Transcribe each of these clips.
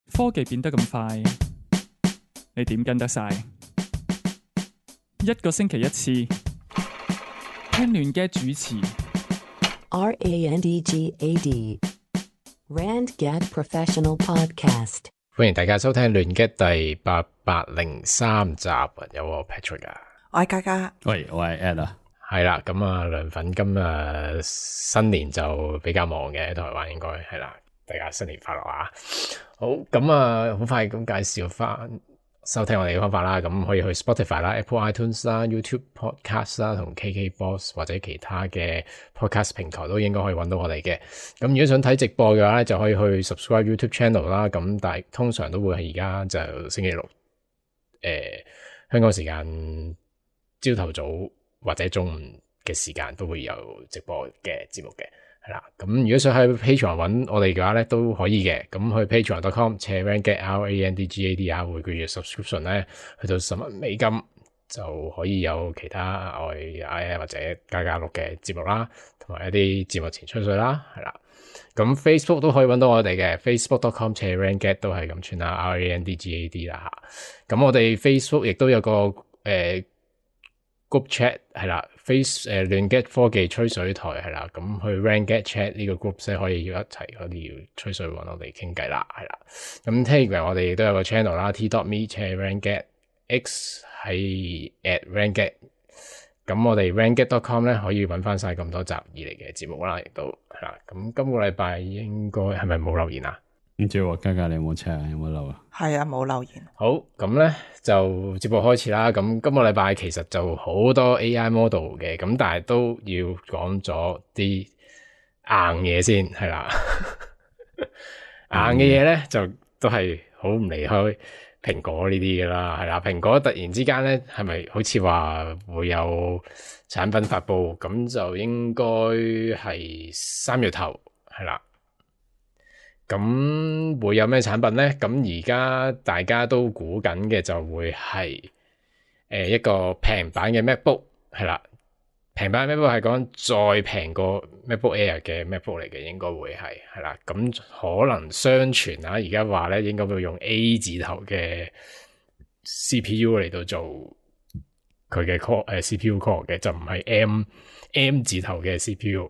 科技變得咁快，你點跟得晒？一個星期一次，聽亂嘅主持。 RANDGAD RandGad Professional Podcast。 歡迎大家收聽亂擊第803集，有我 Patrick 啊， 我係嘉嘉， 喂，我係 Ed 啊， 係啦，咁啊，涼粉今日新年就比較忙嘅，台灣應該係啦，大家新年快樂啊！好，咁啊，好快咁介紹翻收聽我哋嘅方法啦，咁可以去 Spotify 啦、Apple iTunes 啦、YouTube Podcast 啦同 KKBox 或者其他嘅 Podcast 平台都應該可以揾到我哋嘅。咁如果想睇直播嘅話咧，就可以去 subscribe YouTube channel 啦。咁但係通常都會係而家就星期六，香港時間朝頭早或者中午嘅時間都會有直播嘅節目嘅。係啦，咁如果想喺 Patreon 揾我哋嘅話咧，都可以嘅。咁去 patreon.com/randgad RANDGAD 每個月 subscription 咧，去到10蚊美金就可以有其他額外或者加錄嘅節目啦，同埋一啲節目前吹水啦，係啦。咁 Facebook 都可以揾到我哋嘅 facebook.com/randgad 都係咁串啦 RANDGAD 啦吓。咁我哋 Facebook 亦都有個group chat 係啦亂擊科技吹水台係啦，咁去 RandGad chat 呢個 group 先可以要一齊可以要吹水揾我哋傾偈啦，係啦。咁 Telegram 我哋亦都有個 channel 啦 t.me/randgad x 係 @randgad。咁我哋 randgad.com 咧可以揾翻晒咁多集以嚟嘅節目啦，亦都係啦。咁今個禮拜應該係咪冇留言啊？ 唔知喎，嘉嘉你有冇 check 啊？有冇留啊？ 係啊，冇留言。 好，咁咧就節目開始啦。咁今個禮拜其實就好多 AI model 嘅，咁但係都要講咗啲硬嘢先，係啦。硬嘅嘢咧就都係好唔離開蘋果呢啲㗎啦，係啦。蘋果突然之間咧係咪好似話會有產品發布？咁就應該係3月頭，係啦。咁會有咩產品咧？咁而家大家都估緊嘅就會係一個平版嘅 MacBook 係啦，平版 MacBook 係講再平過 MacBook Air 嘅 MacBook 嚟嘅，應該會係啦。咁可能相傳啊，而家話咧應該會用 A 字頭嘅 CPU 嚟到做佢嘅 core CPU core 嘅，就唔係 M 字頭嘅 CPU。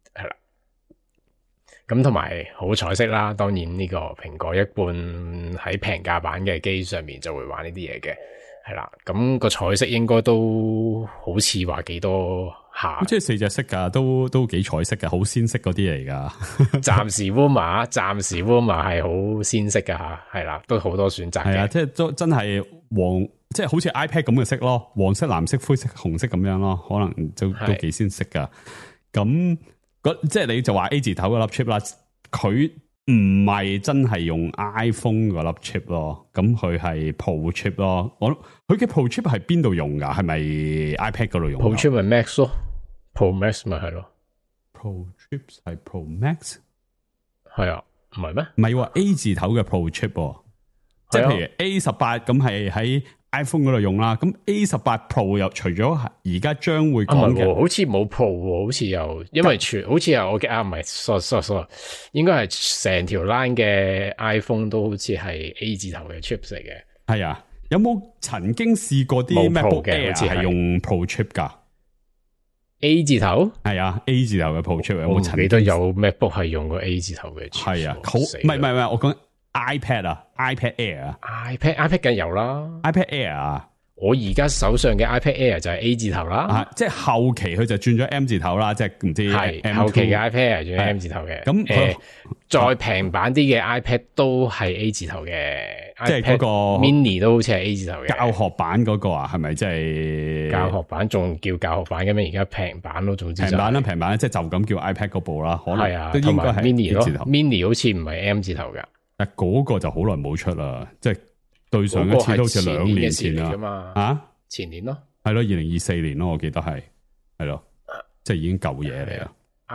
咁同埋好彩色啦，當然呢個蘋果一般喺平價版嘅機上面就會玩呢啲嘢嘅，係啦。咁個彩色應該都好似話幾多下， 即係4隻色噶，都幾彩色噶，好鮮色嗰啲嚟噶。 暫時 Warmer 係好鮮色噶吓，係啦，都好多選擇嘅。 係啊，即係都真係黃，即係好似 iPad 咁嘅色咯，黃色、藍色、灰色、紅色咁樣咯，可能都幾鮮色噶。咁即係你就話 A 字頭嗰粒 chip 啦，佢唔係真係用 iPhone 嗰粒 chip 咯，咁佢係 Pro chip 咯。佢嘅 Pro chip 係邊度用噶？係咪 iPad 嗰度用 ？Pro chip 咪 Max 咯，Pro Max 咪係咯。 Pro chip 係 Pro Max， 係啊，唔係咩？ 唔係喎 A 字頭嘅 Pro chip，即係譬如 A18 咁係喺 iPhone 嗰度用啦，咁 A18 Pro 又除咗而家將會講嘅， 好似冇 Pro， 好似又因為好似又我嘅唔係 sorry， 應該係成條 line 嘅 iPhone 都好似係 A 字頭嘅 chips 嚟嘅。 係啊，有冇曾經試過啲 MacBook Air 係用 Pro chip 噶 ？A 字頭係啊 ，A 字頭嘅 Pro chip 有冇曾經？ 記得有 MacBook 係用過 A 字頭嘅 chip？ 係啊，好唔係，我講 iPad 啊 ，iPad Air 啊 ，iPad 梗有啦 ，iPad Air 啊。 我而家手上嘅 iPad Air 就係 A 字頭啦， 即係後期佢就轉咗 M 字頭啦，即係唔知係後期嘅 iPad Air 轉咗 M 字頭嘅。 咁再平版啲嘅 iPad 都係 A 字頭嘅， 即係嗰個 Mini 都好似係 A 字頭嘅。 教學版嗰個啊，係咪即係教學版仲叫教學版嘅咩？而家平版咯，總之平版啦，平版啦，即係就咁叫 iPad 嗰部啦，可能係啊， 都應該係 Mini 咯字頭。 Mini 好似唔係 M 字頭噶， 但嗰個就好耐冇出啦，即係對上一次都好似2年前啦，啊？ 前年咯， 係咯，2024年咯，我記得係咯，即係已經舊嘢嚟啦。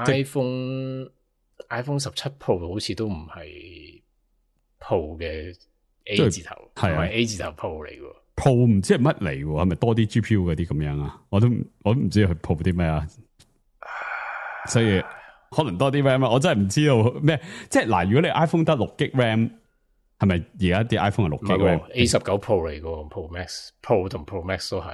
iPhone 17 Pro 好似都唔係 Pro 嘅 A 字頭，係咪 A 字頭 Pro 嚟嘅 ？Pro 唔知係乜嚟喎，係咪多啲 GPU 嗰啲咁樣啊？我都唔知佢 Pro 啲咩啊，所以可能多啲 RAM 啊，我真係唔知道咩。即係嗱，如果你 iPhone 得6GB RAM。 係咪而家啲 iPhone 係6 G 嘅 A19 Pro 嚟嘅 Pro Max 同 Pro Max 都係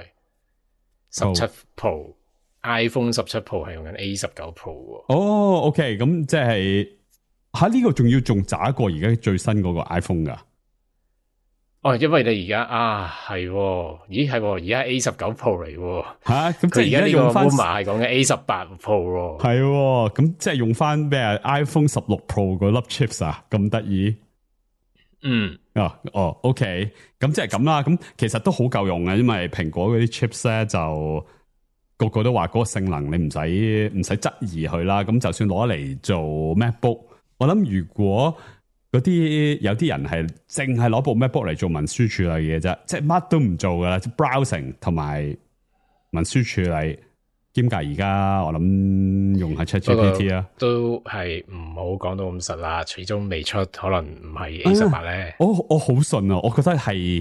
17 Pro。iPhone 17 Pro 係用緊 A19 Pro 喎。 哦 ，OK， 咁即係呢個仲渣過而家最新嗰個 iPhone 噶。 哦，因為你而家係，咦係，而家 A19 Pro 嚟喎。 吓，咁即係而家用翻 Rumor 係講緊 A18 Pro 喎。 係，咁即係用翻咩啊 ？iPhone 16 Pro 嗰粒 chips 啊，咁得意。OK， 咁即係咁啦。咁其實都好夠用嘅，因為蘋果嗰啲 chips 咧就個個都話嗰個性能你唔使質疑佢啦。咁就算攞嚟做 MacBook， 我諗如果嗰啲有啲人係淨係攞部 MacBook 嚟做文書處理嘅啫，即係乜都唔做噶啦 ，browsing 同埋文書處理。兼夾而家我諗用下 ChatGPT 啊，都係唔好講到咁實啦，始終未出，可能唔係 A18咧。 我好信啊，我覺得係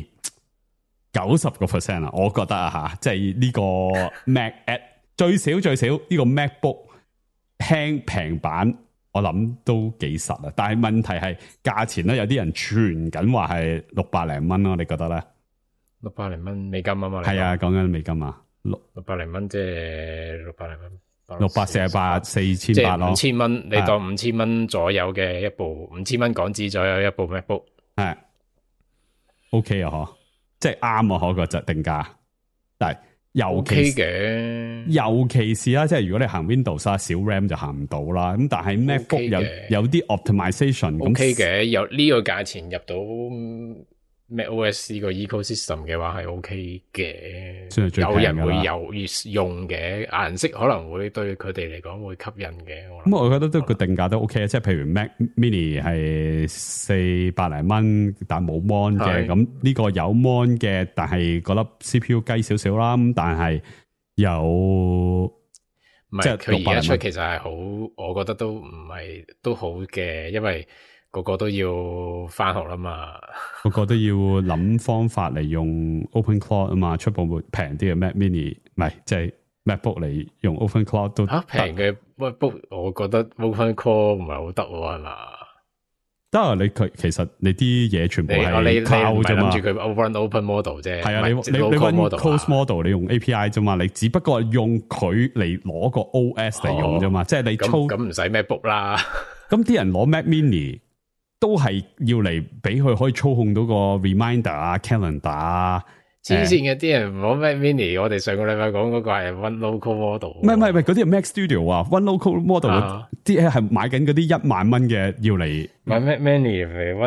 90% 啊，我覺得吓，即係呢個 Mac at 最少呢個 MacBook 輕平版，我諗都幾實啊。但係問題係價錢咧，有啲人傳緊話係600零蚊咯，你覺得咧？600零蚊美金啊嘛，係啊，講緊美金啊。600零蚊即係600零蚊，648 4800咯， 即係5000蚊，你當5000蚊左右嘅一部5000蚊港紙左右一部 MacBook， 係 OK 啊，嗬，即係啱啊，嗬個定價，但係尤其是啦，即係如果你行 Windows 啊，少 RAM 就行唔到啦。咁但係 MacBook 有啲 optimization OK 嘅，有呢個價錢入到MacOS 呢個 ecosystem 嘅話係 OK 嘅，有人會用嘅，顏色可能會對佢哋嚟講會吸引嘅。 咁我覺得都個定價都 OK，即係譬如 Mac Mini 係400零蚊，但冇 mon 嘅，咁呢個有 mon 嘅，但係嗰粒 CPU 低少少啦。咁但係有唔係佢而家出其實係好，我覺得都唔係都好嘅，因為個個都要翻學啦嘛， 個個都要諗方法嚟用 OpenCloud 啊嘛，出部平啲嘅 Mac Mini， 唔係即係 MacBook 嚟用 OpenCloud 都平嘅 MacBook， 我覺得 OpenCloud 唔係好得喎，係嘛？ 得啊，其實你啲嘢全部係 cloud 啫嘛， 諗住佢 run open model 啫， 係啊，你 run close model， 你用 API 啫嘛，你只不過用佢嚟攞個 OS 嚟用啫嘛，即係你咁唔使 MacBook 啦。 咁啲人攞 Mac Mini。都係要嚟俾佢可以操控到個 reminder 啊 calendar 啊， 黐線嘅啲人唔攞 Mac Mini， 我哋上個禮拜講嗰個係 One Local Model， 唔係嗰啲係 Mac Studio 啊 ，One Local Model 啲係買緊嗰啲1萬蚊嘅要嚟買 Mac Mini 嚟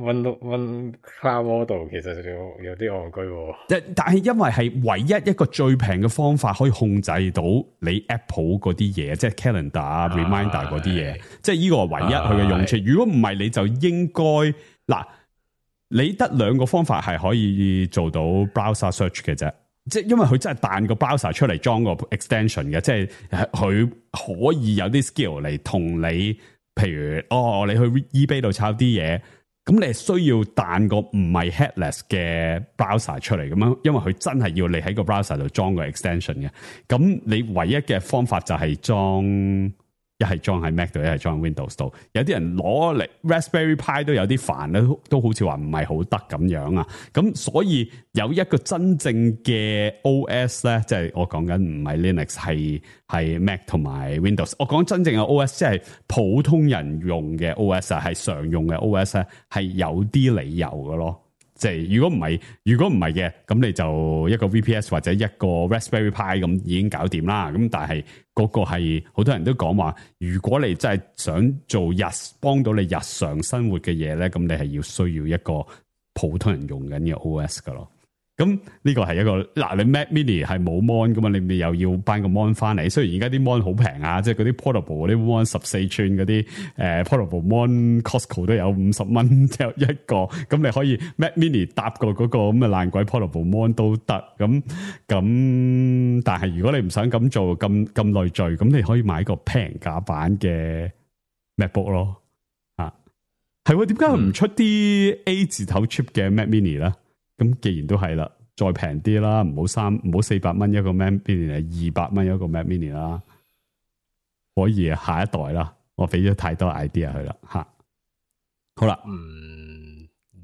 One Cloud Model， 其實有啲戇居， 但係因為係唯一一個最平嘅方法可以控制到你 Apple 嗰啲嘢，即係 calendar 啊 reminder 嗰啲嘢，即係呢個係唯一佢嘅用處。如果唔係，你就應該嗱。你得2個方法係可以做到 browser search 嘅啫，即係因為佢真係彈個 browser 出嚟裝個 extension 嘅，即係佢可以有啲 skill 嚟同你，譬如你去 eBay 度抄啲嘢，咁你係需要彈個唔係 headless 嘅 browser 出嚟咁樣，因為佢真係要你喺個 browser 度裝個 extension 嘅，咁你唯一嘅方法就係一係裝喺 Mac 度，一係裝喺 Windows 度。有啲人攞嚟 Raspberry Pi 都有啲煩咧，都好似話唔係好得咁樣啊。咁所以有一個真正嘅 OS 咧，即係我講緊唔係 Linux， 係 Mac 同埋 Windows。我講真正嘅 OS， 即係普通人用嘅 OS 啊，係常用嘅 OS 咧，係有啲理由嘅咯。即係如果唔係嘅，咁你就一個 VPS 或者一個 Raspberry Pi 咁已經搞掂啦。咁但係嗰個係好多人都講話，如果你真係想做幫到你日常生活嘅嘢咧，咁你係需要一個普通人用緊嘅 OS 噶咯。咁呢個係一個你 Mac Mini 係冇 mon 噶嘛，你咪又要搬個 mon 翻嚟。雖然而家啲 mon 好平啊，即係嗰啲 portable 嗰啲 mon 14寸嗰啲portable mon Costco 都有50蚊一個，咁你可以 Mac Mini 搭個嗰個咁嘅爛鬼 portable mon 都得。咁但係如果你唔想咁做咁累贅，咁你可以買個平價版嘅 MacBook 咯。係點解佢唔出啲 A 字頭 chip 嘅 Mac Mini 咧？咁既然都係啦，再平啲啦，唔好400蚊一個 Mac Mini， 200蚊一個 Mac Mini 啦，可以下一代啦。我俾咗太多 idea 佢啦，吓，好啦，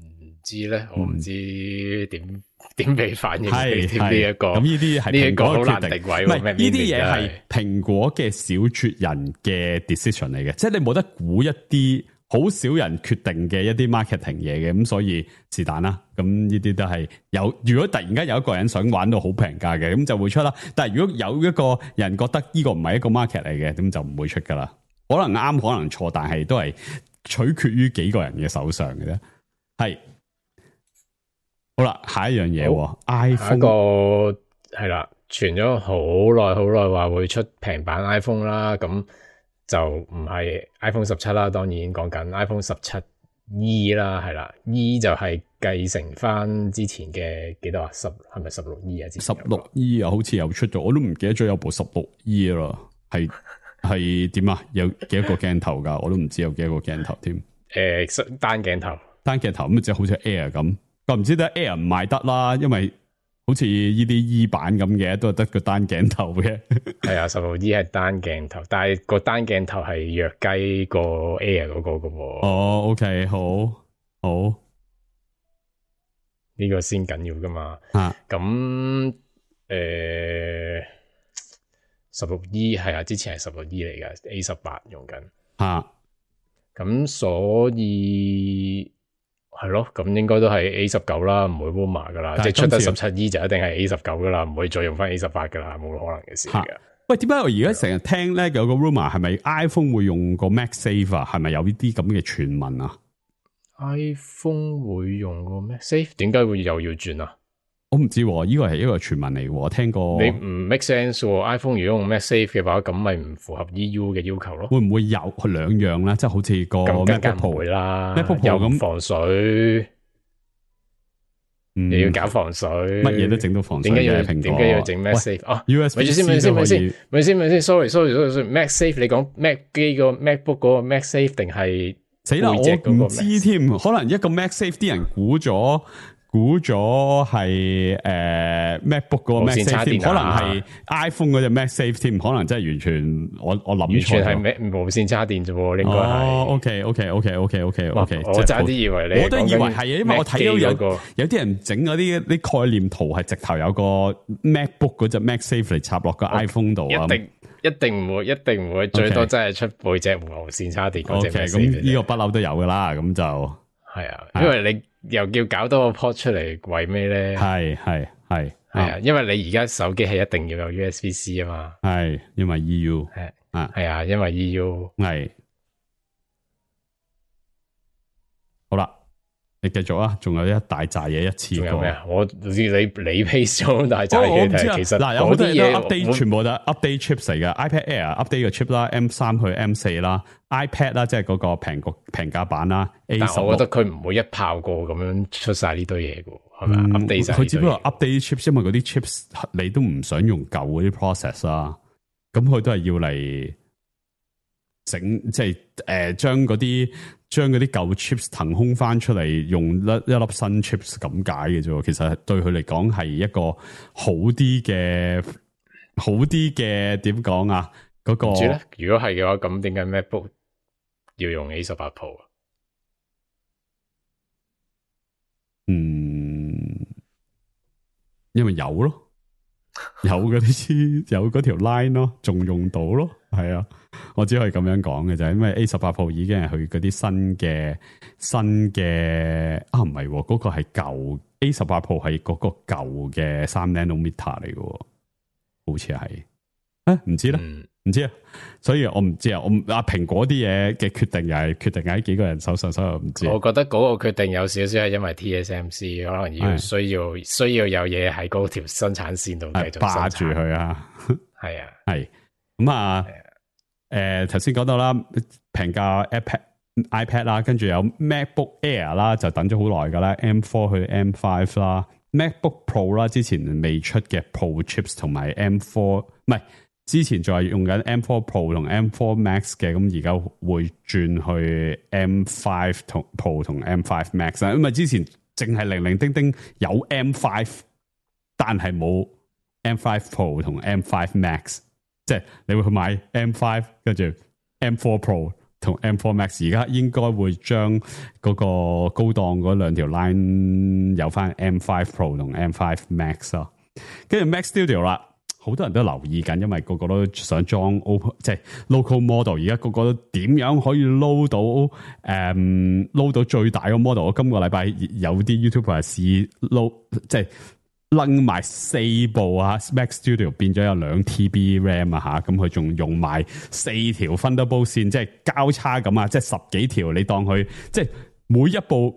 知咧，我唔知點俾反應係呢一個。 咁呢啲係呢一個好蘋果嘅決定， 難定位喎。 唔係呢 Mac 啲 Mini 嘢係蘋果嘅小撮人嘅 decision 嚟嘅，即係你冇得估一啲好少人決定嘅一啲 marketing 嘢嘅，咁所以是但啦。咁呢啲都係有，如果突然間有一個人想玩到好平價嘅，咁就會出啦。但係如果有一個人覺得呢個唔係一個 market 嚟嘅，咁就唔會出噶啦。可能啱，可能錯，但係都係取決於幾個人嘅手上嘅啫。係。好啦，下一樣嘢 ，iPhone 一個係啦，傳咗好耐話會出平版 iPhone 啦，咁就唔係 iPhone 17啦，當然講緊 iPhone 17E 啦，係啦 ，E 就係繼承翻之前嘅幾多啊？係咪16E 啊 ？16E 啊，好似又出咗，我都唔記得咗有部16E 啦，係點啊？有幾多個鏡頭噶？我都唔知有幾多個鏡頭添。 單鏡頭咁即係好似 Air 咁。我唔知得 Air 唔賣得啦，因為好似呢啲 E 版咁嘅，都係得個單鏡頭嘅。 係啊，16E 係單鏡頭，但係個單鏡頭係弱雞個 Air 嗰個噶喎。 哦 ，OK，好， 呢個先緊要噶嘛。咁16E 係啊，之前係16E 嚟噶 ，A18 用緊。咁所以。係咯，咁應該都係 A19 啦，唔會 Rumor 噶啦，即係出得17E 就一定係 A19噶啦，唔會再用翻 A18 噶啦，冇可能嘅事嚟噶。 喂，點解我而家成日聽咧有個 Rumor 係咪 iPhone 會用個 MagSafe 啊？係咪有呢啲咁嘅傳聞啊 ？iPhone 會用個 MagSafe， 點解會又要轉啊？ 我唔知，呢個係一個傳聞嚟，我聽過。 你唔 make sense 喎 ？iPhone 如果用 MagSafe 嘅話，咁咪唔符合 EU 嘅要求咯？ 會唔會有兩樣咧？即係好似個 MacBook Pro 唔會啦 ，MacBook Pro 咁防水，又要搞防水，乜嘢都整到防水嘅蘋果。點解要整 MagSafe？哦 ，USB 咪先 ，sorry，MagSafe，你講 Mac 機個 MacBook 嗰個 MagSafe 定係死啦？我唔知添，可能一個 MagSafe 啲人估咗係MacBook 嗰個 MagSafe 添，可能係 iPhone 嗰隻 MagSafe 添，可能真係完全我諗錯， 完全係無線插電啫喎，應該係。 OK， 我差啲以為你， 我都以為係啊，因為我睇到有啲人整嗰啲概念圖係直頭有個 MacBook 嗰隻 MagSafe 嚟插落個 iPhone 度啊。 一定唔會，最多真係出背脊無線插電嗰隻 MagSafe。 咁呢個不嬲都有噶啦，咁就係啊，因為你。又叫搞多個 port 出嚟，為咩咧？ 係啊，因為你而家手機係一定要有 USB-C 啊嘛。 係，因為 EU 係啊，因為 EU 係。好啦，你繼續啊，仲有一大扎嘢一次過。 仲有咩啊？你 paste 咗大扎嘢睇，其實嗱有好多嘢 update，全部都 update chips 嚟嘅 ，iPad Air update 個 chip 啦 ，M3 去 M4 啦 ，iPad 啦，即係嗰個平價版啦。 但我覺得佢唔會一炮過咁樣出晒呢堆嘢嘅，係咪 update 晒？ 佢只不過 update chips，因為嗰啲 chips 你都唔想用舊嗰啲 process 啦，咁佢都係要嚟整，即係將嗰啲舊 chips 騰空翻出嚟，用一粒新 chips 咁解嘅啫。其實對佢嚟講係一個好啲嘅點講啊？嗰個如果係嘅話，咁點解 MacBook 要用 A18 Pro 啊？ 因為有咯，有嗰條 line 咯，仲用到咯，係啊，我只可以咁樣講嘅就係，因為 A18 Pro 已經係佢嗰啲新嘅啊，唔係嗰個係舊 A18 Pro 係嗰個舊嘅3 nanometer 嚟嘅，好似係唔知咧。唔知啊，所以我唔知啊。蘋果啲嘢嘅決定又係決定喺幾個人手上，所以我唔知。我覺得嗰個決定有少少係因為 TSMC 可能要需要有嘢喺嗰條生產線度繼續霸住佢啊。 係啊， 係咁啊。頭先講到啦，平價 iPad 啦，跟住有 MacBook Air 啦，就等咗好耐噶啦。M4 去 M5 啦 ，MacBook Pro 啦，之前未出嘅 Pro Chips 同埋 M4 唔係。之前就係用緊 M4 Pro 同 M4 Max 嘅，咁而家會轉去 M5 同 Pro 同 M5 Max 啊，因為之前淨係零零丁丁有 M5，但係冇 M5 Pro 同 M5 Max，即係你會去買 M5 跟住 M4 Pro 同 M4 Max， 而家應該會將嗰個高檔嗰兩條 line 有翻 M5 Pro 同 M5 Max 咯。跟住 Mac Studio 啦，好多人都留意緊，因為個個都想裝 Open 即係 local model， 而家個個都點樣可以撈到最大個 model。我今個禮拜有啲 YouTuber 試撈，即係掕埋4部啊 Mac Studio 變咗有2 TB RAM 啊吓，咁佢仲用埋4條 Thunderbolt 線，即係交叉咁啊，即係10幾條，你當佢即係每一部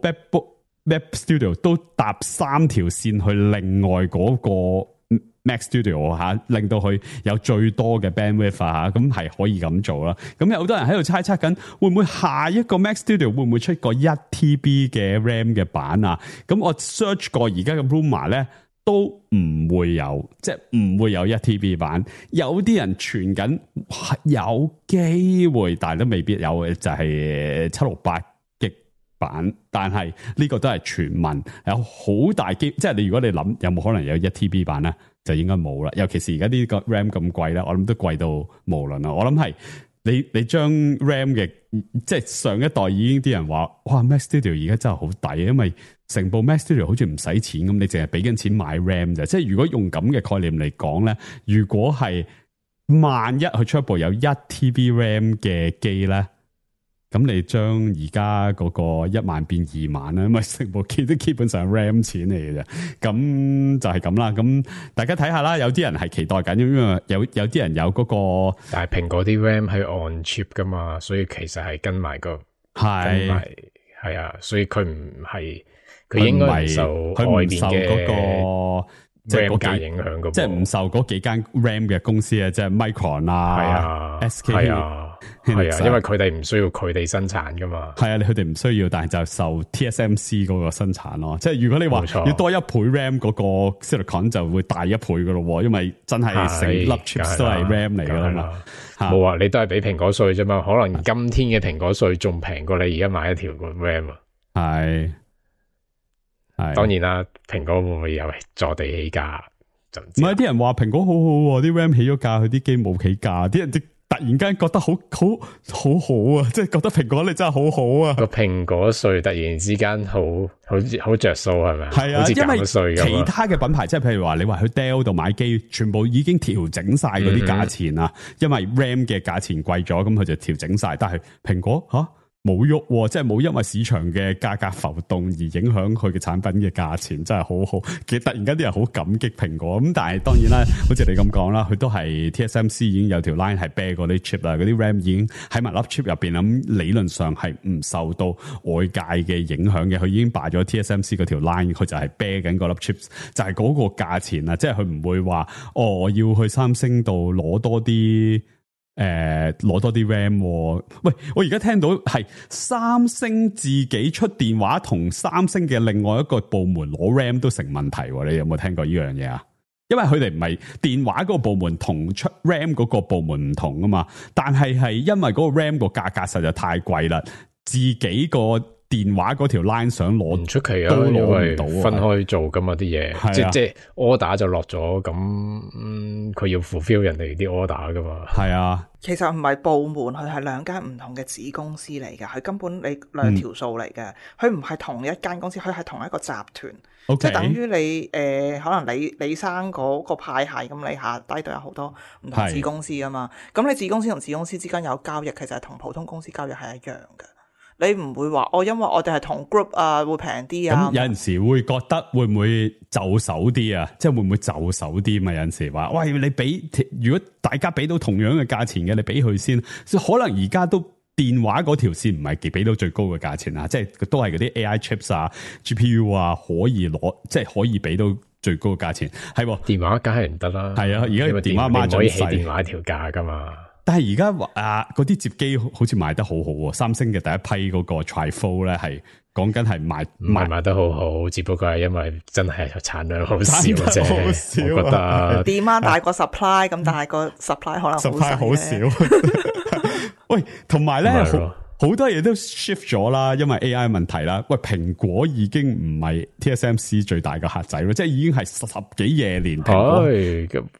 Mac Studio 都搭3條線去另外嗰個 Mac Studio 吓，令到佢有最多嘅 bandwidth 啊，咁係可以咁做啦。咁有好多人喺度猜測緊，會唔會下一個 Mac Studio 會唔會出個1 TB 嘅 RAM 嘅版啊？咁我 search 過而家嘅 rumor 咧，都唔會有，即係唔會有1 TB 版。有啲人傳緊有機會，但係都未必有嘅，就係768GB版。但係呢個都係傳聞，有好大機，即係你如果你諗有冇可能有1 TB 版咧，就應該冇啦。尤其是而家呢個 RAM 咁貴咧，我諗都貴到無論啦。我諗係你將 RAM 嘅，即係上一代已經啲人話，哇 Mac Studio 而家真係好抵，因為成部 Mac Studio 好似唔使錢咁，你淨係俾緊錢買 RAM 啫。即係如果用咁嘅概念嚟講咧，如果係萬一佢出一部有1 TB RAM 嘅機咧，咁你將而家嗰個1萬變2萬啦，因為成部機都基本上 RAM 錢嚟嘅啫。咁就係咁啦。咁大家睇下啦，有啲人係期待緊，因為有啲人有嗰個，但係蘋果啲 RAM 係 on chip 噶嘛，所以其實係跟埋個係啊，所以佢唔係佢應該唔受外邊嘅嗰個即係嗰幾影響嘅，即係唔受嗰幾間 RAM 嘅公司啊，即係 Micron 啊、SK 係啊，因為佢哋唔需要佢哋生產噶嘛。係啊，佢哋唔需要，但係就受 TSMC 嗰個生產咯。即係如果你話要多1倍 RAM 嗰個 Silicon 就會大1倍噶咯，因為真係成粒 chips 都係 RAM 嚟噶啦嘛。冇啊，你都係俾蘋果稅啫嘛。可能今天嘅蘋果稅仲平過你而家買一條個 RAM 啊。係。當然啦，蘋果會唔會又係坐地起價？唔係，啲人話蘋果好好，啲 RAM 起咗價，佢啲機冇起價，啲人突然間覺得好啊，即係覺得蘋果你真係好好啊！個蘋果稅突然之間好着數係咪？係啊，因為其他嘅品牌，即係譬如話你話去 Dell 度買機，全部已經調整晒嗰啲價錢啦，因為 RAM 嘅價錢貴咗，咁佢就調整晒。但係蘋果冇喐，即係冇因為市場嘅價格浮動而影響佢嘅產品嘅價錢，真係好好。其實突然間啲人好感激蘋果，咁但係當然啦，好似你咁講啦，佢都係 TSMC 已經有條 line 係啤嗰啲 chip 啦，嗰啲 RAM 已經喺埋粒 chip 入邊，咁理論上係唔受到外界嘅影響嘅。佢已經霸咗 TSMC 嗰條 line，佢就係啤緊嗰粒 chip， 就係嗰個價錢啊，即係佢唔會話我要去三星度攞多啲。攞多啲 RAM，喂，我而家聽到係三星自己出電話同三星嘅另外一個部門攞 RAM 都成問題，你有冇聽過呢樣嘢啊？因為佢哋唔係電話嗰個部門同出 RAM 嗰個部門唔同啊嘛，但係因為嗰個 RAM 個價格實在太貴啦，自己個電話嗰條 line 想攞唔出奇啊，都攞唔到，分開做噶嘛啲嘢，即係 order 就落咗，咁佢要 fulfill 人哋啲 order 噶嘛。係啊，其實唔係部門，佢係兩間唔同嘅子公司嚟嘅，佢根本你兩條數嚟嘅，佢唔係同一間公司，佢係同一個集團，即係等於你可能你生嗰個派系，咁你下低都有好多唔同子公司噶嘛，咁你子公司同子公司之間有交易，其實係同普通公司交易係一樣嘅。你唔會話因為我哋係同 group 啊，會平啲啊。咁有陣時會覺得會唔會就手啲啊？即係會唔會就手啲嘛？有陣時話，喂，你俾如果大家俾到同樣嘅價錢嘅，你俾佢先。可能而家都電話嗰條線唔係俾到最高嘅價錢啊，即係都係嗰啲 AI chips 啊、GPU 啊可以攞，即係可以俾到最高嘅價錢。係電話梗係唔得啦。係啊，而家電話孖可以起電話一條價噶嘛。但係而家嗰啲接機好似賣得好好喎，三星嘅第一批嗰個 Tri-Fold 咧係講緊係賣得好好，只不過係因為真係產量好少啫。我覺得 demand 大過 supply， 咁但係個 supply 可能 supply 好少。喂，同埋咧好多嘢都 shift 咗啦，因為 AI 問題啦。喂，蘋果已經唔係 TSMC 最大嘅客仔咯，即係已經係10幾廿年蘋果。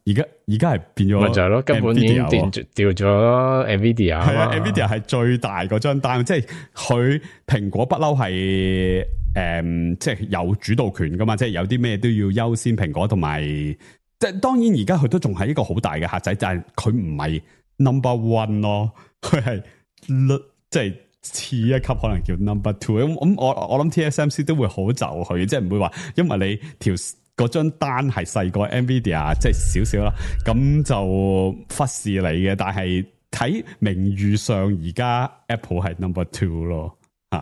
而家係變咗， 咪就係咯，根本已經掉咗 Nvidia 係啊 ，Nvidia 係最大嗰張單，即係佢蘋果不嬲係即係有主導權噶嘛，即係有啲咩都要優先蘋果同埋，即係當然而家佢都仲係一個好大嘅客仔，但係佢唔係 number one 咯，佢係即係次一級，可能叫 number two。咁我諗 TSMC 都會好就佢，即係唔會話因為你條嗰張單係細過 Nvidia 即係少少啦，咁就忽視你嘅。但係睇名譽上，而家 Apple 係 number two 咯，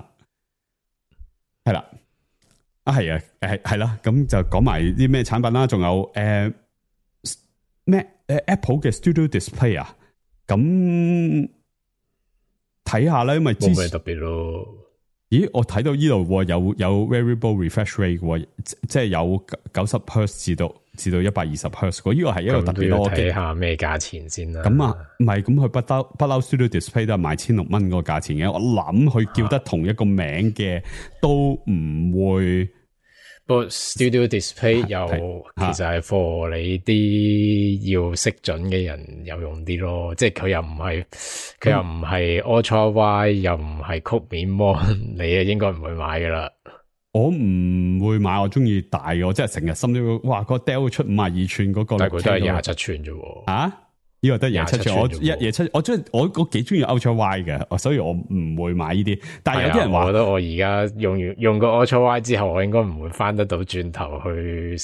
係啦，係啊，係啦，咁就講埋啲咩產品啦，仲有咩Apple 嘅 Studio Display 啊，咁睇下啦，因為冇咩特別咯。 咦，我睇到呢度有 variable refresh rate 喎，即係有90 Hz 至到120 Hz，呢個係一個特別咯。 睇下咩價錢先啦。 咁啊，唔係，咁佢不嬲 Studio Display 都係賣1600蚊個價錢嘅。我諗佢叫得同一個名嘅都唔會。 不過 Studio Display 又其實係 for 你啲要識準嘅人有用啲咯，即係佢又唔係 Ultra Wide， 又唔係曲面 Mon， 你啊應該唔會買噶啦。我唔會買，我中意大嘅，即係成日心都哇個 Dell 出52寸嗰個， 但係佢都係27寸啫。 啊？呢個得27寸，我幾中意 Ultra Wide 嘅，所以我唔會買呢啲。但係有啲人話， 我覺得我而家用過 Ultra Wide 之後，我應該唔會翻得到轉頭去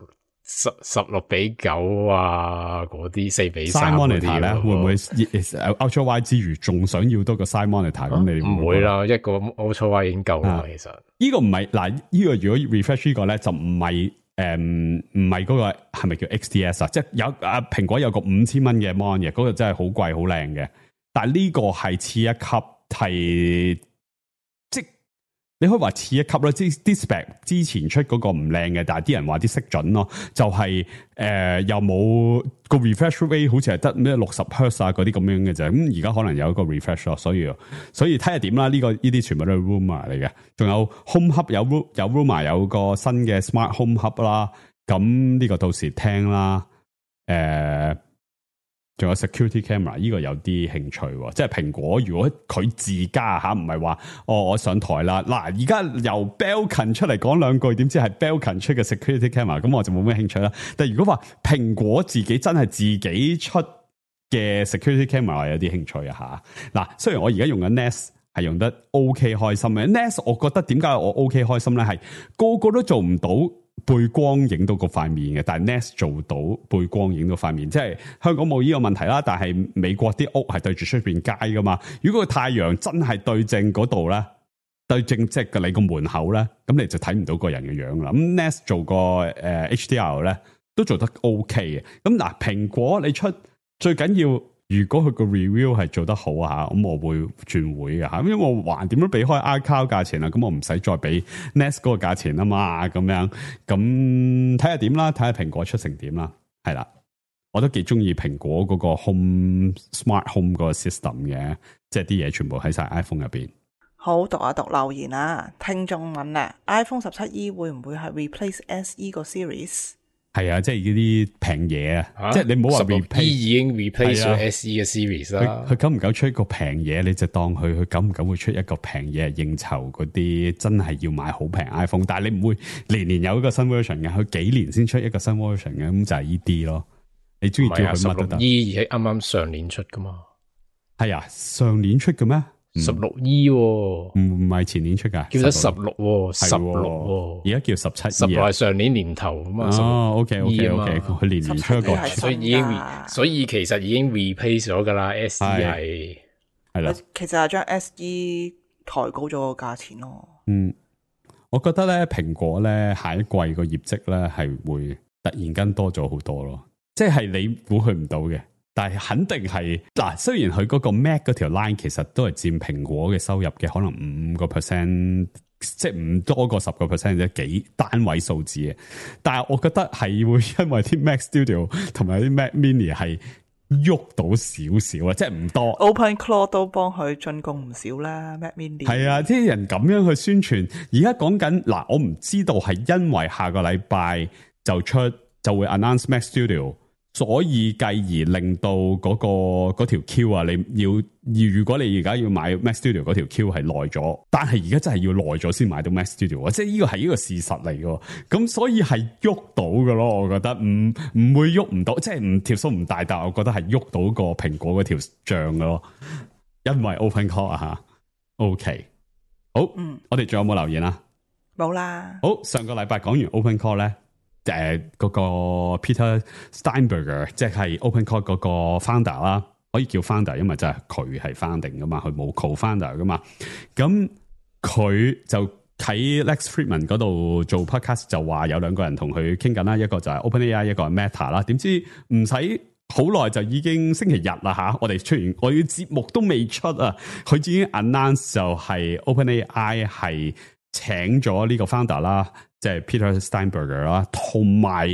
16:9啊，嗰啲4:3 Side monitor 咧，會唔會 Ultra Wide 之餘仲想要多個 Side monitor？咁你唔會啦，一個 Ultra Wide 已經夠啦。其實呢個唔係嗱，呢個如果 refresh 呢個咧就唔係。唔係嗰個係咪叫 XDS 啊？即係有蘋果有個5000蚊嘅 mon 嘅，嗰個真係好貴好靚嘅。但係呢個係次一級，係即你可以話次一級啦。即係啲 spec 之前出嗰個唔靚嘅，但係啲人話啲色準咯，就係又冇個 refresh rate， 好似係得咩60 Hz 啊嗰啲咁樣嘅啫。咁而家可能有一個 refresh 咯，所以睇下點啦。呢啲全部都係 rumor 嚟嘅。仲有 Home Hub 有 rumor 有個新嘅 Smart Home Hub 啦。咁呢個到時聽啦。仲有 security camera， 呢個有啲興趣，即係蘋果如果佢自家吓，唔係話我上台啦。嗱，而家由 Belkin 出嚟講兩句，點知係 Belkin 出嘅 security camera， 咁我就冇咩興趣啦。但係如果話蘋果自己真係自己出嘅 security camera， 我有啲興趣啊吓。嗱，雖然我而家用緊 Nest 係用得 OK 開心嘅 Nest， 我覺得點解我 OK 開心咧？係個個都做唔到背光影到個塊面嘅，但係 Nest 做到背光影到塊面，即係香港冇呢個問題啦。但係美國啲屋係對住出邊街噶嘛，如果個太陽真係對正嗰度咧，對正即係你個門口咧，咁你就睇唔到個人嘅樣啦。咁 Nest 做個HDR 咧都做得 OK 嘅。咁嗱，蘋果你出最緊要。如果佢個 review 係做得好啊，咁我會轉會嘅吓，因為我還點樣俾開 iCloud 價錢啊，咁我唔使再俾 Nest 嗰個價錢啊嘛，咁樣咁睇下點啦，睇下蘋果出成點啦，係啦，我都幾中意蘋果嗰個 Home Smart Home 嗰個 system 嘅，即係啲嘢全部喺晒 iPhone 入邊。 好，讀留言啊，聽眾問咧 ，iPhone 17E 會唔會係 replace SE 個 series？ 係啊，即係嗰啲平嘢啊，即係你唔好話 replace 已經 replace 咗 SE 嘅 series 啦。 佢久唔久出一個平嘢，你就當佢久唔久會出一個平嘢應酬嗰啲真係要買好平 iPhone， 但係你唔會年年有一個新 version 嘅，佢幾年先出一個新 version 嘅，咁就係呢啲咯。你中意叫佢乜都得。 16E 而係啱啱上年出噶嘛？ 係啊，上年出嘅咩 ？16E 唔係前年出噶， 叫得16，16， 而家叫17。 16係上年年頭啊嘛。 哦 ，OK，佢年年出一個， 所以其實已經 replace 咗噶啦。SE 係啦， 其實係將 SE 抬高咗個價錢咯。 我覺得咧，蘋果咧下一季個業績咧係會突然間多咗好多咯，即係你估佢唔到嘅。但係肯定係嗱，雖然佢嗰個 Mac 嗰條 line 其實都係佔蘋果嘅收入嘅，可能5%，即係唔多過10%啫，幾單位數字嘅。但係我覺得係會因為啲 Mac Studio 同埋啲 Mac Mini 係喐到少少啊，即係唔多。 OpenClaw 都幫佢進貢唔少啦 ，Mac Mini 係啊，啲人咁樣去宣傳。而家講緊嗱，我唔知道係因為下個禮拜就會 announce Mac Studio。 所以繼而令到嗰條 queue 啊，如果你而家要買 Mac Studio 嗰條 queue 係耐咗，但係而家真係要耐咗先買到 Mac Studio， 即係呢個係一個事實嚟嘅。咁所以係喐到嘅咯，我覺得唔會喐唔到，即係唔條數唔大，但係我覺得係喐到個蘋果嗰條帳嘅咯，因為 Open Core 啊嚇。OK， 好，我哋仲有冇留言啊？ 冇啦。 好，上個禮拜講完 Open Core 咧。嗰個 Peter Steinberger 即係 Open Core 嗰個 founder 啦，可以叫 founder，因為真係佢係 founding 噶嘛，佢冇 co-founder 噶嘛。咁佢就喺 Lex Fridman 嗰度做 podcast， 就話有兩個人同佢傾緊啦，一個就係 OpenAI， 一個係 Meta 啦。點知唔使好耐就已經星期日啦嚇，我哋出完我嘅節目都未出啊，佢已經 announce 就係 OpenAI 係請咗呢個 founder 啦。即係 Peter Steinberger 啦，同埋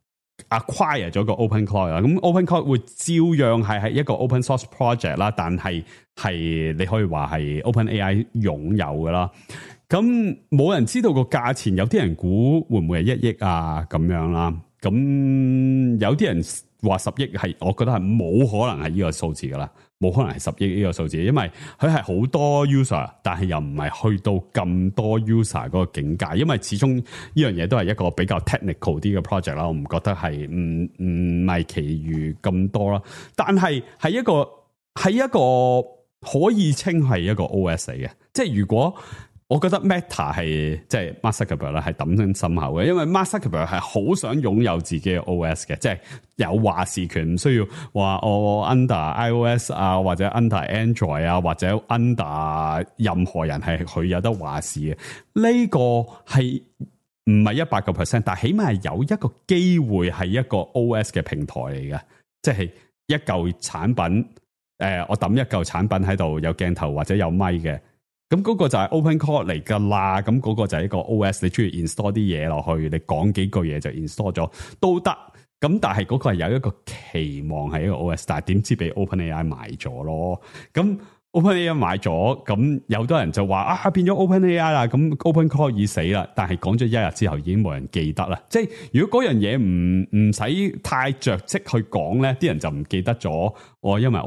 acquire 咗個 Open Core 啦。咁 Open Core 會照樣係一個 open source project 啦，但係你可以話係 OpenAI 擁有噶啦。咁冇人知道個價錢，有啲人估會唔會係1億啊咁樣啦。咁有啲人話10億係，我覺得係冇可能係呢個數字噶啦。冇可能係10億呢個數字，因為佢係好多 user， 但係又唔係去到咁多 user 嗰個境界，因為始終呢樣嘢都係一個比較 technical 啲嘅 project 啦，我唔覺得係唔係其餘咁多啦。但係係一個可以稱係一個 OS 嚟嘅，即係如果我覺得 Meta 係即係 Mark Zuckerberg 咧係抌緊心口嘅，因為 Mark Zuckerberg 係好想擁有自己嘅 OS 嘅，即係有話事權，唔需要話我 under iOS 啊，或者 under Android 啊，或者 under 任何人係佢有得話事嘅。呢個係唔係100%，但係起碼係有一個機會係一個 OS 嘅平台嚟嘅，即係一嚿產品，我抌一嚿產品喺度，有鏡頭或者有咪嘅。咁嗰個就係 Open Core 嚟噶啦，咁嗰個就係一個 OS， 你中意 install 啲嘢落去，你講幾句嘢就 install 咗都得。咁但係嗰個係有一個期望係一個 OS， 但係點知俾 OpenAI 買咗咯？咁 OpenAI 買咗，咁有多人就話啊變咗 OpenAI 啦，咁 Open Core 已死啦。但係講咗一日之後已經冇人記得啦。即係如果嗰樣嘢唔使太着跡去講咧，啲人就唔記得咗。我因為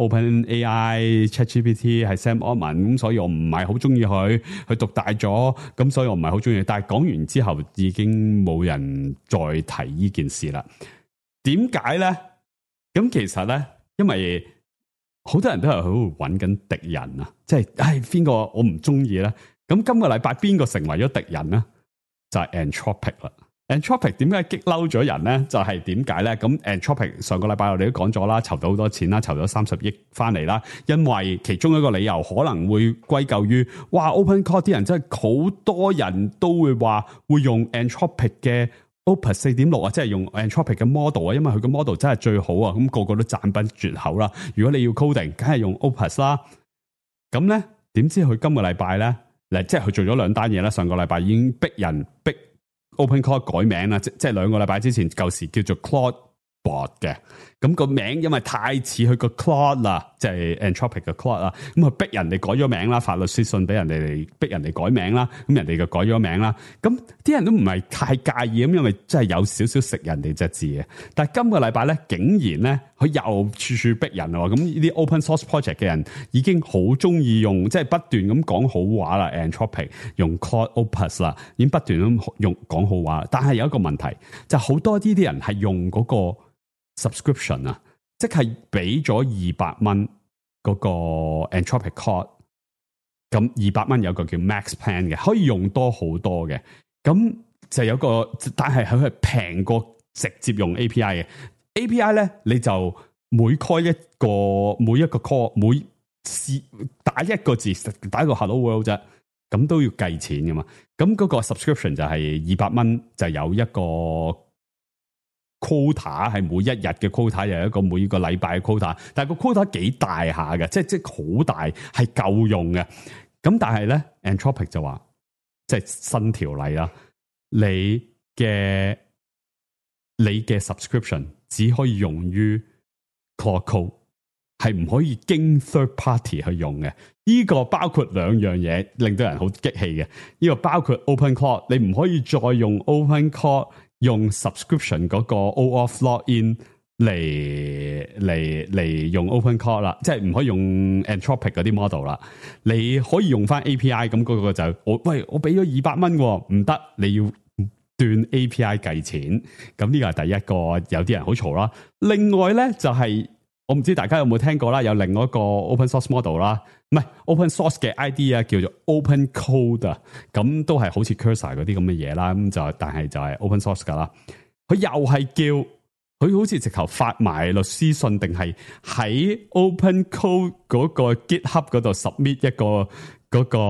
OpenAI、ChatGPT 係 Sam Altman， 咁所以我唔係好中意佢讀大咗，咁所以我唔係好中意。但係講完之後已經冇人再提呢件事啦。點解咧？咁其實咧，因為好多人都係喺度揾緊敵人啊，即係邊個我唔中意咧？咁今個禮拜邊個成為咗敵人咧？就係 Anthropic 啦。Anthropic 點解激嬲咗人咧？就係點解咧？咁 Anthropic 上個禮拜我哋都講咗啦，籌到好多錢啦，籌咗30億翻嚟啦。因為其中一個理由可能會歸咎於，哇 Open Core 啲人真係好多人都會話會用 Anthropic 嘅 Opus 4.6 啊，即係用 Anthropic 嘅 model 啊，因為佢個 model 真係最好啊，咁個個都讚不絕口啦。如果你要 coding，梗係用 Opus 啦。咁咧，點知佢今個禮拜咧，即係佢做咗2單嘢啦。上個禮拜已經逼 Open Core 改名啦，即係2個禮拜之前舊時叫做 Claude嘅，咁個名因為太似佢個 Claude 啦，即係 Anthropic 嘅 Claude 啦，咁佢逼人哋改咗名啦，發律師信俾人哋嚟逼人哋改名啦，咁人哋就改咗名啦，咁啲人都唔係太介意咁，因為真係有少少食人哋隻字嘅。但係今個禮拜咧，竟然咧佢又處處逼人喎，咁呢啲 open source project 嘅人已經好中意用，即係不斷咁講好話啦 ，Anthropic 用 Claude Opus 啦，已經不斷咁用講好話。但係有一個問題，就好多啲人係用嗰個 subscription 啊，即係俾咗$200嗰個 Anthropic Claude， 咁$200有個叫 Max Plan 嘅，可以用多好多嘅。咁就有個，但係佢係平過直接用 API 嘅。API 咧，你就每一個 call 每次打一個字，打一個 Hello World 啫，咁都要計錢噶嘛。咁嗰個 subscription 就係$200，就有一個 quota 係每一日嘅 quota，又有一個每個禮拜嘅 quota， 但係個 quota 幾大下嘅，即係好大，係夠用嘅。咁但係咧 Anthropic 就話，即係新條例啦，你嘅 subscription 只可以用於 Claude Code， 係唔可以經 third party 去用嘅。呢個包括2樣嘢，令到人好激氣嘅。呢個包括 Open Claude， 你唔可以再用 Open Claude 用 subscription 嗰個 OAuth login 嚟用 OpenClaw 啦，即係唔可以用 Anthropic 嗰啲 model 啦。你可以用翻 API， 咁嗰個就我俾咗200蚊，唔得，你要斷 API 計錢。咁呢個係第一個，有啲人好嘈啦。另外咧就係、我唔知大家有冇聽過啦，有另外一個 open source model 啦，唔係 open source 嘅 ID 啊，叫做 Open Code 啊，咁都係好似 Cursor 嗰啲咁嘅嘢啦，咁就但係就係 open source 噶啦。佢又係叫佢好似直頭發埋律師信，定係喺 Open Code 嗰個 GitHub 嗰度 submit 一個嗰個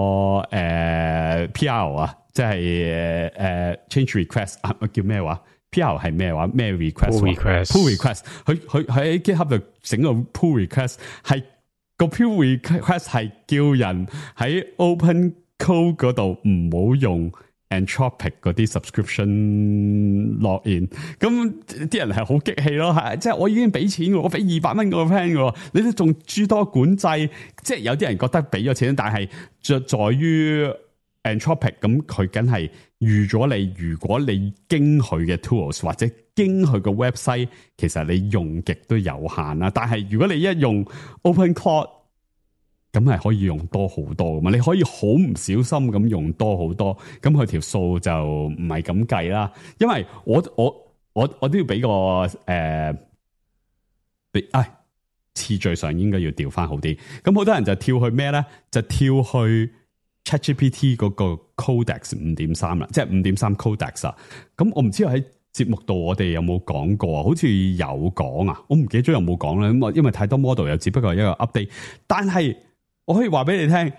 PR 啊，即係change request 啊，叫咩話？PR 係咩話？咩 request？Pull request。佢喺 GitHub 度整個 pull request， 係個 pull request 係叫人喺 Open Code 嗰度唔好用 Anthropic 嗰啲 subscription login。咁啲人係好激氣咯，係即係我已經俾錢，我俾200蚊個 plan 嘅，你都仲諸多管制。即係有啲人覺得俾咗錢，但係在於 Anthropic 咁，佢梗係預咗你，如果你經佢嘅 tools 或者經佢個 website， 其實你用極都有限啦。但係如果你一用 OpenClaw， 咁係可以用多好多噶嘛？你可以好唔小心咁用多好多，咁佢條數就唔係咁計啦。因為我都要俾個次序上應該要調翻好啲。咁好多人就跳去咩咧？就跳去 ChatGPT 嗰個 Codex 5.3 啦，即係 5.3 Codex 啊。咁我唔知喺節目度我哋有冇講過啊？好似有講啊，我唔記得咗有冇講啦。咁因為太多 model 又只不過係一個 update， 但係我可以話俾你聽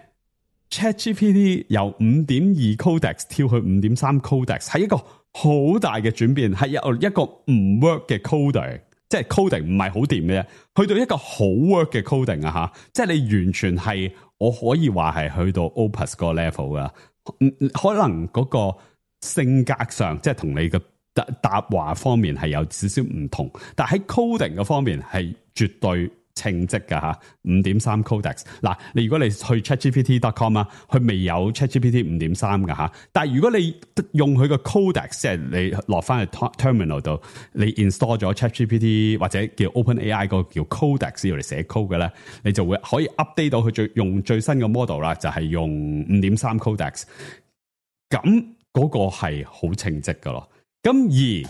，ChatGPT 由 5.2 Codex 跳去 5.3 Codex 係一個好大嘅轉變，係有一個唔 work 嘅 coding， 即係 coding 唔係好掂嘅，去到一個好 work 嘅 coding 啊吓，即係你完全係我可以話係去到 Opus 個 level 噶，可能嗰個性格上即係同你嘅答話方面係有少少唔同，但喺 coding 嘅方面係絕對稱職噶吓。5.3 Codex 嗱，你如果你去 ChatGPT.com 啊，佢未有 ChatGPT 5.3噶吓，但係如果你用佢個 Codex， 即係你落翻去 Terminal 度，你 install 咗 ChatGPT 或者叫 OpenAI 個叫 Codex 要嚟寫 code 嘅咧，你就會可以 update 到佢用最新嘅 model 啦，就係用 5.3 Codex， 咁嗰個係好稱職噶咯。咁而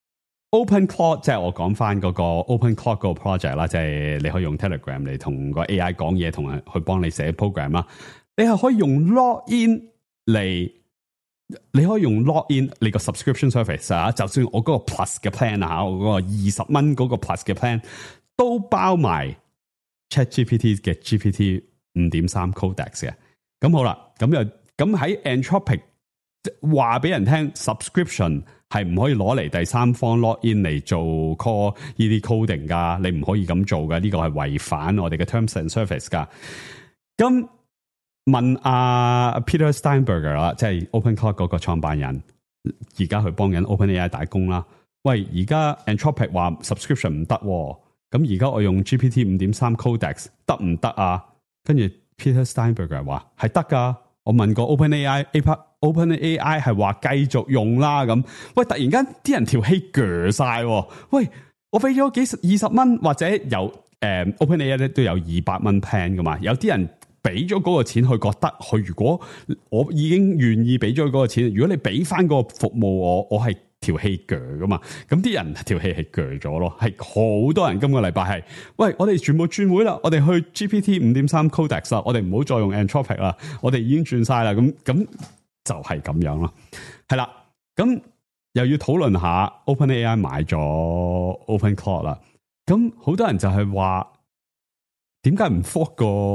OpenClaw 即係我講翻嗰個 OpenClaw 個 project 啦，即係你可以用 Telegram 嚟同個 AI 講嘢，同埋去幫你寫 program 啦。你係可以用 login 嚟，你可以用 login 你個 subscription service 啊。就算我嗰個 plus 嘅 plan 啊，我嗰個20蚊嗰個 plus 嘅 plan 都包埋 ChatGPT 嘅 GPT 5.3 Codex 嘅。咁好啦，咁喺 Anthropic 話俾人聽 subscription 係唔可以攞嚟第三方 login 嚟做 call 呢啲 coding 噶，你唔可以咁做噶，呢個係違反我哋嘅 terms and service 噶。咁問阿 Peter Steinberger 啦，即係 OpenClaw 嗰個創辦人，而家佢幫緊 OpenAI 打工啦。喂，而家 Anthropic 話 subscription 唔得，咁而家我用 GPT 5.3 Codex 得唔得啊？跟住 Peter Steinberger 話係得噶。我問過 OpenAI 係話繼續用啦咁，喂，突然間啲人條氣鋸晒，喂，我俾咗20蚊，或者有OpenAI 咧都有200蚊 plan 噶嘛，有啲人俾咗嗰個錢，佢覺得佢如果我已經願意俾咗嗰個錢，如果你俾翻嗰個服務我係條氣鋸噶嘛，咁啲人條氣係鋸咗咯，係好多人今個禮拜係，喂，我哋全部轉會啦，我哋去 GPT 5.3 Codex 啦，我哋唔好再用 Anthropic 啦，我哋已經轉晒啦，咁就係咁樣咯，係啦，咁又要討論下 OpenAI 買咗 OpenClaw 啦，咁好多人就係話點解唔 fork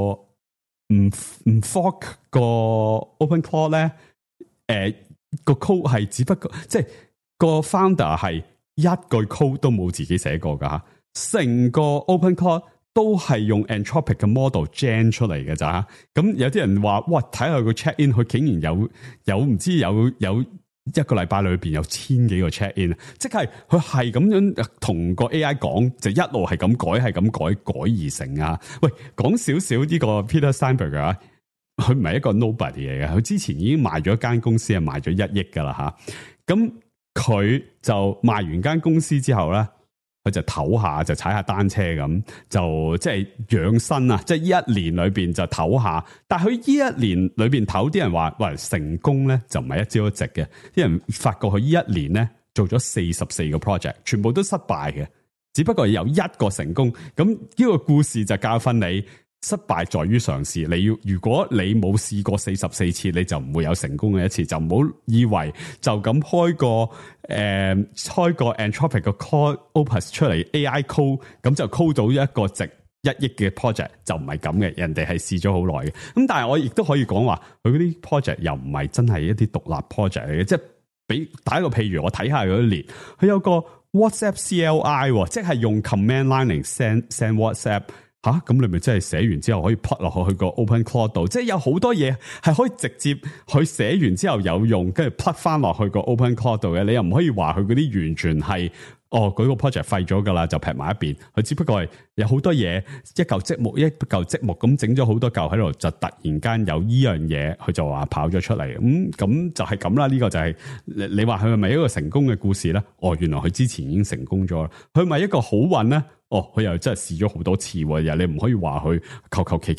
個 OpenClaw 咧？個 code 係只不過即係個 founder 係一句 code 都冇自己寫過噶吓，成個 OpenClaw 都係用 Anthropic 嘅 model gen 出嚟嘅咋。咁有啲人話，哇，睇下個 check in， 佢竟然有唔知有一個禮拜裏邊有1000幾個 check in， 即係佢係咁樣同個 AI 講，就一路係咁改，係咁改而成啊。喂，講少少呢個 Peter Steinberger 啊。佢唔係一個 nobody 嚟嘅，佢之前已經賣咗間公司，係賣咗1億噶啦吓。咁佢就賣完間公司之後咧， 佢就唞下，就踩下單車咁，就即係養生啊！即係呢一年裏邊就唞下，但係佢呢一年裏邊唞，啲人話喂成功咧就唔係一朝一夕嘅，啲人發覺佢呢一年咧做咗44個 project， 全部都失敗嘅，只不過有一個成功。咁呢個故事就教訓你。失敗在於嘗試，如果你冇試過44次，你就唔會有成功嘅一次。就唔好以為就咁開個 Anthropic 嘅 code opus 出嚟 AI code， 咁就 code 到一個值1億嘅 project， 就唔係咁嘅。人哋係試咗好耐嘅。咁但係我亦都可以講話，佢嗰啲 project 又唔係真係一啲獨立 project 嚟嘅。即係俾打一個譬如，我睇下嗰一年，佢有個 WhatsApp CLI， 即係用 command line 嚟 send WhatsApp。咁你咪真係寫完之後可以 put 落去個 OpenClaw 度，即係有好多嘢係可以直接佢寫完之後有用，跟住 put 翻落去個 OpenClaw 度嘅。你又唔可以話佢嗰啲完全係佢個 project 廢咗噶啦，就劈埋一邊。佢只不過係有好多嘢一嚿積木咁整咗好多嚿喺度，就突然間有呢樣嘢，佢就話跑咗出嚟。咁就係咁啦。呢個就係你話佢係咪一個成功嘅故事咧？原來佢之前已經成功咗啦。佢係咪一個好運咧？佢又真係試咗好多次喎，又你唔可以話佢求其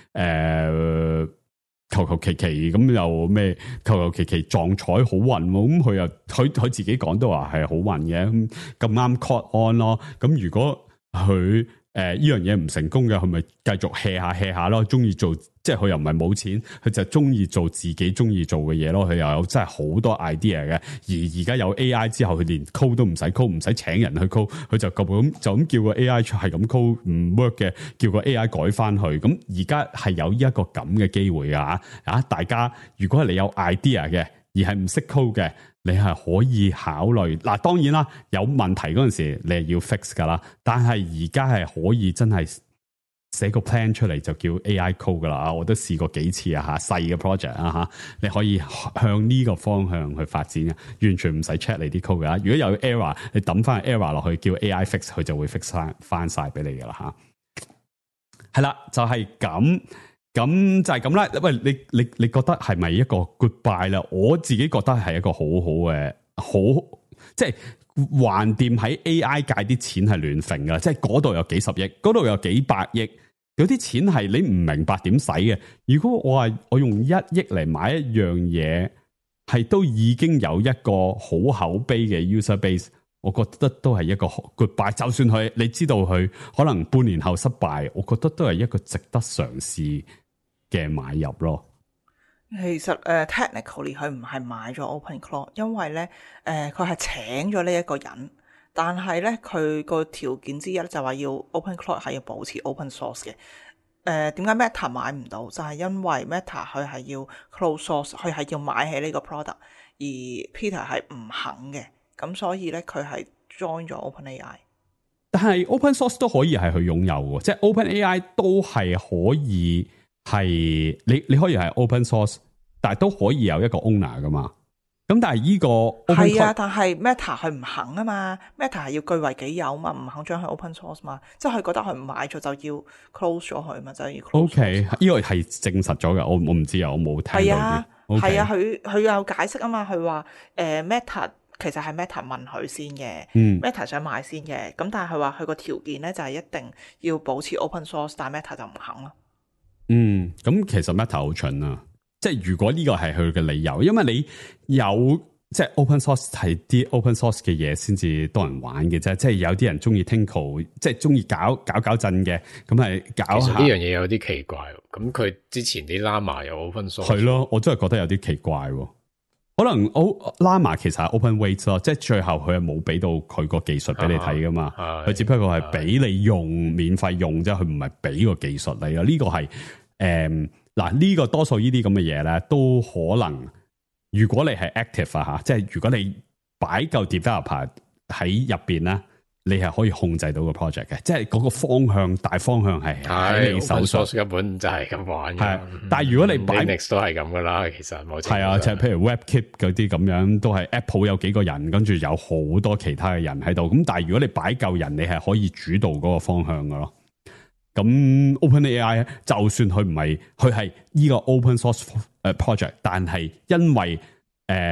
咁又咩？求其撞彩好運喎，咁佢自己講都話係好運嘅，咁啱 caught on 咯。咁如果佢呢樣嘢唔成功嘅，佢咪繼續 hea 下咯，中意做，即係佢又唔係冇錢，佢就中意做自己中意做嘅嘢咯。佢又有真係好多 idea 嘅，而家有 AI 之後，佢連 code 都唔使 code， 唔使請人去 code， 佢就咁叫個 AI 出係咁 code 唔 work 嘅，叫個 AI 改翻去。咁而家係有一個咁嘅機會啊！大家如果係你有 idea 嘅，而係唔識 code 嘅，你係可以考慮。嗱，當然啦，有問題嗰陣時你係要 fix 噶啦。但係而家係可以真係寫個 plan 出嚟就叫 AI code 噶啦。我都試過幾次啊，細嘅 project 啊，你可以向呢個方向去發展嘅，完全唔使 check 你啲 code 噶。如果有 error， 你抌翻 error 落去，叫 AI fix， 佢就會 fix 翻晒俾你噶啦吓。係啦，就係咁。咁就係咁啦。喂，你覺得係咪一個 goodbye 啦？我自己覺得係一個好即係橫掂喺 AI 界啲錢係亂揈噶，即係嗰度有幾十億，嗰度有幾百億，有啲錢係你唔明白點使嘅。如果我用1億嚟買一樣嘢，係都已經有一個好口碑嘅 user base， 我覺得都係一個 goodbye。就算你知道佢可能半年後失敗，我覺得都係一個值得嘗試嘅買入咯。 其實technically 佢唔係買咗 OpenClaw， 因為咧佢係請咗呢一個人，但係咧佢個條件之一咧就話要 OpenClaw 係要保持 open source 嘅。點解 Meta 買唔到？就係因為 Meta 佢係要 close source， 佢係要買起呢個 product， 而 Peter 係唔肯嘅，咁所以咧佢係 join 咗 OpenAI。 但係 open source 都可以係佢擁有嘅，即係 OpenAI 都係可以係你可以係 open source， 但係都可以有一個 owner 噶嘛。咁但係呢個係啊，但係 Meta 佢唔肯啊嘛 ，Meta 係要據為己有嘛，唔肯將佢 open source 嘛，即係佢覺得佢唔買咗就要 close 咗佢嘛，就係要 close。OK， 呢個係證實咗嘅，我唔知啊，我冇聽到。係啊， 係啊，佢有解釋啊嘛，佢話Meta。其實係 Meta 問佢先嘅，Meta 想買先嘅，咁但係佢話佢個條件咧就係一定要保持 open source， 但係 Meta 就唔肯咯。 咁其實 Meta 好蠢啊，即係如果呢個係佢嘅理由，因為你有即係 open source 係啲 open source 嘅嘢先至多人玩嘅啫，即係有啲人中意 Tinkle， 即係中意搞震嘅，咁係搞下。其實呢樣嘢有啲奇怪，咁佢之前啲 Llama 有 open source， 係咯，我真係覺得有啲奇怪。可能 Llama 其實係 open weight 咯，即係最後佢係冇俾到佢個技術俾你睇噶嘛，佢只不過係俾你用免費用啫，佢唔係俾個技術你咯。呢個係嗱呢個多數呢啲咁嘅嘢咧，都可能如果你係 active 啊，即係如果你擺夠 developer 喺入邊咧，你係可以控制到個 project 嘅，即係嗰個方向大方向係喺你手上。 根本就係咁玩嘅。 係，但係如果你擺 Linux 都係咁噶啦，其實冇錯。 係啊，即係譬如 WebKit 嗰啲咁樣，都係 Apple 有幾個人，跟住有好多其他嘅人喺度。咁但係如果你擺夠人，你係可以主導嗰個方向噶咯。咁 OpenAI 就算佢唔係，佢係呢個 open source project，但係因為佢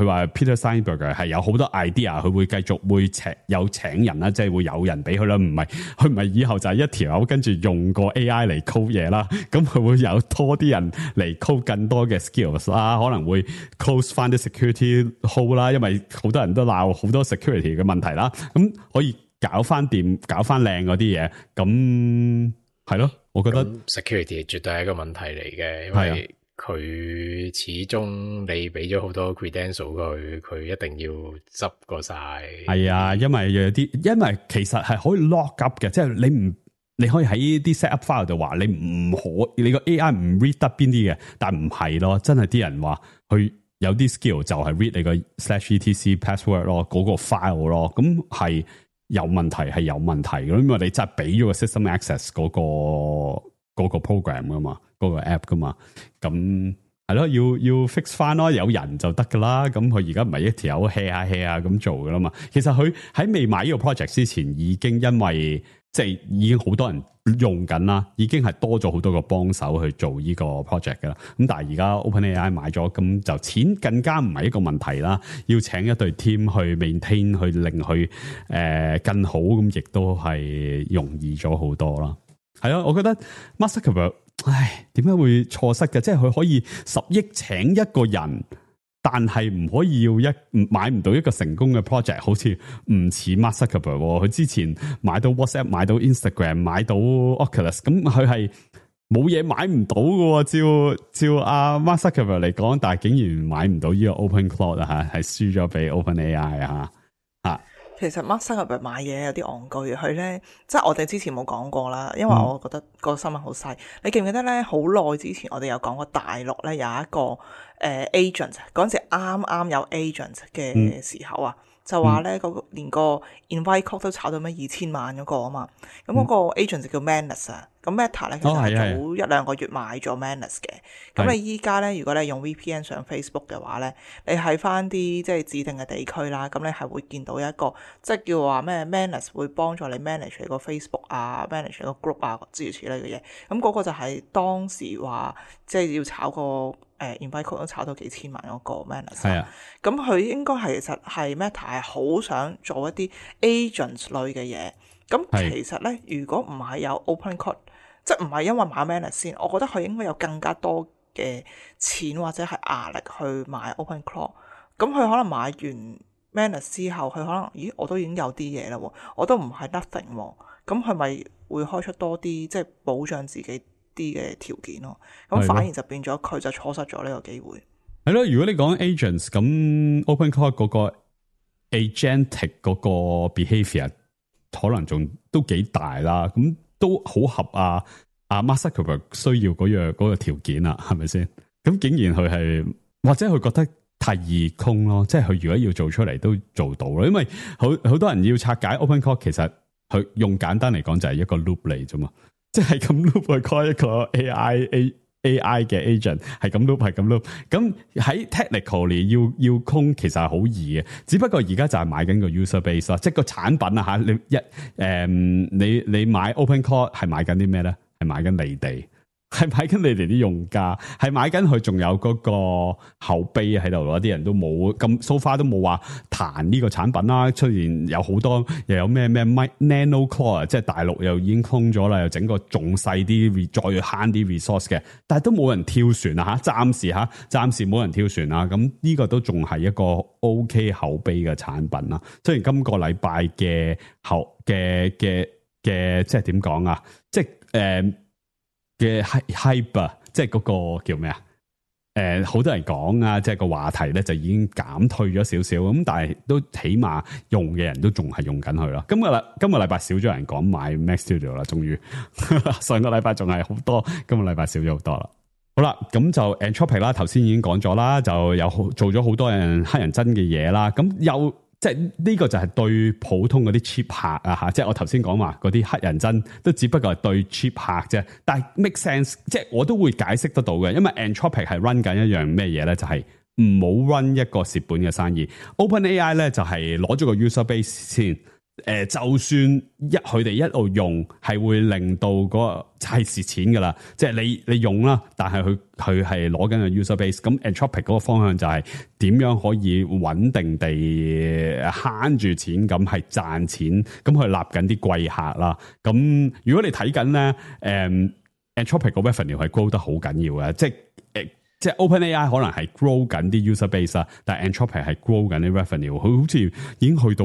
佢話 Peter Steinberg 係有好多 idea， 佢會繼續會請人啦，即係會有人俾佢啦，佢唔係以後就係一條友跟住用個 AI 嚟 code 嘢啦，咁佢會有多啲人嚟 code 更多嘅 skills 啦，可能會 close 翻啲 security hole 啦，因為好多人都鬧好多 security 嘅問題啦，咁可以搞翻掂、搞翻靚嗰啲嘢，咁係咯，我覺得 security 絕對係一個問題嚟嘅，因為佢始終你俾咗好多 credential 佢一定要執過晒。係啊，因為其實係可以 lock up 嘅，即係你可以喺啲 set up file 度話你個 AI 唔 read 得邊啲嘅，但唔係咯，真係啲人話佢有啲 skill 就係 read 你個 /etc password 咯，嗰個 file 咯，咁係有問題係有問題嘅，因為你真係俾咗個 system access 嗰個 program 噶嘛，嗰個 app 噶嘛，咁係咯，要 fix 翻咯，有人就得噶啦。咁佢而家唔係一條友 hea 下咁做噶啦嘛。其實佢喺未買呢個 project 之前，已經因為即係已經好多人用緊啦，已經係多咗好多個幫手去做呢個 project 噶啦。咁但係而家 OpenAI 買咗，咁就錢更加唔係一個問題啦。要請一隊 team 去 maintain 去令佢更好，咁亦都係容易咗好多啦。係咯，我覺得 Mark Zuckerberg，點解會錯失嘅？即係佢可以10億請一個人，但係唔可以買唔到一個成功嘅 project， 好似唔似 Mark Zuckerberg。佢之前買到 WhatsApp， 買到 Instagram， 買到 Oculus， 咁佢係冇嘢買唔到嘅。照阿 Mark Zuckerberg 嚟講，但係竟然買唔到呢個 OpenCloud 啊，係輸咗俾 OpenAI 啊。 其實 Mark Zuckerberg 買嘢有啲戇居，佢咧即係我哋之前冇講過啦，因為我覺得個新聞好細。你記唔記得咧？好耐之前我哋有講過大陸咧有一個agent， 嗰陣時啱有 agent 嘅時候啊，就話咧連個 invite code 都炒到咩2000萬嗰個啊嘛。咁嗰個 agent 就叫 Manus 啊。咁 Meta 咧其實係早1-2個月買咗 Manus 嘅。咁你依家咧，如果你用 VPN 上 Facebook 嘅話咧，你喺翻啲即係指定嘅地區啦，咁你係會見到一個即係叫話咩 Manus 會幫助你 manage 你個 Facebook 啊 ，manage 你個 group 啊諸如此類嘅嘢。咁嗰個就係當時話即係要炒個invite code 都炒到幾千萬嗰個 Manus。係啊。咁佢應該係其實係 Meta 係好想做一啲 agents 類嘅嘢。咁其實咧，如果唔係有 OpenCloud，即係唔係因為買 Manus 先，我覺得佢應該有更加多嘅錢或者係壓力去買 OpenCloud。咁佢可能買完 Manus 之後，佢可能我都已經有啲嘢啦，我都唔係 nothing 喎。咁佢咪會開出多啲即係保障自己啲嘅條件咯。咁反而就變咗佢就錯失咗呢個機會。 係咯，如果你講 agents， 咁 OpenCloud 嗰個 agentic 嗰個 behavior 可能仲都幾大啦，咁都好合Mark Zuckerberg 需要嗰個條件啦，係咪先？咁竟然佢係或者佢覺得太易空咯，即係佢如果要做出嚟都做到咯，因為好多人要拆解 OpenCloud， 其實佢用簡單嚟講就係一個 loop 嚟啫嘛，即係咁 loop 去開一個 AI 嘅 agent， 係咁 loop 係咁 loop， 咁喺 technically 要空其實係好易嘅，只不過而家就係買緊個 user base 啦，即係個產品啊吓，你買 OpenCloud 係買緊啲咩咧？係買緊離地，係買緊你哋啲用家，係買緊佢仲有嗰個口碑喺度咯，啲人都冇咁 so far 都冇話彈呢個產品啦。出現有好多又有咩 Nano Core， 即係大陸又已經空咗啦，又整個仲細啲，再慳啲 resource 嘅，但係都冇人跳船啊吓，暫時冇人跳船啊。咁呢個都仲係一個 OK 口碑嘅產品啦。雖然今個禮拜嘅即係點講啊，即係嘅 hype， 即係嗰個叫咩啊？好多人講啊，即係個話題咧就已經減退咗少少咁，但係都起碼用嘅人都仲係用緊佢咯。今個禮拜少咗人講買 Mac Studio 啦，終於上個禮拜仲係好多，今個禮拜少咗好多啦。好啦，咁就 Anthropic 啦，頭先已經講咗啦，就有做咗好多人黑人憎嘅嘢啦，咁又。即係呢個就係對普通嗰啲 cheap 客啊吓，即係我頭先講話嗰啲黑人憎都只不過係對 cheap 客啫，但係 make sense， 即係我都會解釋得到嘅，因為 Anthropic 係 run 緊一樣咩嘢咧，就係唔好 run 一個蝕本嘅生意。OpenAI 咧就係攞咗個 user base 先， 就算佢哋一路用，係會令到嗰個係蝕錢噶啦。即係你用啦，但係佢係攞緊個 user base。咁 Anthropic 嗰個方向就係點樣可以穩定地慳住錢，咁係賺錢，咁佢立緊啲貴客啦。咁如果你睇緊咧，Anthropic 個 revenue 係 grow 得好緊要嘅，即係 OpenAI 可能係 grow 緊啲 user base 啦，但係 Anthropic 係 grow 緊啲 revenue， 佢好似已經去到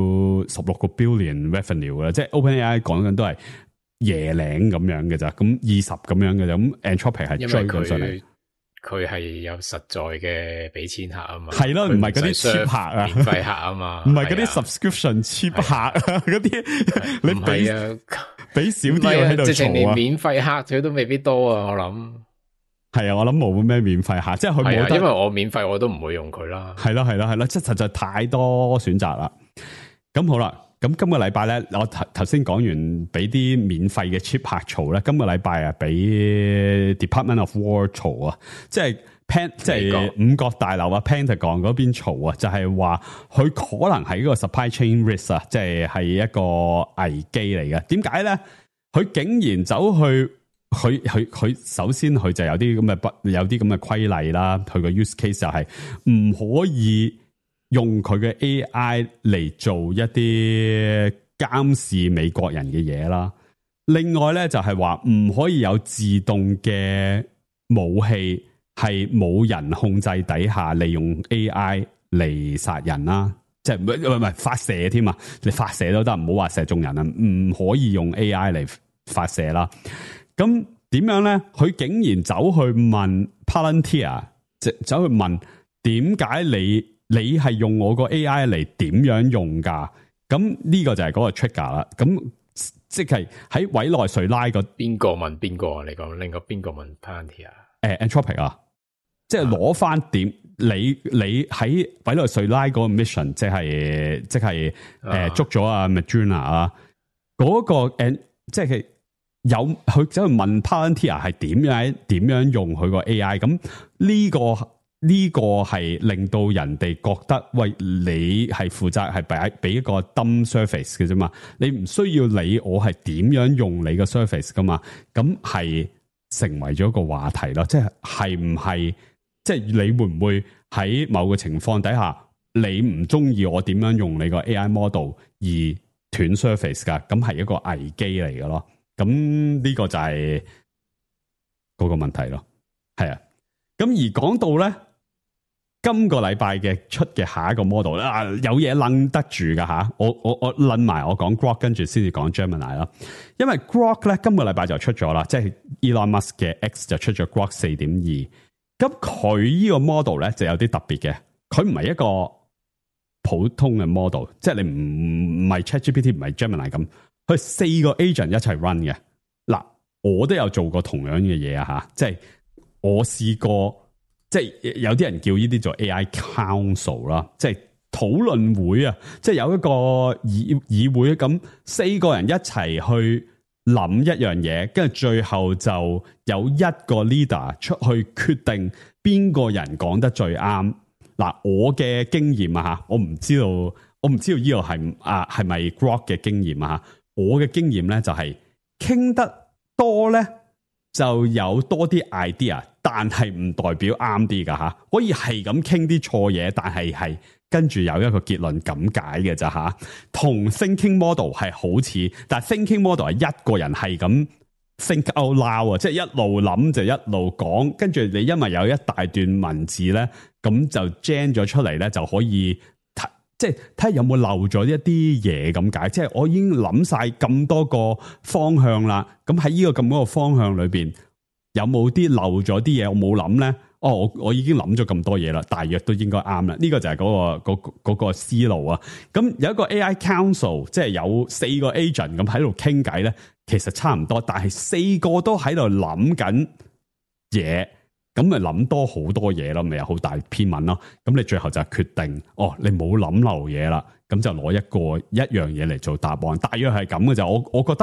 16個 billion revenue 啦，即係 OpenAI 講緊都係椰零咁樣嘅咋，咁20咁樣嘅咋，咁 Anthropic 係追緊上嚟。 佢係有實在嘅俾錢客啊嘛， 係咯，唔係嗰啲 cheap 客啊， 免費客啊嘛， 唔係嗰啲 subscription cheap 客啊，嗰啲你俾少啲喺度直情連嘈啊， 免費客佢都未必多啊，我諗。 係啊，我諗冇咩免費客，即係佢冇得， 因為我免費我都唔會用佢啦。 係啦，即係實在太多選擇啦。咁好啦，咁今個禮拜咧，我頭先講完俾啲免費嘅 cheap 客嘈咧，今個禮拜啊俾 Department of War 嘈啊，即係五角大樓啊 Pentagon 嗰邊嘈啊，就係話佢可能係一個 supply chain risk 啊，即係一個危機嚟嘅。點解咧？佢竟然走去。佢首先佢就有啲咁嘅規例啦，佢個 use case 就係唔可以用佢嘅 AI 嚟做一啲監視美國人嘅嘢啦。另外咧就係話唔可以有自動嘅武器係冇人控制底下利用 AI 嚟殺人啦，即係唔係發射添啊？你發射都得，唔好話射中人啊，唔可以用 AI 嚟發射啦。咁點樣咧？佢竟然走去問 Palantir， 走去問點解你係用我個 AI 嚟點樣用噶？咁呢個就係嗰個 trigger 啦。咁即係喺委內瑞拉個邊個問邊個啊？你講另個邊個問 Palantir？Anthropic 啊，即係攞翻點你喺委內瑞拉嗰個 mission， 即係捉咗阿 Madrona 啊，嗰個即係。有佢走去問 Palantir 係點樣用佢個 AI， 咁呢個係令到人哋覺得，喂，你係負責係俾一個 dumb service 嘅啫嘛，你唔需要理我係點樣用你個 service 噶嘛，咁係成為咗一個話題咯，即係唔係，即係你會唔會喺某個情況底下，你唔中意我點樣用你個 AI model 而斷 service 噶，咁係一個危機嚟嘅咯。咁呢個就係嗰個問題咯，係啊。咁而講到咧，今個禮拜嘅出嘅下一個 model 咧，有嘢楞得住噶吓。我楞埋我講 Grok， 跟住先至講 Gemini 啦。因為 Grok 咧今個禮拜就出咗啦，即係 Elon Musk 嘅 X 就出咗 Grok 4.2。咁佢呢個 model 咧就有啲特別嘅，佢唔係一個普通嘅 model， 即係你唔係 ChatGPT 唔係 Gemini 咁。佢4個 agent 一齊 run 嘅。嗱，我都有做過同樣嘅嘢啊吓，即係我試過，即係有啲人叫呢啲做 AI Council 啦，即係討論會啊，即係有一個議會咁，4個人一齊去諗一樣嘢，跟住最後就有一個 leader 出去決定邊個人講得最啱。嗱，我嘅經驗啊吓，我唔知道呢個係咪 Grok 嘅經驗啊吓。我嘅經驗咧就係傾得多咧就有多啲 idea， 但係唔代表啱啲噶吓，可以係咁傾啲錯嘢，但係跟住有一個結論咁解嘅咋吓。同 thinking model 係好似，但係 thinking model 係一個人係咁 think out loud 啊，即係一路諗就一路講，跟住你因為有一大段文字咧，咁就 gen 咗出嚟咧就可以。即係睇下有冇漏咗一啲嘢咁解，即係我已經諗晒咁多個方向啦。咁喺呢個咁多個方向裏邊，有冇啲漏咗啲嘢我冇諗咧？哦，我已經諗咗咁多嘢啦，大約都應該啱啦。呢個就係嗰個思路啊。咁有一個 AI Council，即係有4個 agent 咁喺度傾偈咧，其實差唔多，但係4個都喺度諗緊嘢。咁咪諗多好多嘢咯，咪有好大篇文咯。咁你最後就決定，你冇諗漏嘢啦，咁就攞一樣嘢嚟做答案。大約係咁嘅就，我覺得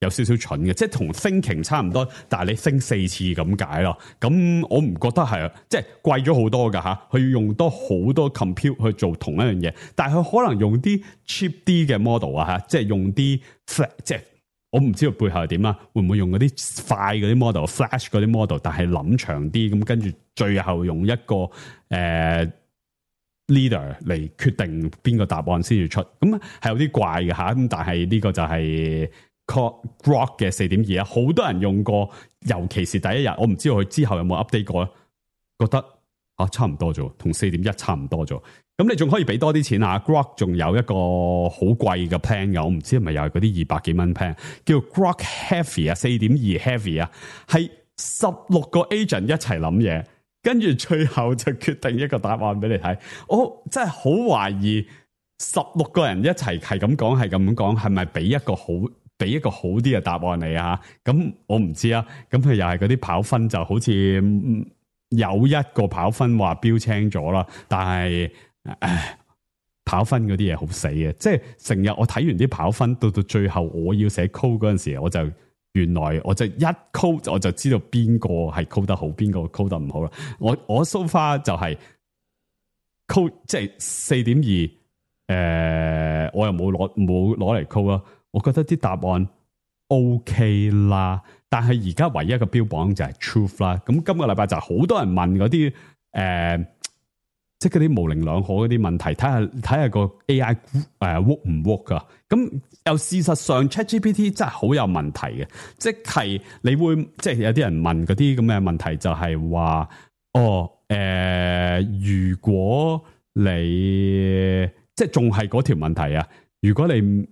有少少蠢嘅，即係同 thinking 差唔多，但係你 think 4次咁解咯。咁我唔覺得係即係貴咗好多㗎嚇，佢要用多好多 compute 去做同一樣嘢，但係佢可能用啲 cheap 啲嘅 model 啊嚇，即係用啲 即係我唔知道背後係點啦，會唔會用嗰啲快嗰啲 model、flash 嗰啲 model， 但係諗長啲，咁跟住最後用一個leader 嚟決定邊個答案先要出，咁係有啲怪嘅嚇。咁但係呢個就係Grok 嘅 4.2 啊，好多人用過，尤其是第一日，我唔知道佢之後有冇 update 過，覺得差唔多咗，同 4.1 差唔多咗。咁你仲可以俾多啲錢啊 Grok 仲有一個好貴嘅 plan 嘅，我唔知係咪又係嗰啲200幾蚊 plan， 叫 Grok Heavy 啊， 4.2 Heavy 啊，係16個 agent 一齊諗嘢，跟住最後就決定一個答案俾你睇。我真係好懷疑16個人一齊係咁講，係咪俾一個好啲嘅答案你啊？咁我唔知啊。咁佢又係嗰啲跑分就好似有一個跑分話標青咗啦，但係跑分嗰啲嘢好死嘅，即係成日我睇完啲跑分到最後我要寫 code 嗰陣時，原來我就一 code 我就知道邊個係 code 得好，邊個 code 得唔好啦。我 so far 就係 code 即係 4.2，我又冇攞嚟 code 啦。我覺得啲答案 OK 啦，但係而家唯一一個標榜就係 truth 啦。咁今個禮拜就好多人問嗰啲即係嗰啲模棱兩可嗰啲問題，睇下個 AI work 唔 work 噶。咁又事實上 ChatGPT 真係好有問題嘅，即係你會即係有啲人問嗰啲咁嘅問題，就係話如果你即係仲係嗰條問題啊，如果你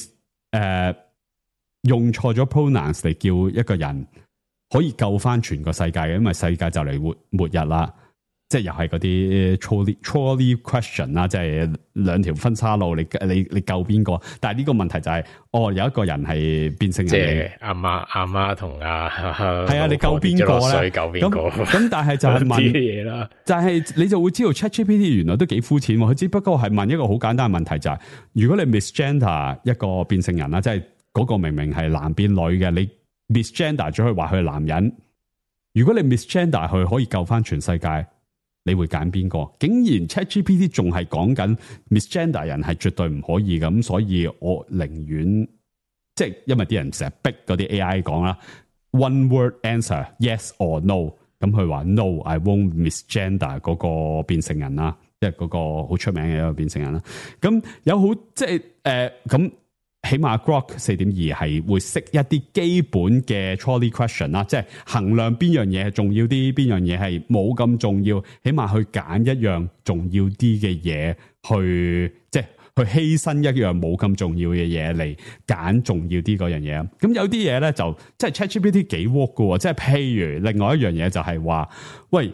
用錯咗 pronouns 嚟叫一個人，可以救翻全個世界嘅，因為世界就嚟末日啦。即係又係嗰啲 trolley question 啦，即係兩條分叉路，你救邊個？但係呢個問題就係，有一個人係變性人，即係阿媽同係啊，你救邊個咧？救邊個？咁但係就係問啲嘢啦。但係你就會知道 ChatGPT 原來都幾膚淺，佢只不過係問一個好簡單嘅問題，就係如果你 misgender 一個變性人啦，即係嗰個明明係男變女嘅，你 misgender 咗佢話佢係男人，如果你 misgender 佢可以救翻全世界，你會揀邊個？竟然 ChatGPT 仲係講緊 misgender 人係絕對唔可以咁，所以我寧願即係因為啲人成日逼嗰啲 AI 講啦 ，one word answer yes or no， 咁佢話 no，I won't misgender 嗰個變性人啦，即係嗰個好出名嘅一個變性人啦。咁有好即係咁。起碼 Grok 4.2 係會識一啲基本嘅 trolley question 啦，即係衡量邊樣嘢係重要啲，邊樣嘢係冇咁重要，起碼去揀一樣重要啲嘅嘢，去即係去犧牲一樣冇咁重要嘅嘢嚟揀重要啲嗰樣嘢。咁有啲嘢咧就即係 ChatGPT 幾 work 㗎喎，即係譬如另外一樣嘢就係話，喂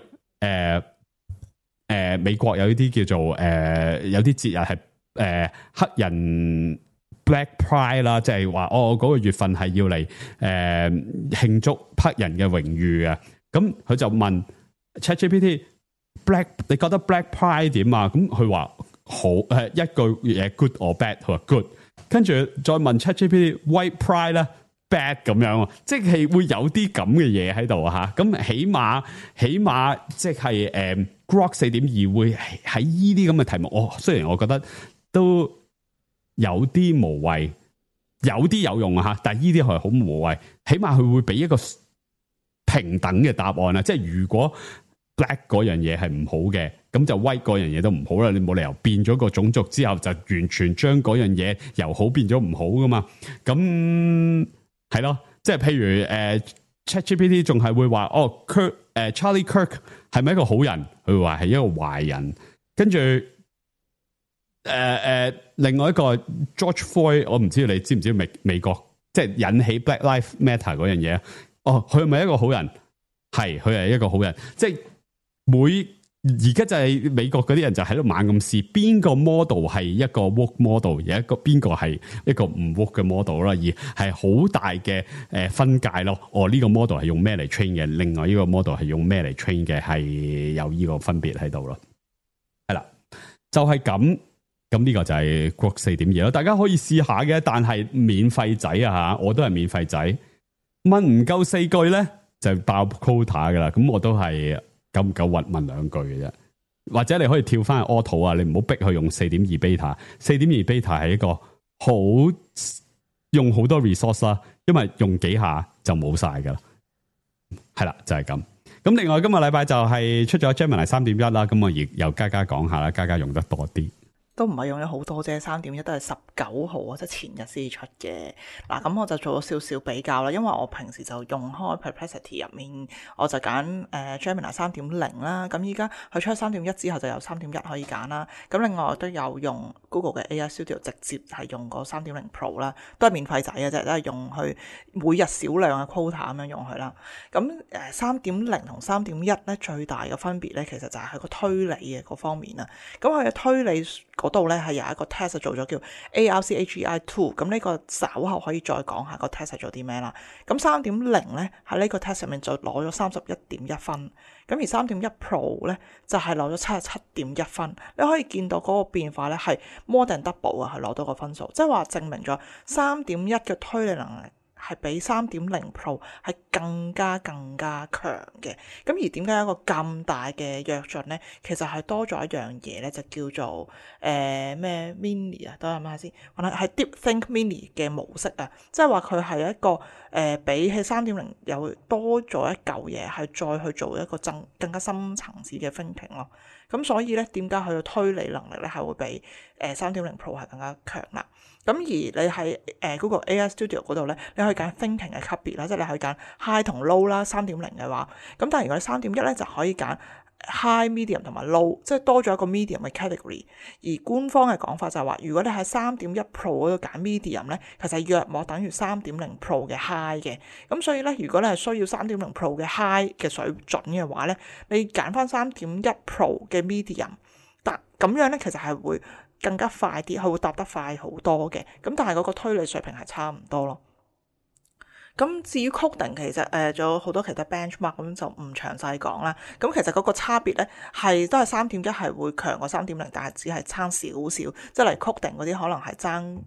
美國有啲叫做有啲節日係黑人。Black Pride 啦，即係話嗰個月份係要嚟慶祝黑人嘅榮譽嘅，咁佢就問 ChatGPT Black， 你覺得 Black Pride 點啊？咁佢話好一句嘢 good or bad， 佢話 good， 跟住再問 ChatGPT White Pride 咧 bad 咁樣，即係會有啲咁嘅嘢喺度吓。咁起碼即係Grok 4.2 會喺呢啲咁嘅題目，雖然我覺得都。有啲無謂，有啲有用啊吓，但係呢啲係好無謂。起碼佢會俾一個平等嘅答案啊，即係如果 black 嗰樣嘢係唔好嘅，咁就 white 嗰樣嘢都唔好啦。你冇理由變咗個種族之後就完全將嗰樣嘢由好變咗唔好噶嘛。咁係咯，即係譬如ChatGPT 仲係會話Charlie Kirk 係咪一個好人？佢話係一個壞人，跟住。另外一個 George Floyd， 我唔知道你知唔知美國即係引起 Black Lives Matter 嗰樣嘢？佢係咪一個好人？係，佢係一個好人。即係而家就係美國嗰啲人就喺度猛咁試邊個 model 係一個 work model， 有一個邊個係一個唔 work 嘅 model 啦，而係好大嘅分界咯。呢個 model 係用咩嚟 train 嘅？另外呢個 model 係用咩嚟 train 嘅？係有呢個分別喺度咯。係啦，就係咁。 咁呢個就係 Grok 4.2咯，大家可以試下嘅，但係免費仔啊嚇，我都係免費仔，問唔夠4句咧就爆 quota 噶啦，咁我都係夠唔夠問2句嘅啫，或者你可以跳翻去 auto 啊，你唔好逼佢用4.2 beta，4.2 beta 係一個用好多 resource 啦，因為用幾下就冇晒噶啦，係啦就係咁。咁另外今個禮拜就係出咗 Gemini 3.1啦，咁我亦由嘉嘉講下啦，嘉嘉用得多啲。 都唔係用咗好多啫，3.1都係19號啊，即係前日先出嘅。嗱，咁我就做咗少少比較啦，因為我平時就用開 Perplexity 入面，我就揀Gemini 3.0啦。咁依家佢出咗3.1之後就有3.1可以揀啦。咁另外我都有用 Google 嘅 AI Studio 直接係用個3.0 Pro 啦，都係免費仔嘅啫，都係用佢每日少量嘅 quota 咁樣用佢啦。咁3.0同3.1咧最大嘅分別咧，其實就係佢個推理嘅嗰方面啦。咁佢嘅推理嗰度咧係有一個 test 做咗叫 ARCAGI2，咁呢個稍後可以再講下個 test 係做啲咩啦。咁3.0咧喺呢個 test 上面就攞咗31.1分，咁而3.1 Pro 咧就係攞咗77.1分。你可以見到嗰個變化咧係 more than double 啊，係攞到個分數，即係話證明咗3.1嘅推理能力係比3.0 Pro 係更加強嘅。咁而點解有一個咁大嘅躍進咧？其實係多咗一樣嘢咧，就叫做咩 mini 啊，等我諗下先，係 DeepThink Mini 嘅模式啊，即係話佢係一個比起3.0有多咗一嚿嘢，係再去做一個更加深層次嘅 thinking 咯。咁所以咧，點解佢嘅推理能力咧係會比3.0 Pro 係更加強啦？咁而你喺Google AI Studio 嗰度咧，你可以揀 thinking 嘅級別啦，即係你可以揀 high 同 low 啦。3.0嘅話，咁但係如果你3.1咧就可以揀 high、medium 同埋 low， 即係多咗一個 medium 嘅 category。而官方嘅講法就係話，如果你喺3.1 Pro 嗰度揀 medium 咧，其實約莫等於3.0 Pro 嘅 high 嘅。咁所以咧，如果你係需要3.0 Pro 嘅 high 嘅水準嘅話咧，你揀翻3.1 Pro 嘅 medium， 但咁樣咧其實係會更加快啲，佢會答得快好多嘅。咁但係嗰個推理水平係差唔多咯。咁至於 coding 其實仲有好多其他 benchmark， 咁就唔詳細講啦。咁其實嗰個差別咧都係3.1係會強過3.0，但係只係差少少。即係例如 coding 嗰啲可能係爭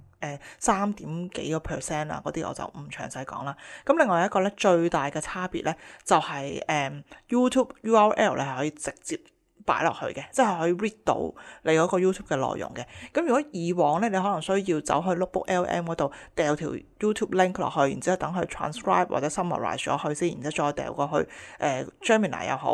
3點幾個 percent 啊，嗰啲我就唔詳細講啦。咁另外一個咧最大嘅差別咧就係YouTube URL 咧係可以直接擺落去嘅，即係可以 read 到你嗰個 YouTube 嘅內容嘅。咁如果以往咧，你可能需要走去 Notebook LM 嗰度掉條 YouTube link 落去，然之後等佢 transcribe 或者 summarize 咗佢先，然之後再掉過去Gemini 又好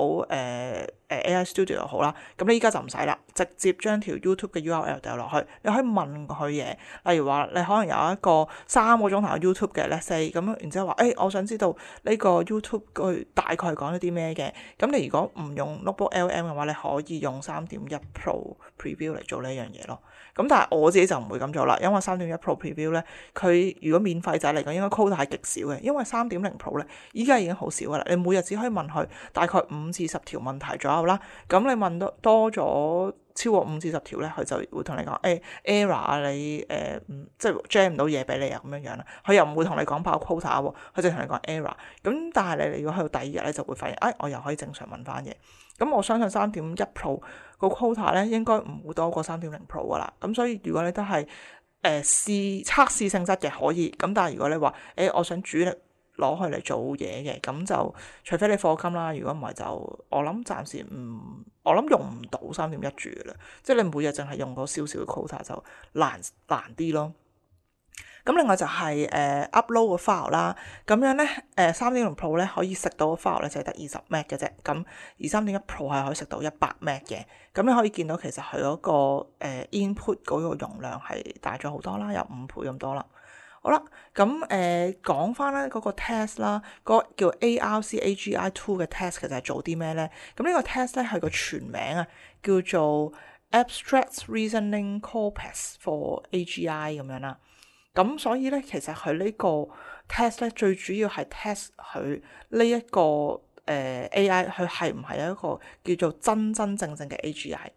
AI Studio 又好啦。咁你依家就唔使啦，直接將條 YouTube 嘅 URL 掉落去，你可以問佢嘢。例如話你可能有一個3個鐘頭 YouTube 嘅 let's say 咁，然之後話我想知道呢個 YouTube 佢大概講咗啲咩嘅。咁你如果唔用 Notebook LM 嘅話，你可以用3.1 Pro Preview 嚟做呢樣嘢咯。咁但係我自己就唔會咁做啦，因為3.1 Pro Preview 咧，佢如果免費仔嚟講，應該 quota 係極少嘅，因為3.0 Pro 咧依家已經好少噶啦。你每日只可以問佢大概5至10條問題左右啦。咁你問多咗超過5至10條咧，佢就會同你講error 啊，你即係 jam 唔到嘢俾你啊咁樣樣啦。佢又唔會同你講爆 quota 喎，佢就同你講 error。咁但係你如果去到第二日咧，就會發現我又可以正常問翻嘢。咁我相信3.1 Pro 個 quota 咧應該唔會多過3.0 Pro 噶啦。咁所以如果你都係測試性質嘅可以，咁但係如果你話我想主力攞去嚟做嘢嘅，咁就除非你課金啦，如果唔係就我諗暫時我諗用唔到3.1住嘅啦。即係你每日淨係用嗰少少嘅 quota 就難啲咯。咁另外就係upload 個 file 啦，咁樣咧3.0 Pro 咧可以食到個 file 咧就係得20 MB 嘅啫，咁而3.1 Pro 係可以食到100 MB 嘅。咁你可以見到其實佢嗰個input 嗰個容量係大咗好多啦，有5倍咁多啦。好啦，咁講翻咧嗰個 test 啦，嗰個叫 ARCAGI2 嘅 test 其實係做啲咩咧？咁呢個 test 咧係個全名啊，叫做 Abstract Reasoning Corpus for AGI 咁樣啦。咁所以咧，其實佢呢個 test 咧最主要係 test 佢呢一個AI 佢係唔係有一個叫做真正嘅 AGI。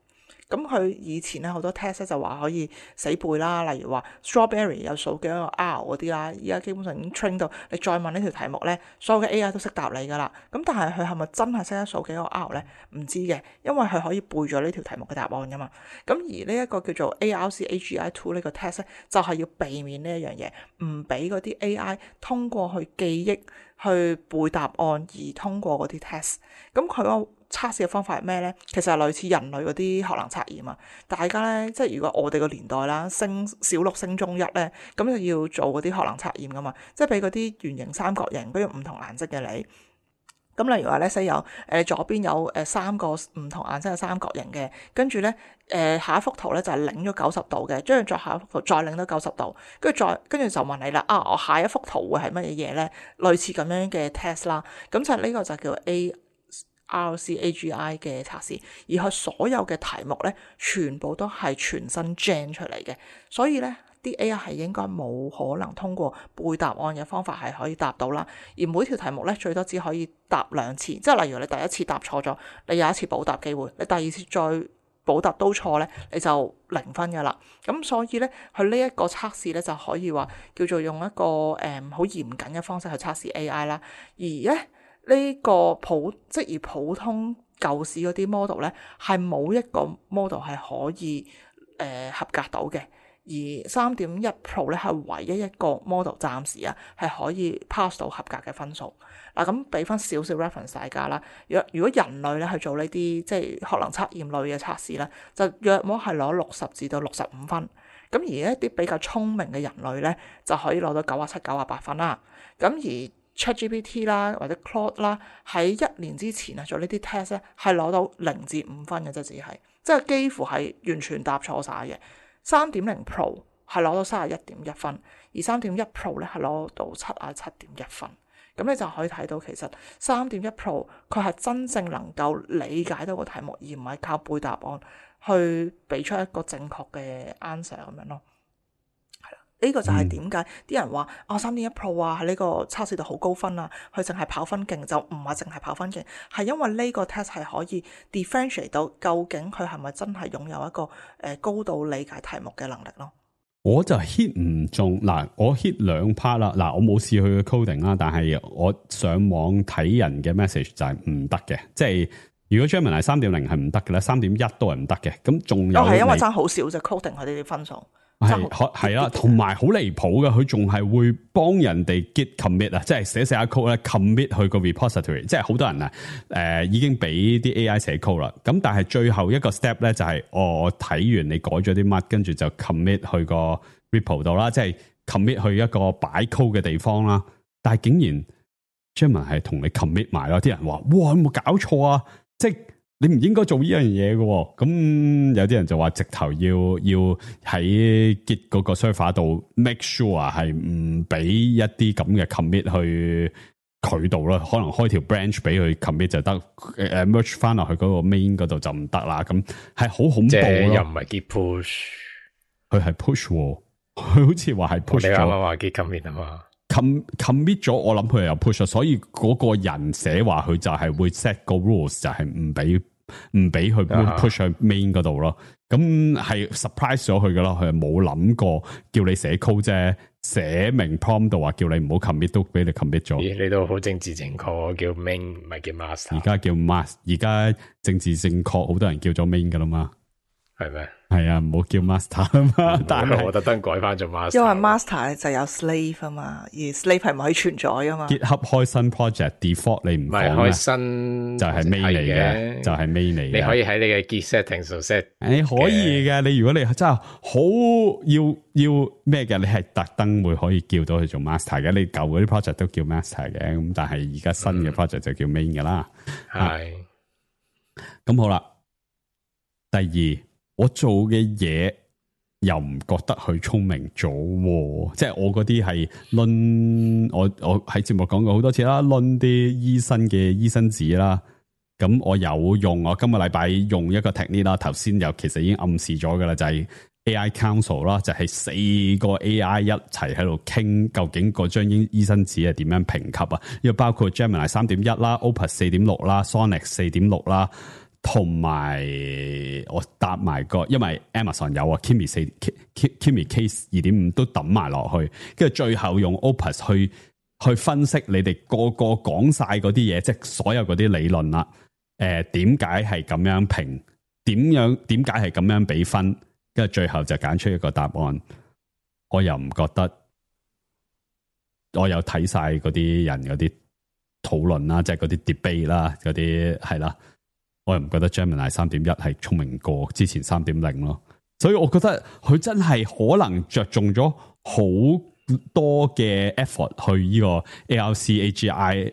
咁佢以前咧好多 test 就話可以死背啦，例如話 strawberry 有數幾個 R 嗰啲啦，依家基本上已經 train 到你再問呢條題目咧，所有嘅 AI 都識答你噶啦。咁但係佢係咪真係識得數幾個 R 咧？唔知嘅，因為佢可以背咗呢條題目嘅答案噶嘛。咁而呢一個叫做 ARC-AGI-2 呢個 test 咧，就係要避免呢一樣嘢，唔俾嗰啲 AI 通過去記憶去背答案而通過嗰啲 test。咁佢個測試嘅方法係咩咧？其實係類似人類嗰啲學能測驗啊。大家咧，即係如果我哋個年代啦，升小六升中一咧，咁就要做嗰啲學能測驗噶嘛，即係俾嗰啲圓形、三角形，跟住唔同顏色嘅你。咁例如話咧，左邊有3個唔同顏色嘅三角形嘅，跟住咧下一幅圖咧就係擰咗90度嘅，跟住再下一幅圖再擰到90度，跟住就問你啦，我下一幅圖會係乜嘢嘢咧？類似咁樣嘅 test 啦，咁就呢個就叫 ARC-AGI 嘅測試，而佢所有嘅題目咧全部都係全新 gen 出嚟嘅，所以咧啲 AI 係應該冇可能通過背答案嘅方法係可以答到啦。而每條題目咧最多只可以答2次，即係例如你第一次答錯咗，你有一次補答機會；你第二次再補答都錯咧，你就0分噶啦。咁所以咧，佢呢一個測試咧就可以話叫做用一個好嚴謹嘅方式去測試 AI 啦。而咧呢個普通舊時嗰啲 model 咧係冇一個 model 係可以合格到嘅。而 3.1 Pro 咧係唯一一個 model 暫時係可以 pass 到合格嘅分數。嗱，咁俾翻少少 reference 大家啦。如果人類咧去做呢啲即係學能測驗類嘅測試咧，就約莫係攞60至到65分。咁而一啲比較聰明嘅人類咧就可以攞到97、98分啦。咁而 ChatGPT 啦或者 Claude 啦喺1年之前做呢啲 test 咧係攞到0至5分嘅啫，即係幾乎係完全答錯晒嘅。3.0 Pro 係攞到31.1分，而3.1 Pro 咧係攞到77.1分。咁你就可以睇到其實3.1 Pro 佢係真正能夠理解到個題目，而唔係靠背答案去俾出一個正確嘅 answer 咁樣咯。係啦，呢個就係點解啲人話3.1 Pro 喺呢個測試度好高分啊，佢淨係跑分勁，就唔係淨係跑分勁，係因為呢個 test 係可以 differentiate 到究竟佢係咪真係擁有一個高度理解題目嘅能力咯。 我就 hit 唔中嗱，我 hit 2 part 啦。嗱，我冇試佢嘅 coding 啦，但係我上網睇人嘅 message 就係唔得嘅。即係如果 Gemini 3.0 係唔得嘅咧，3.1 都係唔得嘅。咁仲有係因為爭好少啫 coding 佢哋啲分數。 係啦，同埋好離譜嘅，佢仲係會幫人哋 git commit 啊，即係寫下 code 咧 commit 去個 repository， 即係好多人已經俾啲 AI 寫 code 啦。咁但係最後一個 step 咧就係我睇完你改咗啲乜，跟住就 commit 去個 repo 度啦，即係 commit 去一個擺 code 嘅地方啦。但係竟然 Gemini 係同你 commit 埋咯，啲人話哇，有冇搞錯啊？即係你唔應該做呢樣嘢嘅，咁有啲人就話直頭要喺 Git 嗰個 server 度 make sure 係唔俾一啲咁嘅 commit 去佢度啦，可能開條 branch 俾佢 commit 就得，merge 翻落去嗰個 main 嗰度就唔得啦，咁係好恐怖咯。 又唔係 Git push， 佢係 push， 佢好似話係 push 咗。 你啱啱話 Git commit 啊嘛。 commit 咗，我諗佢又 push 咗，所以嗰個人寫話佢就係會 set 個 rules， 就係唔俾佢 push 去 main 嗰度咯。咁係 surprise 咗佢噶咯，佢係冇諗過叫你寫 code 啫，寫明 prompt 度話叫你唔好 commit 都俾你 commit 咗。 咦，你都好政治正確，叫 main 唔係叫 master。 而家叫 master， 而家政治正確，好多人叫咗 main 噶啦嘛。 係咩？ 係啊，唔好叫 master 啊嘛。但係我特登改翻做 master， 因為 master 就有 slave 啊嘛，而 slave 係唔可以存在噶嘛。 GitHub 開新 project default 你唔講開新就係 main 嚟嘅，就係 main 嚟嘅。 你可以喺你嘅 Git settings 度 set， 你可以嘅。你如果你真係好要咩嘅，你係特登會可以叫到佢做 master 嘅。你舊嗰啲 project 都叫 master 嘅，咁但係而家新嘅 project 就叫 main 噶啦。 係咁好啦。第二，我做嘅嘢又唔覺得佢聰明咗，即係我嗰啲係論，我喺節目講過好多次啦，論啲醫生嘅醫生紙啦。咁我有用，我今個禮拜用一個 technique 啦，頭先又其實已經暗示咗噶啦，就係 AI Council 啦，就係4個 AI 一齊喺度傾，究竟嗰張醫生紙係點樣評級啊？因為包括 Gemini 3.1 啦、Opus 4.6 啦、Sonnet 4.6 啦。 同埋我搭埋個，因為 Amazon 有啊 Kimi Case 2.5 都抌埋落去，跟住最後用 Opus 去分析你哋個講晒嗰啲嘢，即係所有嗰啲理論啦。點解係咁樣評？點解係咁樣俾分？跟住最後就揀出一個答案。我又唔覺得，我有睇晒嗰啲人嗰啲討論啦，即係嗰啲 debate 啦，嗰啲係啦，我又唔覺得 Gemini 3.1 係聰明過之前 3.0 咯，所以我覺得佢真係可能着重咗好多嘅 effort 去呢個 ARC AGI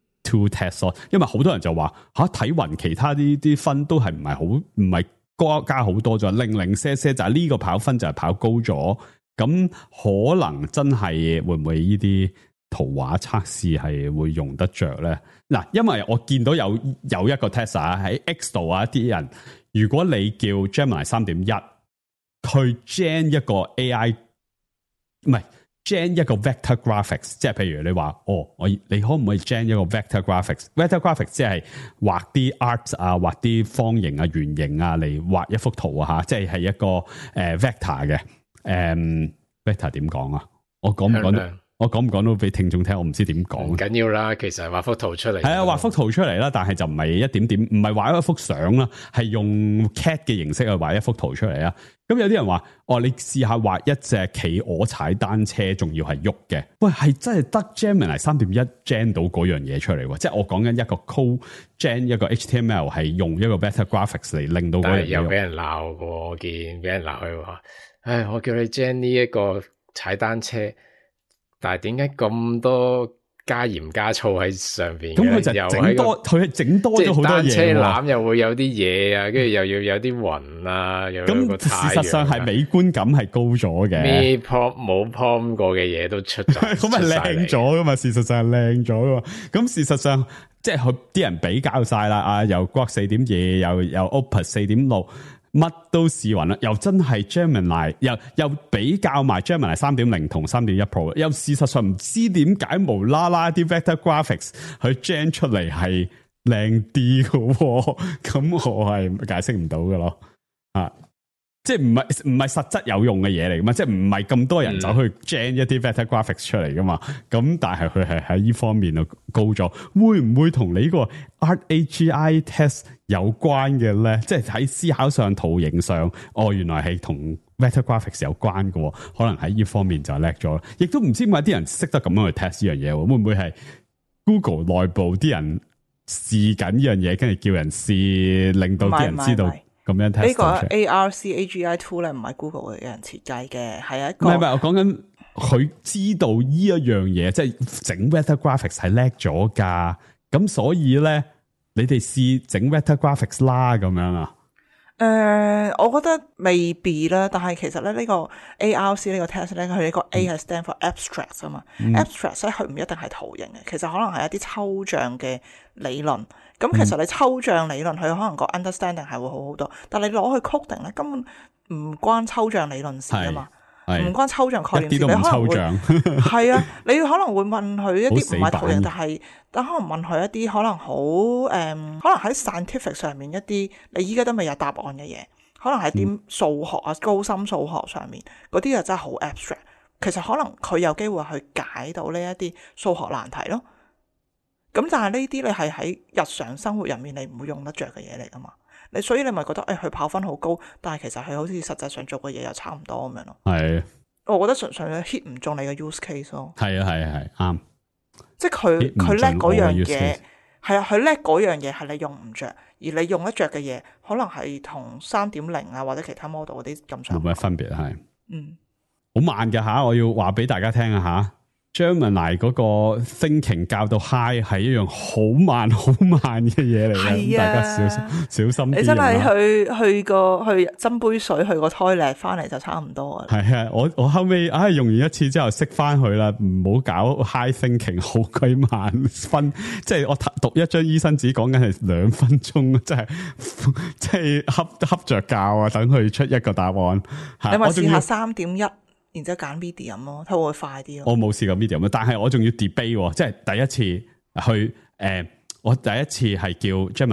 2 test 咯，因為好多人就話睇勻其他啲分都係唔係加好多咗，零些就係呢個跑分就係跑高咗。咁可能真係會唔會呢啲圖畫測試係會用得着咧？嗱，因為我見到有一個 test 喺 X 度啊，啲人如果你叫 Gemini 3.1 去 gen 一個 AI 唔係 gen 一個 vector graphics， 即係譬如你話你可唔可以 gen 一個 vector graphics？vector graphics 即係畫啲 art 啊，畫啲方形啊、圓形啊嚟畫一幅圖啊吓，即係一個vector 嘅。Vector 點講啊？我講唔講都俾聽眾聽，我唔知點講。 唔緊要啦，其實畫幅圖出嚟。係啊，畫幅圖出嚟啦，但係就唔係一點點，唔係畫一幅相啦，係用 CAD 嘅形式去畫一幅圖出嚟啊。咁有啲人話，你試下畫一隻企鵝踩單車，仲要係喐嘅。喂，係真係得 Gemini 3.1 gen 到嗰樣嘢出嚟喎。即係我講緊一個 code gen 一個 HTML 係用一個 vector graphics 嚟令到嗰樣嘢。又俾人鬧過，我見俾人鬧佢話。我叫你 gen 呢一個踩單車，但係點解咁多加鹽加醋喺上邊？咁佢就整多，佢係整多咗好多嘢。單車籃又會有啲嘢啊，跟住又要有啲雲啊，又有個太陽。事實上係美觀感係高咗嘅。咩 pop 冇 pop 過嘅嘢都出咗， 咁咪靚咗噶嘛？事實上係靚咗噶嘛？咁事實上即係佢啲人比較晒啦，由 Grok 4.2，又 Opus 4.6。乜都試勻啦，又真係 Gemini， 又比較埋 Gemini 3.0 同 3.1 Pro， 又事實上唔知點解無啦啦啲 vector graphics 佢 gen 出嚟係靚啲嘅，咁我係解釋唔到嘅咯，即係唔係實質有用嘅嘢嚟噶嘛，即係唔係咁多人走去 gen 一啲 vector graphics 出嚟噶嘛，咁但係佢係喺呢方面就高咗，會唔會同你呢個 Art AGI test 有關嘅咧？即係喺思考上、圖形上，原來係同 vector graphics 有關嘅，可能喺呢方面就叻咗。亦都唔知點解啲人識得咁樣去 test 呢樣嘢，會唔會係 Google 內部啲人試緊呢樣嘢，跟住叫人試，令到啲人知道？咁樣 test 呢個 ARC AGI 2咧，唔係 Google 嘅人設計嘅，係一個唔係我講緊佢知道呢一樣嘢，即係整 vector graphics 係叻咗噶，咁所以咧，你哋試整 vector graphics 啦，咁樣啊？ 我覺得未必啦，但係其實咧呢個 ARC 呢個 test 咧，佢呢個 A 係 stand for abstract 啊嘛，abstract 咧佢唔一定係圖形嘅，其實可能係一啲抽象嘅理論。咁其實你抽象理論，佢可能個 understanding 係會好好多，但係你攞去 coding 咧，根本唔關抽象理論事啊嘛，唔關抽象概念事， 一啲都唔抽象。 係啊，你可能會問佢一啲唔係圖形，但可能問佢一啲可能好可能喺 scientific 上面一啲你依家都未有答案嘅嘢，可能係啲數學啊、高深數學上面嗰啲就真係好 abstract。其實可能佢有機會去解到呢一啲數學難題咯。咁但係呢啲你係喺日常生活入面你唔會用得着嘅嘢嚟噶嘛？所以你咪覺得佢跑分好高，但係其實佢好似實際上做嘅嘢又差唔多咁樣咯。係，我覺得純粹 hit 唔中你嘅 use case 咯。係啱。 即係佢叻嗰樣嘢，係啊，佢叻嗰樣嘢係你用唔着，而你用得着嘅嘢可能係同 3.0 啊或者其他 model 嗰啲咁上下。冇乜分別係。好慢嘅吓，我要話俾大家聽啊吓。Gemini 嗰個 thinking 教到 high 係一樣好慢嘅嘢嚟嘅，大家小心啲。你真係去斟杯水，去個 toilet 翻嚟就差唔多啊。 係啊，我後尾用完一次之後熄翻佢啦，唔好搞 high thinking， 好鬼慢即係我讀一張醫生紙講緊係2分鐘，即係恰着教啊，等佢出一個答案。 你咪試下3.1。然之後揀 medium 咯，睇會唔會快啲咯？ 我冇試過 medium，但係我仲要 debate，即係第一次去我第一次係叫 Gemini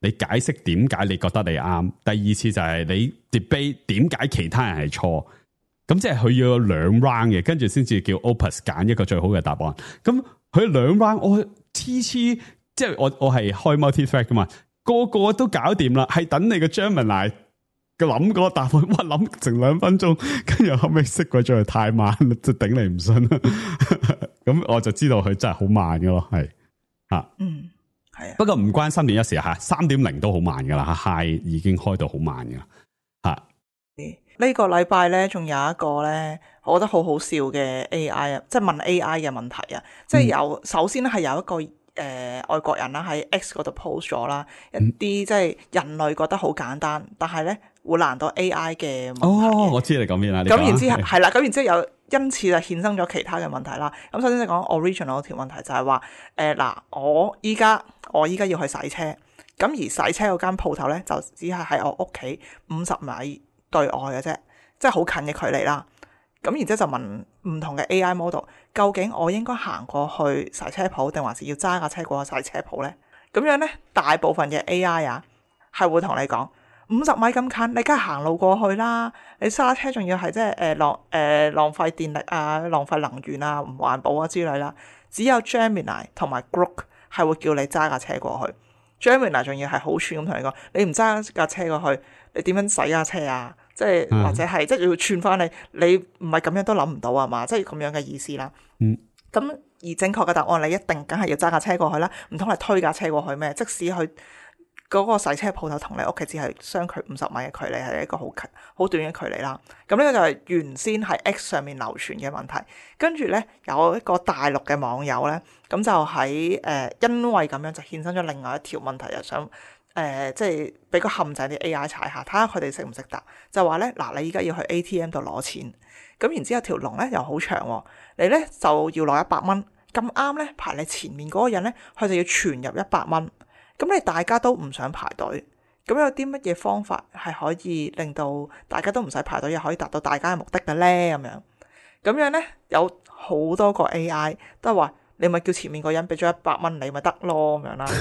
你解釋點解你覺得你啱，第二次就係你 debate 點解其他人係錯。咁即係佢要有2 round 嘅，跟住先至叫 Opus 揀一個最好嘅答案。咁佢2 round，我即係我係開 multi-thread 噶嘛，個個都搞掂啦，係等你個 Gemini 諗個答案，哇諗成2分鐘，跟住後尾識鬼咗，太慢啦，即係頂你唔順啦。咁我就知道佢真係好慢噶咯，係啊， 係啊。 不過唔關3.1事吓，3.0都好慢噶啦，High 已經開到好慢噶吓。 呢個禮拜咧，仲有一個咧，我覺得好好笑嘅 AI 啊，即係問 AI 嘅問題啊，即係首先係有一個外國人啦喺 X 嗰度 post 咗啦，一啲即係人類覺得好簡單，但係咧會難到 AI 嘅問題。 我知你講咩啦。 咁然之後係啦，咁然之後有因此就衍生咗其他嘅問題啦。咁首先你講 original 嗰條問題就係話嗱，我依家要去洗車，咁而洗車嗰間鋪頭咧就只係喺我屋企50米對外嘅啫，即係好近嘅距離啦。咁然之後就問唔同嘅 AI model， 究竟我應該行過去洗車鋪，定還是要揸架車過去洗車鋪呢？咁樣呢，大部分嘅 AI 啊，係會同你講50米咁近，你梗係行路過去啦。你揸車仲要係即係浪費電力啊、浪費能源啊、唔環保啊之類啦。只有 Gemini 同埋 Grok 係會叫你揸架車過去。Gemini 仲要係好串咁同你講，你唔揸架車過去，你點樣洗架車啊？即係或者係即係要串翻你唔係咁樣都諗唔到啊嘛，即係咁樣嘅意思啦。咁而正確嘅答案你一定梗係要揸架車過去啦，唔通係推架車過去咩？即使佢嗰個洗車鋪頭同你屋企只係相距50米嘅距離，係一個好短嘅距離啦。咁呢個就係原先喺 X 上面流傳嘅問題。跟住咧有一個大陸嘅網友咧，咁就喺因為咁樣就衍生咗另外一條問題，又想即係俾個陷阱啲 AI 踩下，睇下佢哋識唔識答。就話咧嗱，你依家要去 ATM 度攞錢，咁然之後條龍咧又好長喎，你咧就要攞100蚊，咁啱咧排你前面嗰個人咧，佢就要存入100蚊，咁你大家都唔想排隊，咁有啲乜嘢方法係可以令到大家都唔使排隊，又可以達到大家嘅目的嘅咧？咁樣咧有好多個 AI 都係話，你咪叫前面個人俾咗100蚊你咪得咯咁樣啦。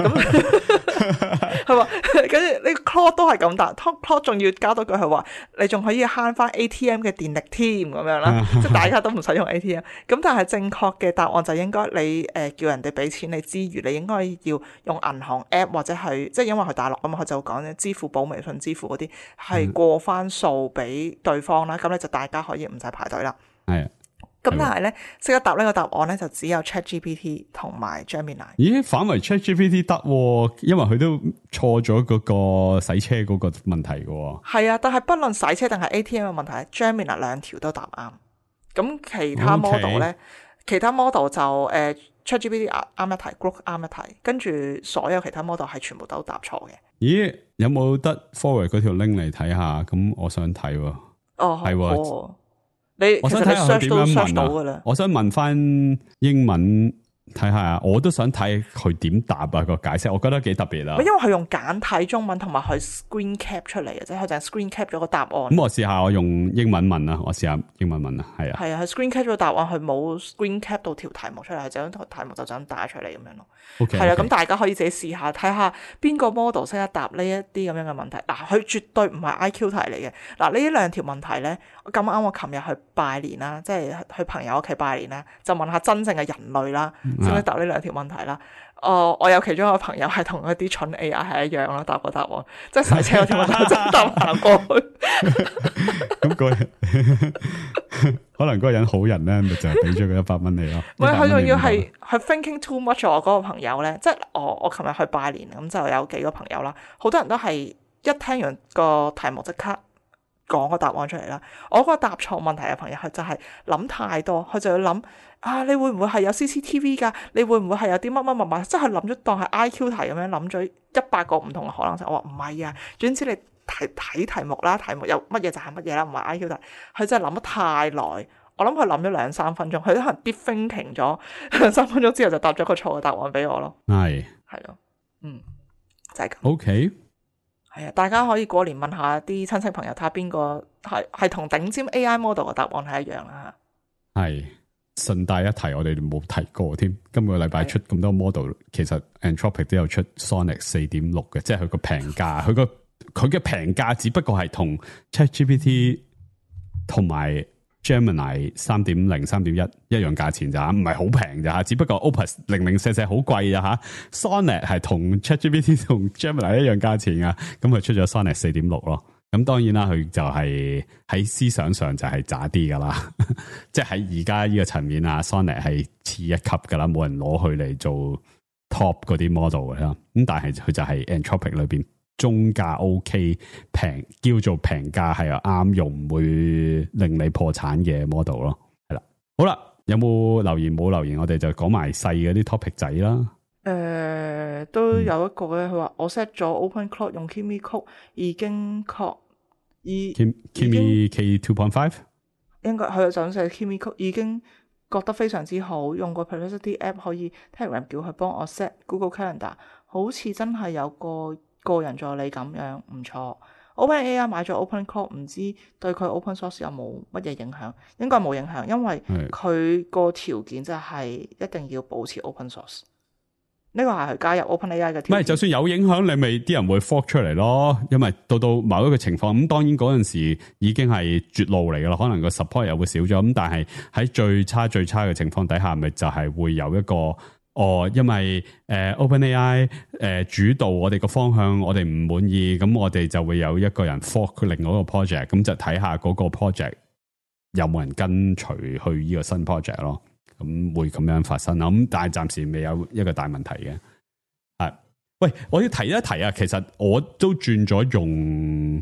咁係嘛？跟住呢個 Claude 都係咁答，Claude 仲要加多句係話，你仲可以慳翻 ATM 嘅電力添咁樣啦。即係大家都唔使用 ATM。咁但係正確嘅答案就應該你叫人哋俾錢你之餘，你應該要用銀行 app 或者係即係因為佢大陸咁嘛，佢就講咧支付寶、微信支付嗰啲係過翻數俾對方啦。咁咧就大家可以唔使排隊啦。 係。 咁但係咧，識得答呢個答案咧，就只有 ChatGPT 同埋 Gemini。 咦，反為 ChatGPT 得，因為佢都錯咗嗰個洗車嗰個問題嘅。係啊，但係不論洗車定係 ATM 嘅問題，Gemini 2條都答啱。咁其他 model 咧，其他 model 就ChatGPT 啱一題 ，Grok 啱一題，跟住所有其他 model 係全部都答錯嘅。咦， 有冇得 forward 嗰條 link 嚟睇下？咁我想睇喎。 哦，係喎。 我想睇下佢點樣問啊！我想問翻英文睇下，我都想睇佢點答啊個解釋，我覺得幾特別啦。因為佢用簡體中文同埋佢 screen cap 出嚟嘅啫，佢就係 screen cap 咗個答案。咁我試下我用英文問啊，我試下英文問啊，係啊。係啊，佢 screen cap 咗個答案，佢冇 screen cap 到條題目出嚟，就咁條題目就咁打出嚟咁樣咯。係啊，咁大家可以自己試下睇下邊個 model 識得答呢一啲咁樣嘅問題。嗱，佢絕對唔係 IQ 題嚟嘅。嗱，呢2條問題咧，咁啱我琴日去拜年啦，即係去朋友屋企拜年啦，就問下真正嘅人類啦，識得答呢2條問題啦。我有其中一個朋友係同一啲蠢 AI 係一樣咯，答個答案，即係洗車嗰條問題真係答行過去。 咁嗰人可能嗰個人好人咧，咪就係俾咗佢100蚊你咯。 唔係，佢仲要係 thinking too much。我嗰個朋友咧，即係我琴日去拜年，咁就有幾個朋友啦，好多人都係一聽完個題目即刻講個答案出嚟啦。我嗰個答錯問題嘅朋友，佢就係諗太多，佢就要諗你會唔會係有 CCTV 㗎？你會唔會係有啲乜乜乜乜？即係諗咗當係 IQ 題咁樣諗咗100個唔同嘅可能性。我話唔係啊，總之你睇題目啦，題目有乜嘢就係乜嘢啦，唔係 IQ 題。佢真係諗得太耐，我諗佢諗咗2-3分鐘，佢可能 deep thinking 咗2-3分鐘之後就答咗個錯嘅答案俾我咯。係咯，就係咁。OK。係啊，大家可以過年問下啲親戚朋友，睇下邊個係同頂尖 AI model 嘅答案係一樣啦。係順帶一提，我哋冇提過添。今個禮拜出咁多 model，其實 Anthropic 都有出 Sonnet 4.6 嘅，即係佢個平價，佢嘅平價只不過係同 ChatGPT 同埋 Gemini 3.0、3.1一樣價錢咋，唔係好平咋，只不過 Opus 004好貴咋吓。Sonnet 係同 ChatGPT 同 Gemini 一樣價錢啊，咁佢出咗 Sonnet 4.6咯。咁當然啦，佢就係喺思想上就係渣啲噶啦，即係喺而家呢個層面啊 ，Sonnet 係次一級噶啦，冇人攞佢嚟做 top 嗰啲 model 嘅啦。咁但係佢就係 Anthropic 裏邊中價 OK 平，叫做平價係啱用，唔會令你破產嘅 model 咯。係啦，好啦，有冇留言？冇留言，我哋就講埋細嗰啲 topic 仔啦。 都有一個咧，佢話我 set 咗 OpenClaw 用 Kimi Code 已經 Kimi K 2.5 應該佢就寫 Kimi Code 已經覺得非常之好，用個 Perplexity app 可以 Telegram 叫佢幫我 set Google Calendar， 好似真係有個人助理咁樣，唔錯。OpenAI 買咗 OpenClaw， 唔知對佢 Open Source 有冇乜嘢影響？應該冇影響，因為佢個條件就係一定要保持 Open Source。呢個係佢加入 OpenAI 嘅條件。唔係，就算有影響，你咪啲人會 fork 出嚟咯。因為到某一個情況，咁當然嗰陣時已經係絕路嚟噶啦，可能個 support 又會少咗。咁但係喺最差嘅情況底下，咪就係會有一個因為OpenAI 主導我哋個方向，我哋唔滿意，咁我哋就會有一個人 fork 另外一個 project， 咁就睇下嗰個 project 有冇人跟隨去呢個新 project 咯。咁會咁樣發生啦，咁但係暫時未有一個大問題嘅。係，喂，我要提一提啊，其實我都轉咗用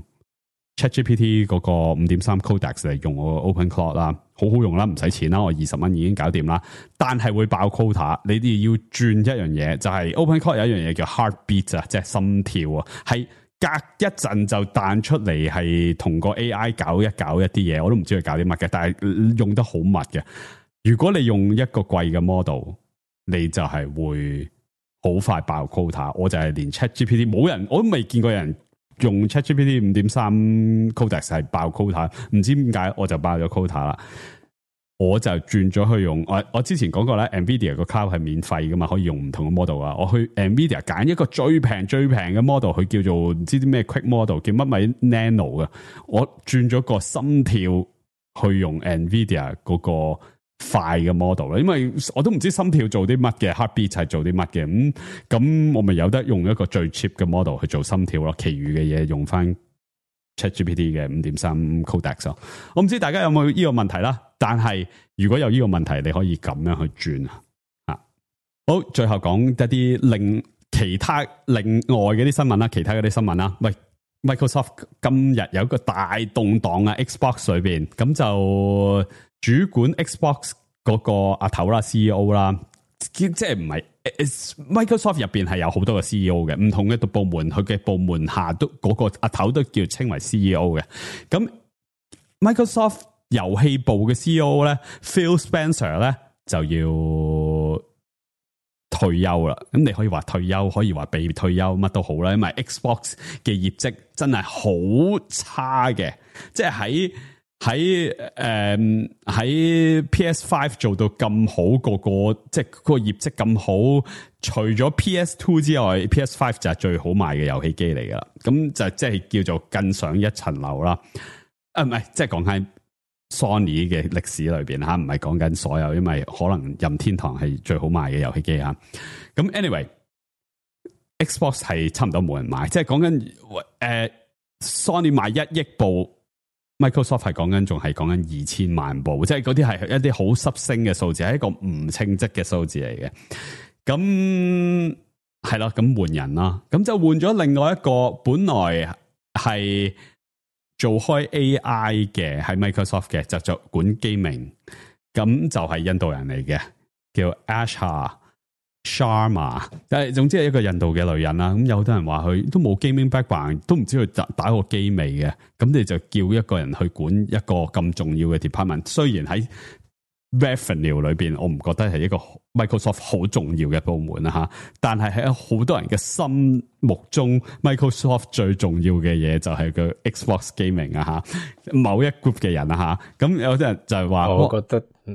ChatGPT 嗰個 5.3 Codex 嚟用我 OpenClaw 啦，好好用啦，唔使錢啦，我20蚊已經搞掂啦。但係會爆 quota， 你哋要轉一樣嘢，就係 OpenClaw 有一樣嘢叫 heartbeat 啊，即係心跳啊，係隔一陣就彈出嚟，係同個 AI 搞一啲嘢，我都唔知佢搞啲乜嘅，但係用得好密嘅。如果你用一個貴嘅 model， 你就係會好快爆 quota。我就係連 ChatGPT 冇人，我都未見過人用 ChatGPT 5.3 Codex 係爆 quota， 唔知點解我就爆咗 quota 啦。我就轉咗去用我之前講過咧 ，NVIDIA 個 cloud 係免費噶嘛，可以用唔同嘅 model 啊。我去 NVIDIA 揀一個最平嘅 model， 佢叫做唔知啲咩 quick model， 叫乜米 nano 嘅。我轉咗個心跳去用 NVIDIA 嗰個快嘅 model 啦，因為我都唔知心跳做啲乜嘅 heartbeat 係做啲乜嘅，咁我咪有得用一個最 cheap 嘅 model 去做心跳咯，其餘嘅嘢用翻 ChatGPT 嘅 5.3 Codex 咯。我唔知大家有冇呢個問題啦，但係如果有呢個問題，你可以咁樣去轉啊。好，最後講一啲其他另外嘅啲新聞啦，其他嗰啲新聞啦。喂，Microsoft 今日有一個大動盪啊 ，Xbox 裏邊咁就。主管 Xbox 嗰個阿頭啦 CEO 啦，即係唔係 Microsoft 入邊係有好多個 CEO 嘅，唔同嘅部門佢嘅部門下都嗰個阿頭都叫稱為 CEO 嘅。咁 Microsoft 遊戲部嘅 CEO 咧 Phil Spencer 咧就要退休啦。咁你可以話退休，可以話被退休，乜都好啦。因為 Xbox 嘅業績真係好差嘅，即係喺 PS5 做到咁好，即係個業績咁好，除咗 PS2 之外 ，PS5 就係最好賣嘅遊戲機嚟噶啦。咁就即係叫做更上一層樓啦。唔係，即係講喺 Sony 嘅歷史裏邊吓，唔係講緊所有，因為可能任天堂係最好賣嘅遊戲機吓。咁 anyway，Xbox 係差唔多冇人買，即係講緊Sony 賣1億部。Microsoft 係講緊，仲係講緊2000萬部，即係嗰啲係一啲好濕星嘅數字，係一個唔稱職嘅數字嚟嘅。咁係咯，咁換人啦，咁就換咗另外一個，本來係做開 AI 嘅，喺 Microsoft 嘅，就做管 gaming，咁就係印度人嚟嘅，叫 Asha Sharma， 但係總之係一個印度嘅女人啦。咁有好多人話佢都冇 gaming background， 都唔知佢打過機未嘅。咁你就叫一個人去管一個咁重要嘅 department。雖然喺 revenue 裏邊，我唔覺得係一個 Microsoft 好重要嘅部門啦吓。但係喺好多人嘅心目中 ，Microsoft 最重要嘅嘢就係個 Xbox gaming 啊吓。某一 group 嘅人啊吓，咁有啲人就係話， 我覺得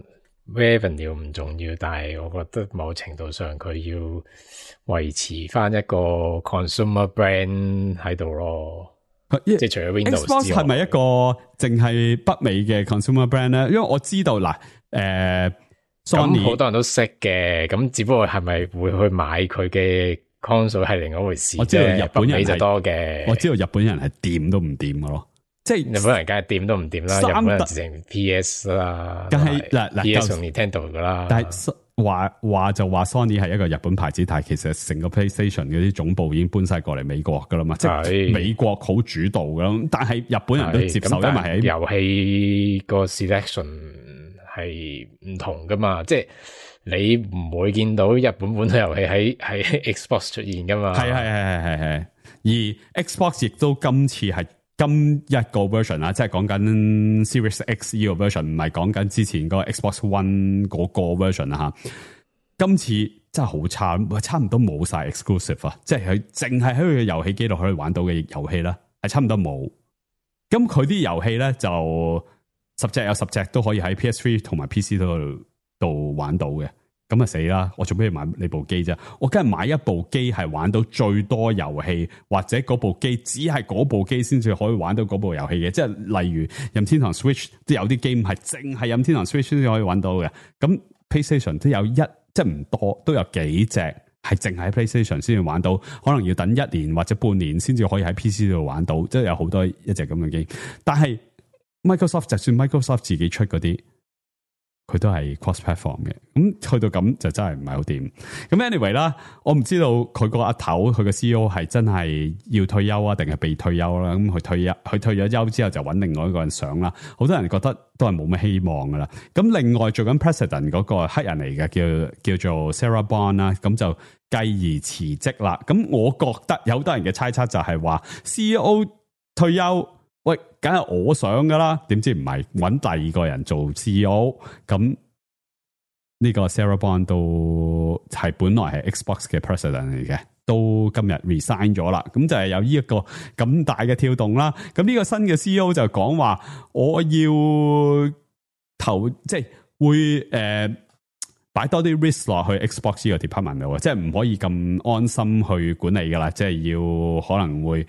revenue 唔重要，但係我覺得某程度上佢要維持翻一個 consumer brand 喺度咯。即係除咗 Windows Xbox 之外， 係咪一個淨係北美嘅 consumer brand 咧？因為我知道嗱，Sony 好多人都識嘅，咁只不過係咪會去買佢嘅 console 係另一回事。 我知道日本人就多嘅， 我知道日本人係掂都唔掂嘅咯，即係日本人梗係掂都唔掂啦，日本人直情 PS 啦， 梗係嗱 PS 同 Nintendo 噶啦。 但係話就話 Sony 係一個日本牌子，但係其實成個 PlayStation 嗰啲總部已經搬晒過嚟美國噶啦嘛，即係美國好主導噶啦。但係日本人都接受，因為喺遊戲個 selection 係唔同噶嘛，即係你唔會見到日本本土遊戲喺 Xbox 出現噶嘛。 係，而 Xbox 亦都今次係今一個 version 啦，即係講緊 Series X 呢個 version， 唔係講緊之前嗰個 Xbox One 嗰個 version 啦吓。今次真係好差唔多冇晒 exclusive 啊，即係佢淨係喺佢嘅遊戲機度可以玩到嘅遊戲啦，係差唔多冇。咁佢啲遊戲咧就10隻有10隻都可以喺 PS3 同埋 PC 度玩到嘅。咁啊死啦！我做咩要買你部機啫？我梗係買一部機係玩到最多遊戲，或者嗰部機只係嗰部機先至可以玩到嗰部遊戲嘅。即係例如任天堂 Switch 都有啲 game 係淨係任天堂 Switch 先至可以玩到嘅。咁 PlayStation 都有即係唔多，都有幾隻係淨係喺 PlayStation 先至玩到，可能要等1年或者半年先至可以喺 PC 度玩到。即係有好多一隻咁嘅 game。但係 Microsoft 就算 Microsoft 自己出嗰啲，佢都係 cross platform 嘅，咁去到咁就真係唔係好掂。咁 anyway 啦，我唔知道佢個阿頭佢個 CEO 係真係要退休啊，定係被退休啦？咁佢退咗休之後就揾另外一個人上啦。好多人覺得都係冇乜希望噶啦。咁另外做緊 president 嗰個黑人嚟嘅，叫做 Sarah Bond 啦，咁就繼而辭職啦。咁我覺得有好多人嘅猜測就係話 CEO 退休。喂，梗係我想噶啦，點知唔係揾第二個人做 CEO？ 咁呢個 Sarah Bond 都係本來係 Xbox 嘅 president 嚟嘅，都今日 resign 咗啦。咁就係有呢一個咁大嘅跳動啦。咁呢個新嘅 CEO 就講話，我要即係會擺多啲 risk 落去 Xbox 呢個 department 度，即係唔可以咁安心去管理噶啦，即係要可能會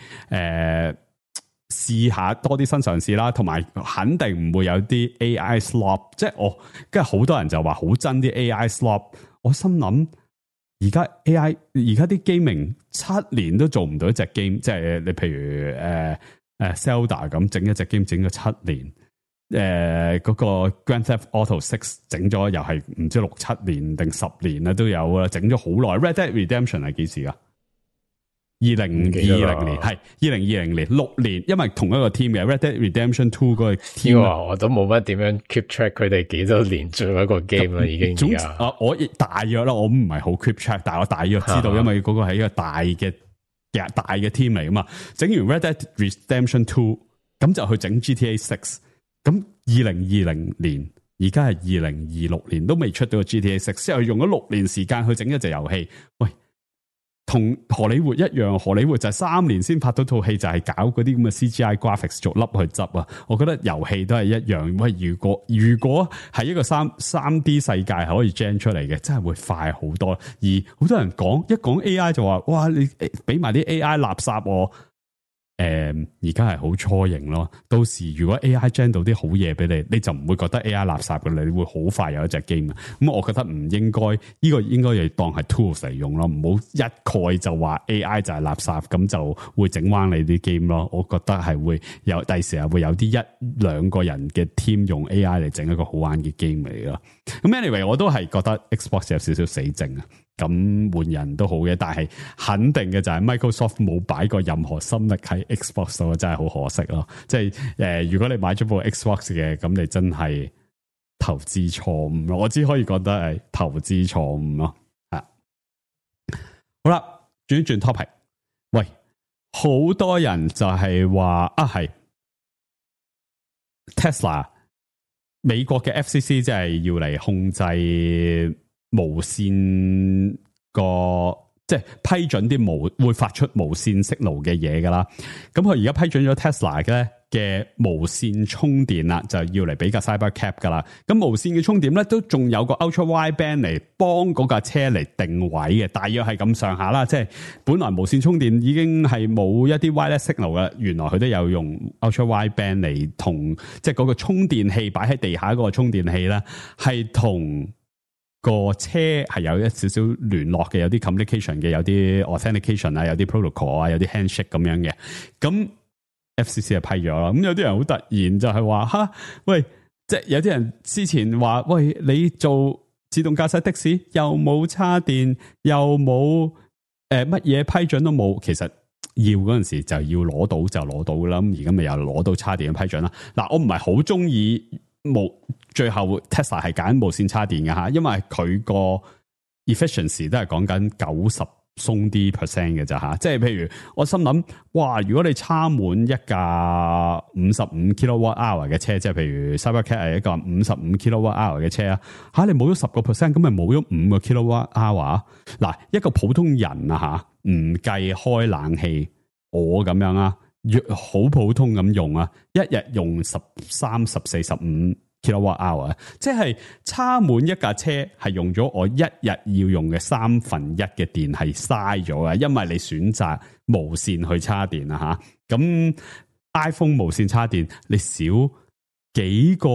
試下多啲新嘗試啦，同埋肯定唔會有啲 AI slop， 即係我跟住好多人就話好憎啲 AI slop， 我心諗而家啲 gaming 7年都做唔到一隻 game， 即係你譬如Zelda 咁整一隻 game 整咗7年，嗰個 Grand Theft Auto 6整咗又係唔知6-7年定10年啦都有啦，整咗好耐。Red Dead Redemption 係幾時啊？2020年係2020年6年，因為同一個 team 嘅 Red Dead Redemption 2嗰個 team， 我都冇乜點樣 keep track 佢哋幾多年做一個 game 啦，已經而家。 我亦大約啦，我唔係好 keep track， 但係我大約知道，因為嗰個係一個大嘅 team 嚟噶嘛。整完 Red Dead Redemption 2，咁就去整 GTA 6。咁2020年，而家係2026年都未出到個 GTA 6，之後用咗6年時間去整一隻遊戲。喂！同荷里活一樣，荷里活就係3年先拍到套戲，就係搞嗰啲咁嘅 CGI graphics 逐粒去執啊！我覺得遊戲都係一樣。喂，如果係一個3D 世界係可以 gen 出嚟嘅，真係會快好多。而好多人一講 AI 就話：哇！你俾埋啲 AI 垃圾我。而家係好初型咯，到時如果 AI gen 到啲好嘢俾你，你就唔會覺得 AI 垃圾嘅，你會好快有一隻 game。咁我覺得唔應該，呢個應該要當係 tools 嚟用咯，唔好一概就話 AI 就係垃圾，咁就會整彎你啲 game 咯。我覺得係會有第時係會有啲1-2個人嘅 team 用 AI 嚟整一個好玩嘅 game 嚟咯。咁 anyway 我都係覺得 Xbox 有少少死症啊。咁換人都好嘅，但係肯定嘅就係 Microsoft 冇擺過任何心力喺 Xbox 度，真係好可惜咯。即係如果你買咗部 Xbox 嘅，咁你真係投資錯誤咯。我只可以覺得係投資錯誤咯。好啦，轉 topic。喂，好多人就係話係 Tesla 美國嘅 FCC 即係要嚟控制無線個即係批准啲會發出無線息路嘅嘢噶啦。咁佢而家批准咗 Tesla 嘅無線充電啦，就要嚟俾架 Cybercab 噶啦。咁無線嘅充電咧，都仲有個 Ultra Wideband 嚟幫嗰架車嚟定位嘅，大約係咁上下啦。即係本來無線充電已經係冇一啲 wireless signal 嘅，原來佢都有用 Ultra Wideband 嚟同即係嗰個充電器擺喺地下嗰個充電器啦，係同個車係有一少少聯絡嘅，有啲 communication 嘅，有啲 authentication 啊，有啲 protocol 啊，有啲 handshake 咁樣嘅。咁FCC 就批咗啦，咁有啲人好突然就係話吓，喂，即係有啲人之前話，喂，你做自動駕駛的士又冇叉電，又冇乜嘢批准都冇，其實要嗰陣時就要攞到就攞到啦。咁而家咪又攞到叉電嘅批准啦。嗱，我唔係好中意最後 Tesla 係揀無線叉電嘅吓，因為佢個 efficiency 都係講緊90鬆啲 percent 嘅咋吓，即係譬如我心諗，哇！如果你插滿一架55 kWh 嘅車，即係譬如 Cybercab 係一個55 kWh 嘅車啊，吓你冇咗10%，咁咪冇咗5個 kWh。嗱，一個普通人啊吓，唔計開冷氣，我咁樣啊，好普通咁用啊，一日用13、14、15。kWh 即係插滿一架車係用咗我一日要用嘅1/3嘅電係嘥咗嘅，因為你選擇無線去叉電啊吓。咁 iPhone 無線叉電你少幾個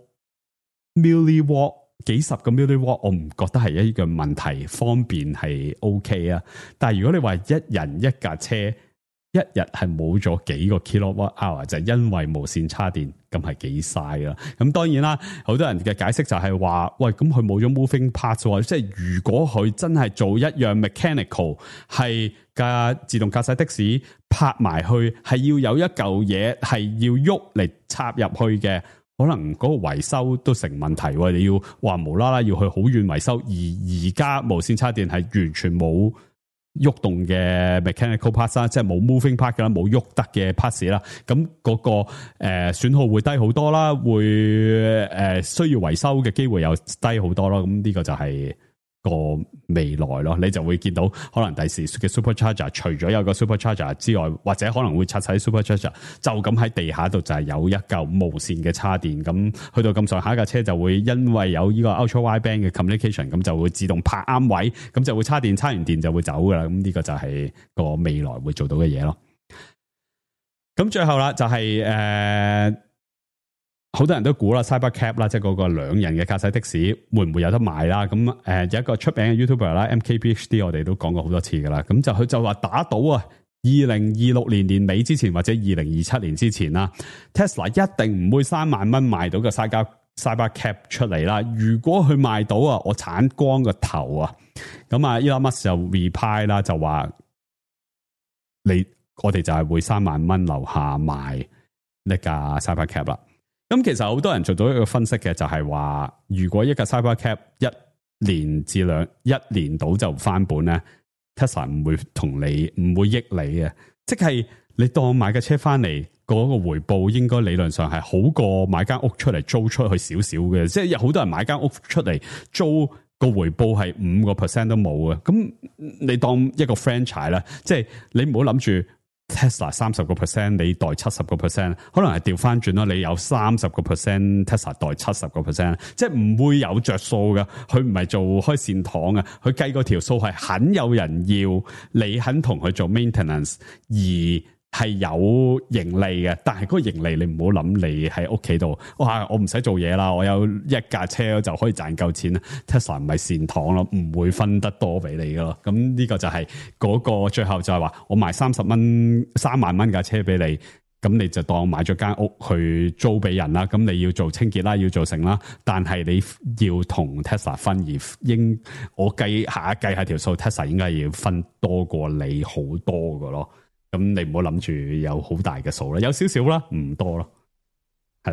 milliwatt 幾十個 milliwatt， 我唔覺得係一個問題，方便係 OK 啊。但係如果你話一人一架車一日係冇咗幾個 kWh， 就因為無線叉電，咁係幾嘥啦。咁當然啦，好多人嘅解釋就係話，喂，咁佢冇咗 moving parts 喎，即係如果佢真係做一樣 mechanical， 係架自動駕駛的士拍埋去，係要有一嚿嘢係要喐嚟插入去嘅，可能嗰個維修都成問題喎。你要話無啦啦要去好遠維修，而家無線叉電係完全冇喐動嘅 mechanical parts 啦，即係冇 moving part 噶啦，冇喐得嘅 parts 啦，咁嗰個損耗會低好多啦，會需要維修嘅機會又低好多咯，咁呢個就係個未來咯，你就會見到可能第時嘅 supercharger 除咗有個 supercharger 之外，或者可能會拆晒 supercharger， 就咁喺地下度就係有一嚿無線嘅叉電，咁去到咁上下架車就會因為有呢個 ultra wideband 嘅 communication， 咁就會自動拍啱位，咁就會叉電，叉完電就會走噶啦，咁呢個就係個未來會做到嘅嘢咯。咁最後啦，就係好多人都估啦 Cybercab 啦，即係嗰個兩人嘅駕駛的士會唔會有得賣啦？咁有一個出名嘅 YouTuber 啦 ，MKBHD 我哋都講過好多次噶啦。咁就佢就話打賭啊，2026年年尾之前或者2027年之前啦 ，Tesla 一定唔會3萬蚊賣到個 Cybercab 出嚟啦。如果佢賣到啊，我鏟光個頭啊！咁啊 Elon Musk 就 reply 啦，就話我哋就係會3萬蚊樓下賣呢架 Cybercab 啦。咁其實好多人做到一個分析嘅，就係話如果一架 Cybercab 1年到就翻本咧 ，Tesla 唔會同你唔會益你嘅，即係你當買架車翻嚟嗰個回報，應該理論上係好過買間屋出嚟租出去少少嘅，即係有好多人買間屋出嚟租個回報係5% 都冇嘅，咁你當一個 franchise 啦，即係你唔好諗住。Tesla 30%，你代70%，可能係調翻轉咯。你有30%， Tesla 代70%，即係唔會有着數噶。佢唔係做開善堂嘅，佢計嗰條數係肯有人要，你肯同佢做 maintenance， 而係有盈利嘅。但係嗰個盈利你唔好諗你喺屋企度，哇！我唔使做嘢啦，我有一架車就可以賺夠錢啦。Tesla 唔係善堂咯，唔會分得多俾你噶咯。咁呢個就係嗰個最後就係話，我賣3萬蚊架車俾你，咁你就當買咗間屋去租俾人啦。咁你要做清潔啦，要做成啦，但係你要同 Tesla 分，而我計下條數 ，Tesla 應該要分多過你好多噶咯。咁你唔好諗住有好大嘅數啦，有少少啦，唔多咯，係啦。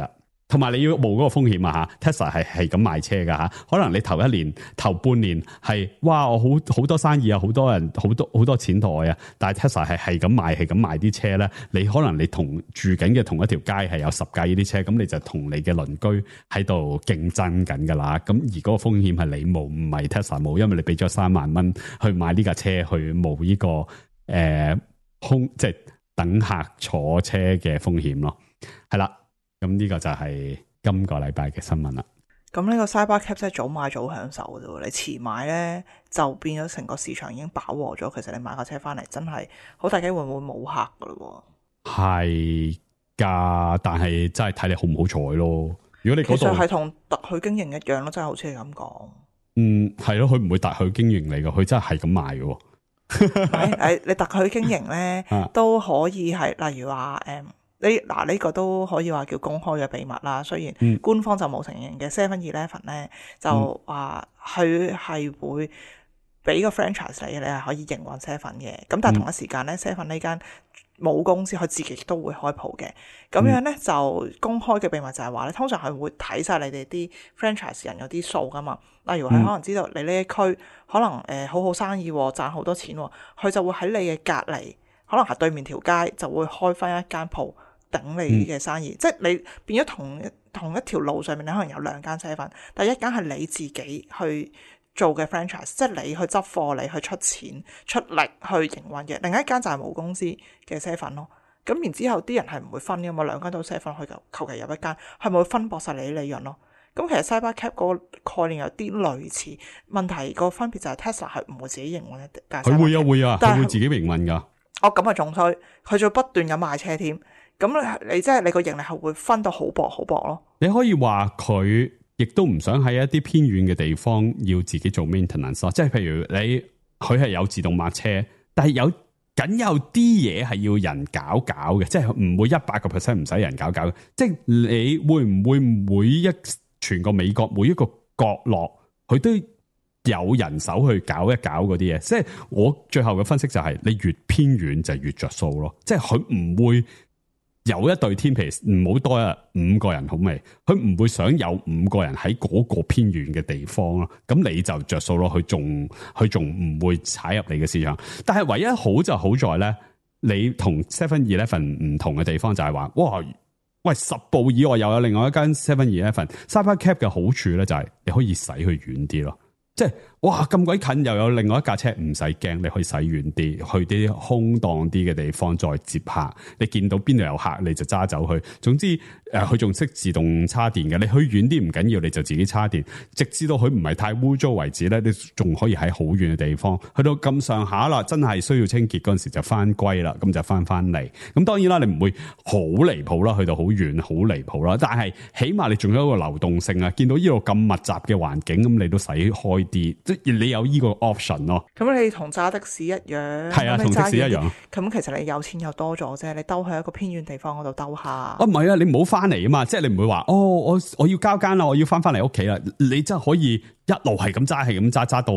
同埋你要冒嗰個風險啊嚇 ，Tesla 係咁賣車㗎嚇，可能你頭一年、頭半年係哇，我好多生意啊，好多人好多錢袋啊，但係 Tesla 係咁賣啲車咧，你可能你同住緊嘅同一條街係有10架呢啲車，咁你就同你嘅鄰居喺度競爭緊㗎啦。咁而嗰個風險係你冒，唔係 Tesla 冒，因為你俾咗3萬蚊去買呢架車去冒呢個即係等客坐車嘅風險咯，係啦。咁呢個就係今個禮拜嘅新聞啦。 咁呢個 Cybercab 真係早買早享受嘅啫，你遲買咧就變咗成個市場已經飽和咗。其實你買架車翻嚟真係好大機會會冇客噶咯。 係噶，但係真係睇你好唔好彩咯。如果你嗰度其實係同特許經營一樣咯，真係好似你咁講。 係咯，佢唔會特許經營你噶，佢真係咁賣嘅。 你特許經營咧都可以係，例如話呢個都可以話叫公開嘅秘密啦。雖然官方就冇承認嘅，7-Eleven 咧就話佢係會俾個 franchise 你係可以營運7嘅。咁但係同一時間咧，7呢間母公司佢自己都會開鋪嘅。咁樣咧就公開嘅秘密就係話咧，通常係會睇晒你哋啲 franchise 人有啲數噶嘛。例如佢可能知道你呢一區可能好好生意賺好多錢，佢就會喺你嘅隔離，可能係對面條街就會開翻一間鋪。頂你嘅生意，即係你變咗同一條路上面，你可能有2間7，但係一間係你自己去做嘅 franchise， 即係你去執貨，你去出錢出力去營運嘅，另一間就係母公司嘅7咯。咁然之後啲人係唔會分嘅嘛，2間都7，佢就求其入一間，係咪會分薄晒你啲利潤咯？咁其實 Cybercab 嗰個概念有啲類似，問題個分別就係 Tesla 係唔會自己營運一架， 佢會啊，佢會自己營運噶。 咁啊仲衰，佢仲不斷咁賣車添。咁你即係你個盈利係會分到好薄咯。 你可以話佢亦都唔想喺一啲偏遠嘅地方要自己做 maintenance， 即係譬如佢係有自動抹車，但係僅有啲嘢係要人搞嘅，即係唔會100% 唔使人搞。即係你會唔會全個美國每一個角落佢都有人手去搞一搞嗰啲嘢？即係我最後嘅分析就係，你越偏遠就越着數咯。即係佢唔會有一隊 team， 譬如唔好多5個人好未？佢唔會想有5個人喺嗰個偏遠嘅地方咯。咁你就着數咯，佢仲唔會踩入你嘅市場。但係唯一好就好在咧，你同 7-Eleven 唔同嘅地方就係話，哇！喂，10步以外又有另外一間 7-Eleven。Cybercab 嘅好處咧就係你可以駛去遠啲咯。即係哇咁鬼近，又有另外一架車，唔使驚，你可以駛遠啲，去啲空蕩啲嘅地方再接客。你見到邊度有客，你就揸走去。總之佢仲識自動叉電嘅，你去遠啲唔緊要，你就自己叉電，直至到佢唔係太污糟為止咧，你仲可以喺好遠嘅地方。去到咁上下啦，真係需要清潔嗰陣時就翻歸啦，咁就翻嚟。咁當然啦，你唔會好離譜啦，去到好遠好離譜啦，但係起碼你仲有一個流動性啊！見到呢度咁密集嘅環境，咁你都使開啲，即係你有呢個 option 咯。 咁你同揸的士一樣， 係啊，同的士一樣。 咁其實你有錢又多咗啫，你兜去一個偏遠地方嗰度兜下。 唔係啊，你唔好翻嚟啊嘛，即係你唔會話我要交更啦，我要翻嚟屋企啦。你真係可以一路係咁揸到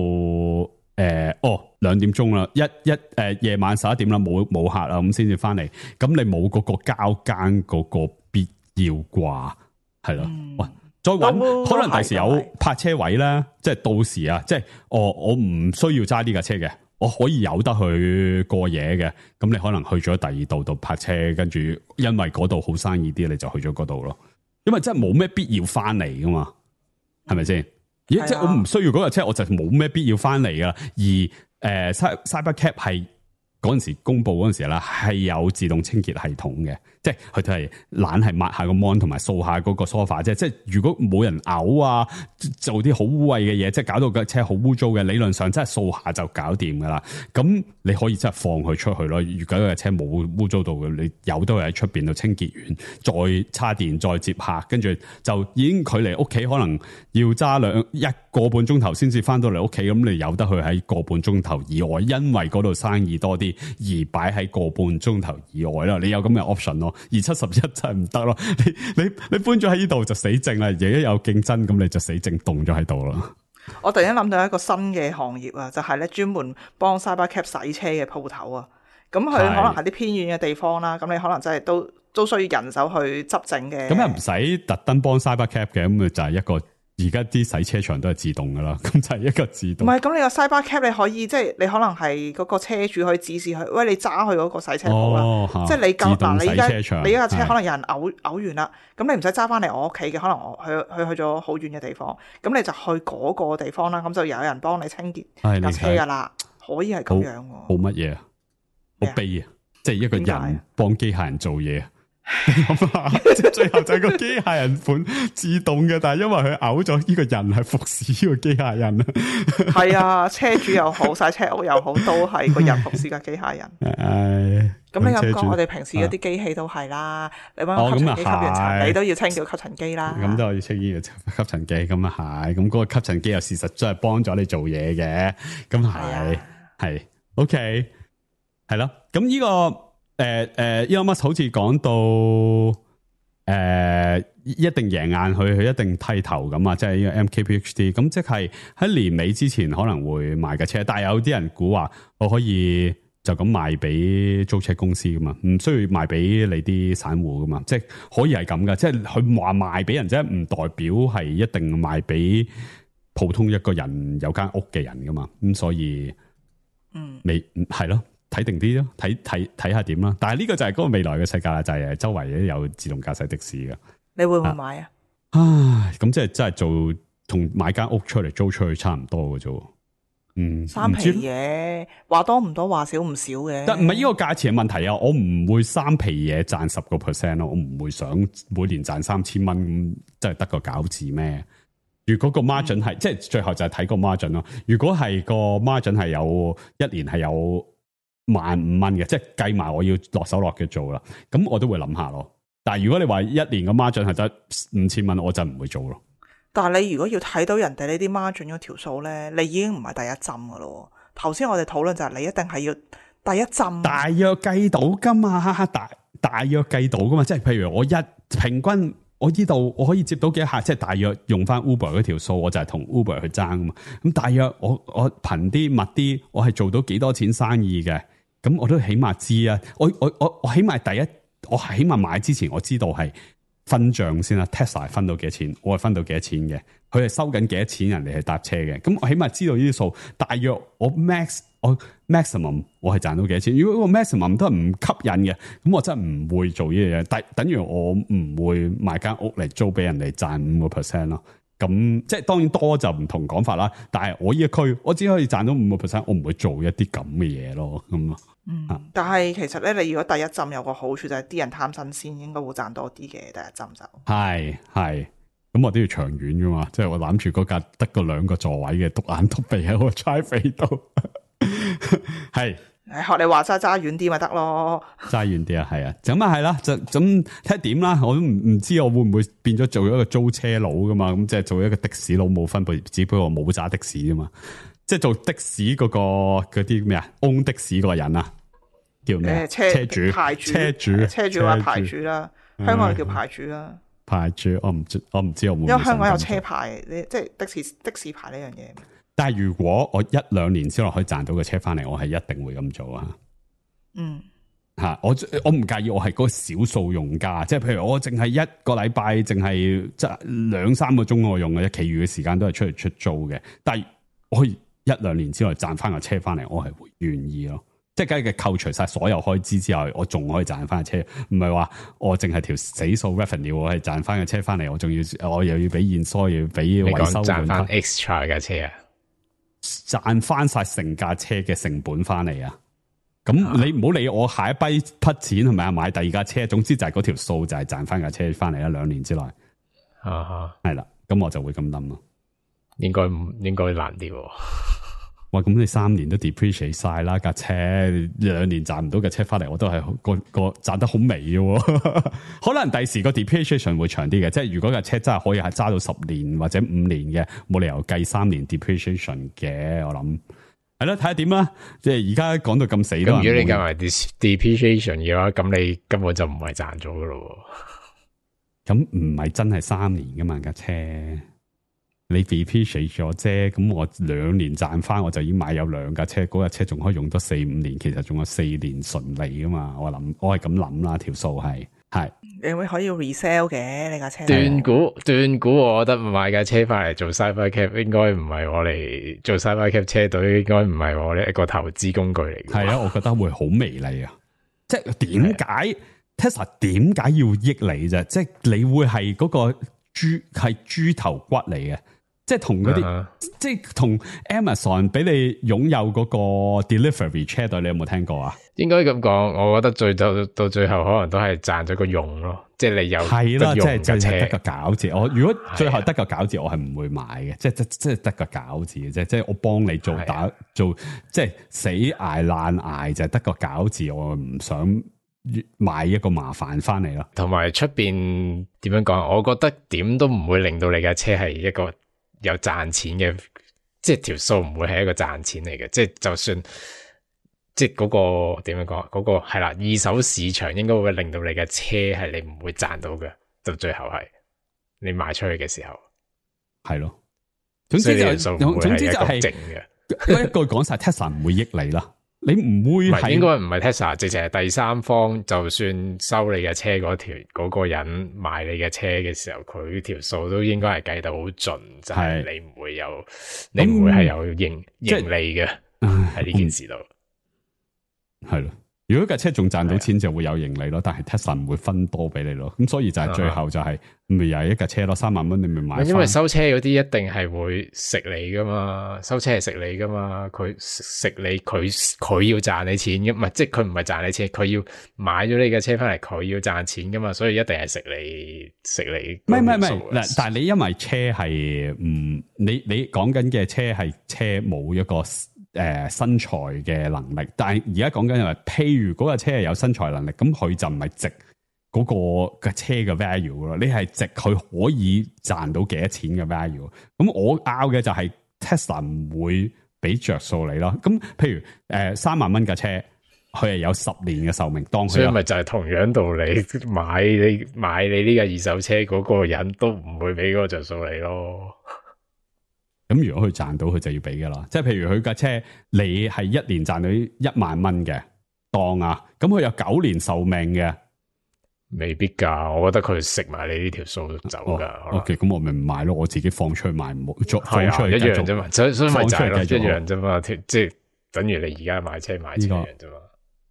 2點鐘啦，夜晚11點啦，冇客啦，咁先至翻嚟。咁你冇嗰個交更嗰個必要啩？係咯，喂。再揾可能第時有泊車位啦，即係到時啊，即係我唔需要揸呢架車嘅，我可以有得去過夜嘅。咁你可能去咗第二度泊車，跟住因為嗰度好生意啲，你就去咗嗰度咯。因為真係冇咩必要翻嚟噶嘛，係咪先？即係我唔需要嗰架車，我就冇咩必要翻嚟噶。而Cybercab 係嗰陣時公布嗰陣時啦，係有自動清潔系統嘅。即係佢都係懶係抹下個 mon 同埋掃下嗰個 sofa 啫。即係如果冇人嘔啊，做啲好污穢嘅嘢，即係搞到架車好污糟嘅，理論上真係掃下就搞掂噶啦。咁你可以真係放佢出去咯。如果架車冇污糟到嘅，你有都係喺出邊度清潔完，再叉電再接客，跟住就已經距離屋企可能要揸1個半鐘頭先至翻到嚟屋企。咁你有得去喺個半鐘頭以外，因為嗰度生意多啲而擺喺個半鐘頭以外啦。你有咁嘅 option 咯。而71真係唔得咯，你搬咗喺呢度就死症啦，而家有競爭咁你就死症凍咗喺度啦。 我突然間諗到一個新嘅行業啊，就係咧專門幫 Cybercab 洗車嘅鋪頭啊。咁佢可能係啲偏遠嘅地方啦，咁你可能真係都都需要人手去執整嘅。 咁又唔使特登幫 Cybercab 嘅，咁就係一個而家啲洗車場都係自動噶啦，咁就係一個自動。 唔係，咁你個 Cybercab 你可以即係你可能係嗰個車主可以指示佢，喂，你揸去嗰個洗車鋪啦，即係你夠嗱，你而家架車可能有人嘔完啦，咁你唔使揸翻嚟我屋企嘅，可能我去咗好遠嘅地方，咁你就去嗰個地方啦，咁就有人幫你清潔架車噶啦，可以係咁樣喎。 好乜嘢啊？好悲啊！即係一個人幫機械人做嘢。諗下，即係最後就係個機械人款自動嘅，但係因為佢嘔咗，呢個人係服侍呢個機械人啊。係啊，車主又好，洗車屋又好，都係個人服侍嘅機械人。咁你咁講，我哋平時嗰啲機器都係啦。你搵個吸塵機吸完塵，你都要清掉吸塵機啦。咁都要清呢個吸塵機，咁啊係。咁嗰個吸塵機又事實真係幫咗你做嘢嘅，咁係 OK 係咯。咁呢個。Elon Musk 好似講到一定贏硬佢一定剃頭咁啊，即係呢個 MKBHD 咁，即係喺年尾之前可能會賣架車，但係有啲人估話我可以就咁賣俾租車公司噶嘛，唔需要賣俾你啲散戶噶嘛，即係可以係咁噶，即係佢話賣俾人啫，唔代表係一定賣俾普通一個人有間屋嘅人噶嘛，咁所以你係咯。睇定啲咯，睇下點啦。但係呢個就係嗰個未來嘅世界啦，就係周圍都有自動駕駛的士嘅。 你會唔會買啊？ 唉，咁即係真係做同買間屋出嚟租出去差唔多嘅啫。 三皮嘢話多唔多，話少唔少嘅。 但唔係呢個價錢嘅問題啊！我唔會三皮嘢賺10%咯，我唔會想每年賺3000蚊咁，即係得個餃子咩？如果個 margin 係即係最後就係睇個 margin 咯。如果係個 margin 係有一年係有15,000蚊嘅，即係計埋我要落手落腳做啦，咁我都會諗下咯。但係如果你話一年嘅 margin 係得5000蚊，我就唔會做咯。但係你如果要睇到人哋呢啲 margin 嗰條數咧，你已經唔係第一針噶咯。頭先我哋討論就係你一定係要第一針，大約計到噶嘛，大約計到噶嘛，即係譬如我平均我呢度我可以接到幾客，即係大約用翻 Uber 嗰條數，我就係同 Uber 去爭噶嘛。咁大約我頻啲密啲，我係做到幾多錢生意嘅。咁我都起碼知啊！我起碼我起碼買之前我知道係分賬先啦。Tesla 係分到幾多錢，我係分到幾多錢嘅。佢係收緊幾多錢，人哋係搭車嘅。咁我起碼知道呢啲數，大約我 maximum 我係賺到幾多錢。如果個 maximum 都係唔吸引嘅，咁我真係唔會做呢樣嘢。等於我唔會買間屋嚟租俾人哋賺5% 咯。咁即係當然多就唔同講法啦。但係我呢一區我只可以賺到5%，我唔會做一啲咁嘅嘢咯。咁咯。但係其實咧，你如果第一浸有個好處就係啲人貪新鮮，應該會賺多啲嘅。第一浸就係，咁我都要長遠噶嘛，即係我攬住嗰架得個2個座位嘅，篤眼篤鼻喺個 drive 度，係學你話齋揸遠啲咪得咯， 揸遠啲啊，係啊，咁啊係啦，就咁睇下點啦，我都唔知我會唔會變咗做一個租車佬噶嘛，咁即係做一個的士佬冇分別，只不過冇揸的士啫嘛。即係做的士嗰啲咩啊？own 的士嗰個人啊，叫咩？車主、牌主、車主或牌主啦，香港叫牌主啦。牌主我唔知，我冇。因為香港有車牌，即係的士牌呢樣嘢。但係如果我1-2年之內可以賺到個車翻嚟，我係一定會咁做啊。我唔介意，我係嗰個少數用家，即係譬如我淨係一個禮拜淨係即係2-3個鐘我用嘅，其餘嘅時間都係出嚟出租嘅。但係我可以1-2年之內賺翻個車翻嚟，我係會願意咯。即係梗係扣除晒所有開支之後，我仲可以賺翻個車，唔係話我淨係條死數 revenue， 我係賺翻個車翻嚟，我又要俾現疏，又要俾維修。你講賺翻 extra 嘅車啊？賺翻晒成架車嘅成本翻嚟啊！咁你唔好理我下一筆錢係咪啊？買第二架車，總之就係嗰條數就係賺翻架車翻嚟啦，2年之內。係啦，咁我就會咁諗咯。應該難啲。哇！咁你3年都 depreciate 晒啦架車，2年賺唔到架車翻嚟，我都係個賺得好微嘅。可能第時個 depreciation 會長啲嘅，即係如果架車真係可以係揸到10年或者5年嘅，冇理由計3年 depreciation 嘅。我諗係咯，睇下點啦。即係而家講到咁死都。咁如果你計埋 depreciation 嘅話，咁你根本就唔係賺咗噶咯。咁唔係真係3年噶嘛架車。你 depreciate 咗啫，咁我2年賺翻，我就已經買有2架車，嗰架車仲可以用多4-5年，其實仲有4年順利噶嘛。我係咁諗啦，條數係係你會可以 resell 嘅你架車。 斷估，我覺得買架車翻嚟做 Cybercab 應該唔係我嚟做 Cybercab 車隊，應該唔係我呢一個投資工具嚟嘅。 係啊，我覺得會好微利啊！即係點解 Tesla 點解要益你啫？即係你會係嗰個豬頭骨嚟嘅。即係同嗰啲，即係同 Amazon 俾你擁有嗰個 delivery 車隊，你有冇聽過啊？ 應該咁講，我覺得到最後可能都係賺咗個用咯，即係你有係啦，即係架車得個餃子。我如果最後得個餃子，我係唔會買嘅，即係得個餃子嘅啫。即係我幫你做做，即係死捱爛捱就係得個餃子，我唔想買一個麻煩翻嚟咯。 同埋出邊點樣講？我覺得點都唔會令到你架車係一個有賺錢嘅，即係條數唔會係一個賺錢嚟嘅，即係就算即係嗰個點樣講，嗰個係啦，二手市場應該會令到你嘅車係你唔會賺到嘅，到最後係你賣出去嘅時候， 係咯。總之就係正嘅， 一句講晒 Tesla 唔會益你啦。你唔會係應該唔係 Tesla，直情係第三方，就算收你嘅車嗰個人買你嘅車嘅時候，佢條數都應該係計到好盡，就係你唔會有，你唔會係有盈利嘅喺呢件事度。係咯，如果架車仲賺到錢就會有盈利咯，但係 Tesla 唔會分多俾你咯。咁所以就係最後就係咪又係一架車咯，3萬蚊你咪買。 因為收車嗰啲一定係會食你噶嘛，收車係食你噶嘛，佢食你，佢要賺你錢嘅，唔係即係佢唔係賺你錢，佢要買咗你嘅車翻嚟，佢要賺錢噶嘛，所以一定係食你。唔係嗱，但係你因為車係你講緊嘅車係車冇一個身材嘅能力，但係而家講緊係譬如嗰架車係有身材能力，咁佢就唔係值嗰個嘅車嘅 value 咯，你係值佢可以賺到幾多錢嘅 value。咁我拗嘅就係 Tesla 唔會俾着數你咯。咁譬如3萬蚊架車，佢係有10年嘅壽命，當佢所以咪就係同樣道理，買你呢架二手車嗰個人都唔會俾嗰個着數你咯。 咁如果佢賺到，佢就要俾噶啦。即係譬如佢架車，你係1年賺到1萬蚊嘅，當啊，咁佢有9年壽命嘅， 未必噶。我覺得佢食埋你呢條數走噶。 OK， 咁我咪唔買咯，我自己放出去賣，唔好放出去一樣啫嘛。所以咪就係咯， 一樣啫嘛。即係等於你而家買車一樣啫嘛。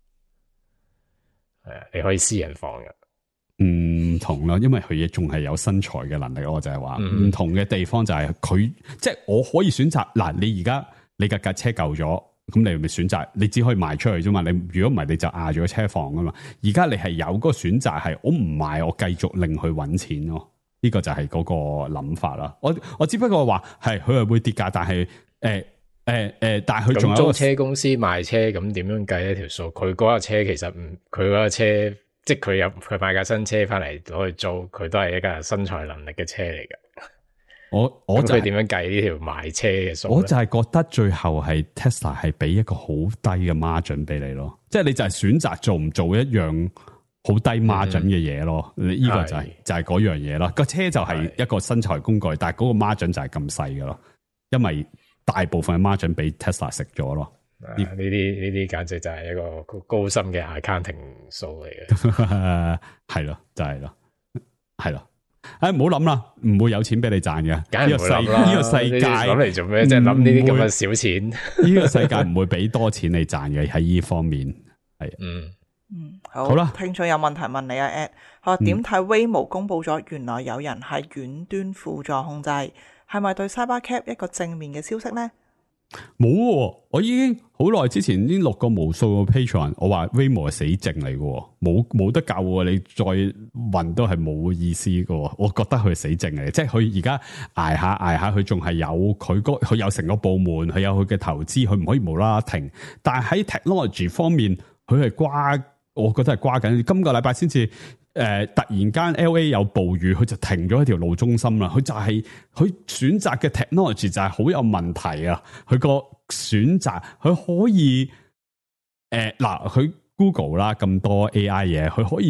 係啊，你可以私人放噶。唔同啦，因為佢亦仲係有身材嘅能力，我就係話唔同嘅地方就係佢，即係我可以選擇嗱，你而家你架車舊咗，咁你咪選擇，你只可以賣出去啫嘛。你如果唔係，你就壓住個車房噶嘛。而家你係有嗰個選擇，係我唔賣，我繼續令佢搵錢咯。呢個就係嗰個諗法啦。我只不過話係佢係會跌價，但係但係佢仲有租車公司賣車，咁點樣計一條數？佢嗰架車其實佢嗰架車。即係佢買架新車翻嚟攞去租，佢都係一架身材能力嘅車嚟㗎。我就點樣計呢條賣車嘅數？ 我就係覺得最後係 Tesla 係俾一個好低嘅 margin 俾你咯，即係你就係選擇做唔做一樣好低 margin 嘅嘢咯。呢個就係嗰樣嘢咯。個車就係一個身材工具，但係嗰個 margin 就係咁細嘅咯，因為大部分嘅 margin 俾 Tesla 食咗咯。 呢啲簡直就係一個高深嘅 accounting 數嚟嘅， 係咯，就係咯，係咯，唔好諗啦，唔會有錢俾你賺嘅。呢個世界諗嚟做咩？即係諗呢啲咁嘅小錢。 呢個世界唔會俾多錢你賺嘅，喺呢方面係。 好啦，聽眾有問題問你啊 ，Ed， 佢話點睇 Waymo 公布咗原來有人係遠端輔助控制，係咪對 Cybercab 一個正面嘅消息呢？ 冇，我已經好耐之前已經錄過無數個 Patreon，我話 Waymo 係死症嚟嘅，冇得救，你再問都係冇意思嘅。我覺得佢係死症嚟，即係佢而家捱下，佢仲係有佢有成個部門，佢有佢嘅投資，佢唔可以無啦啦停。但係喺 technology 方面，佢係我覺得係瓜緊。今個禮拜先至。突然間 LA 有暴雨，佢就停咗喺條路中心啦。佢就係佢選擇嘅 technology 就係好有問題啊！佢個選擇佢可以佢 Google 啦咁多 AI 嘢，佢可以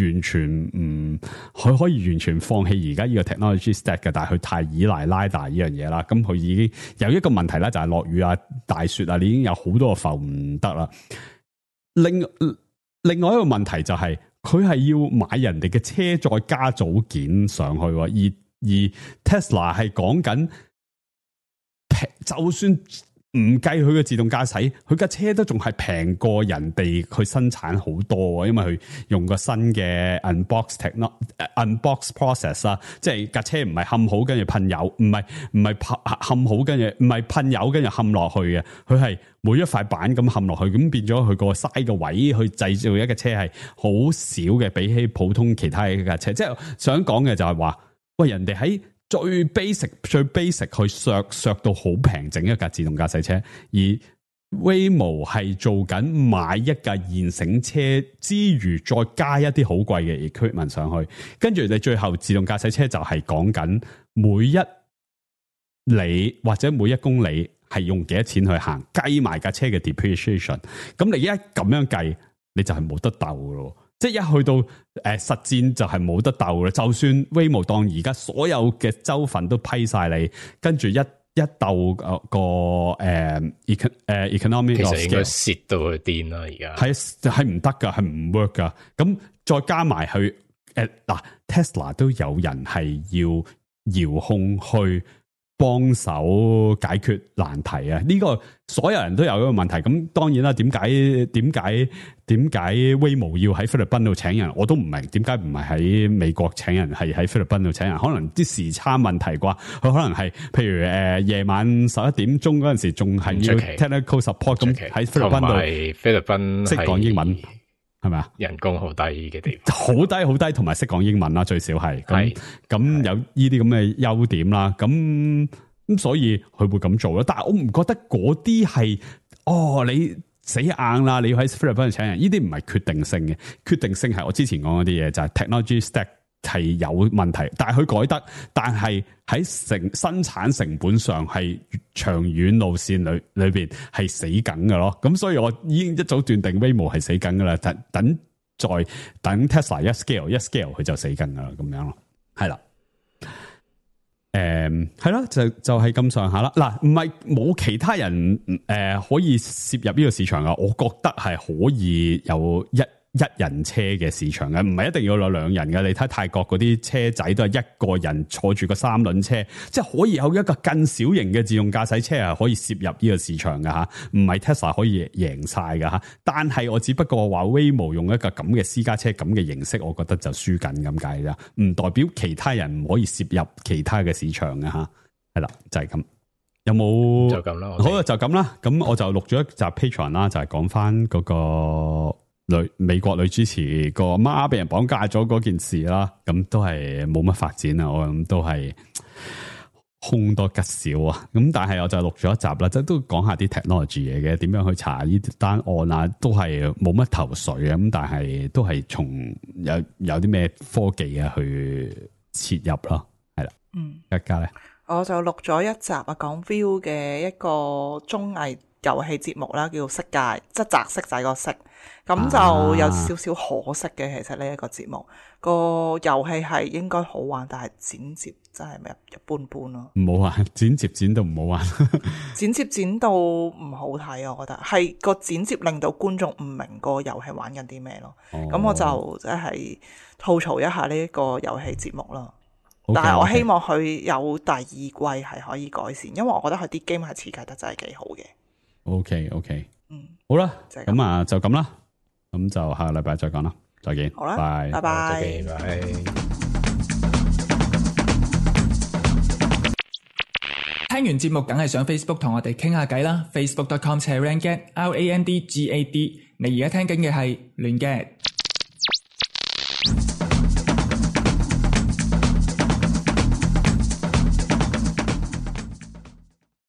完全放棄而家呢個 technology stack 嘅，但係佢太依賴 LiDAR 呢樣嘢啦。咁佢已經有一個問題啦，就係落雨啊、大雪啊，你已經有好多個浮唔得啦。另外一個問題就係。 佢係要買人哋嘅車再加組件上去喎，而 Tesla 係講緊就算唔計佢嘅自動駕駛，佢架車都仲係平過人哋去生產好多，因為佢用個新嘅 unbox process 啦，即係架車唔係冚好跟住噴油，唔係冚好跟住唔係噴油跟住冚落去嘅，佢係每一塊板咁冚落去，咁變咗佢個嘥嘅位去製造一架車係好少嘅，比起普通其他嘅架車。即係想講嘅就係話，喂，人哋喺最 basic 去削到好平整一架自動駕駛車，而 Waymo 係做緊買一架現成車之餘再加一啲好貴嘅 equipment 上去，跟住你最後自動駕駛車就係講緊每一里或者每一公里係用幾多錢去行，計埋架車嘅 depreciation， 咁你一咁樣計你就係冇得鬥咯。即係一去到實戰就係冇得鬥啦，就算 Waymo 當而家所有嘅州份都批晒你，跟住一鬥個economic， 其實應該蝕到佢癲啦，而家係唔得噶，係唔 work 噶。咁再加埋去Tesla 都有人係要遙控去幫手解決難題啊！呢個所有人都有一個問題。咁當然啦，點解 Waymo 要喺菲律賓度請人？我都唔明點解唔係喺美國請人，係喺菲律賓度請人？可能啲時差問題啩？佢可能係譬如夜晚11點鐘嗰陣時仲係要 technical support， 咁喺菲律賓度， 菲律賓識講英文係咪啊？ 人工好低嘅地方， 好低，同埋識講英文啦，最少係咁有呢啲咁嘅優點啦。咁所以佢會咁做咯。但係我唔覺得嗰啲係你死硬啦，你要喺菲律賓請人，呢啲唔係決定性嘅。決定性係我之前講嗰啲嘢，就係 technology stack 係有問題，但係佢改得，但係喺生產成本上係長遠路線裏邊係死梗嘅咯。咁所以我已經一早斷定 Waymo 係死梗噶啦，等 Tesla 一 scale 佢就死梗噶啦，咁樣咯，係啦。係啦，就係咁上下啦。嗱，唔係冇其他人可以涉入呢個市場噶，我覺得係可以有一人車嘅市場嘅，唔係一定要有兩人嘅。你睇泰國嗰啲車仔都係一個人坐住個三輪車，即係可以有一個更小型嘅自動駕駛車係可以涉入呢個市場嘅吓，唔係 Tesla 可以贏晒嘅吓。但係我只不過話 Waymo 用一個咁嘅私家車咁嘅形式，我覺得就輸緊咁解啫，唔代表其他人唔可以涉入其他嘅市場嘅吓。係啦，就係咁。有冇就咁啦？ 好啊，就咁啦。咁我就錄咗一集 Patreon 啦，就係講翻嗰個美國女主持個媽俾人綁架咗嗰件事啦。咁都係冇乜發展啊，我諗都係凶多吉少啊。咁但係我就錄咗一集啦，即係都講下啲 technology 嘢嘅，點樣去查呢單案啊，都係冇乜頭緒啊。咁但係都係從有啲咩科技啊去切入咯，係啦。一家咧。 我就錄咗一集講 View 嘅一個綜藝遊戲節目啦，叫色戒，即係擲色仔個色，咁就有少少可惜嘅。其實呢一個節目個遊戲係應該好玩，但係剪接真係一般般咯。唔好玩，剪接剪到唔好玩， 剪接剪到唔好睇，我覺得係個剪接令到觀眾唔明個遊戲玩緊啲咩咯。咁我就即係吐槽一下呢一個遊戲節目咯。但係我希望佢有第二季係可以改善，因為我覺得佢啲 game 係設計得真係幾好嘅。 OK， 好啦，咁啊就咁啦，咁就下個禮拜再講啦，再見， 好啦，拜拜。 聽完節目梗係上 Facebook 同我哋傾下偈啦，facebook.com/randgad，RANDGAD。你而家聽緊嘅係亂 gad。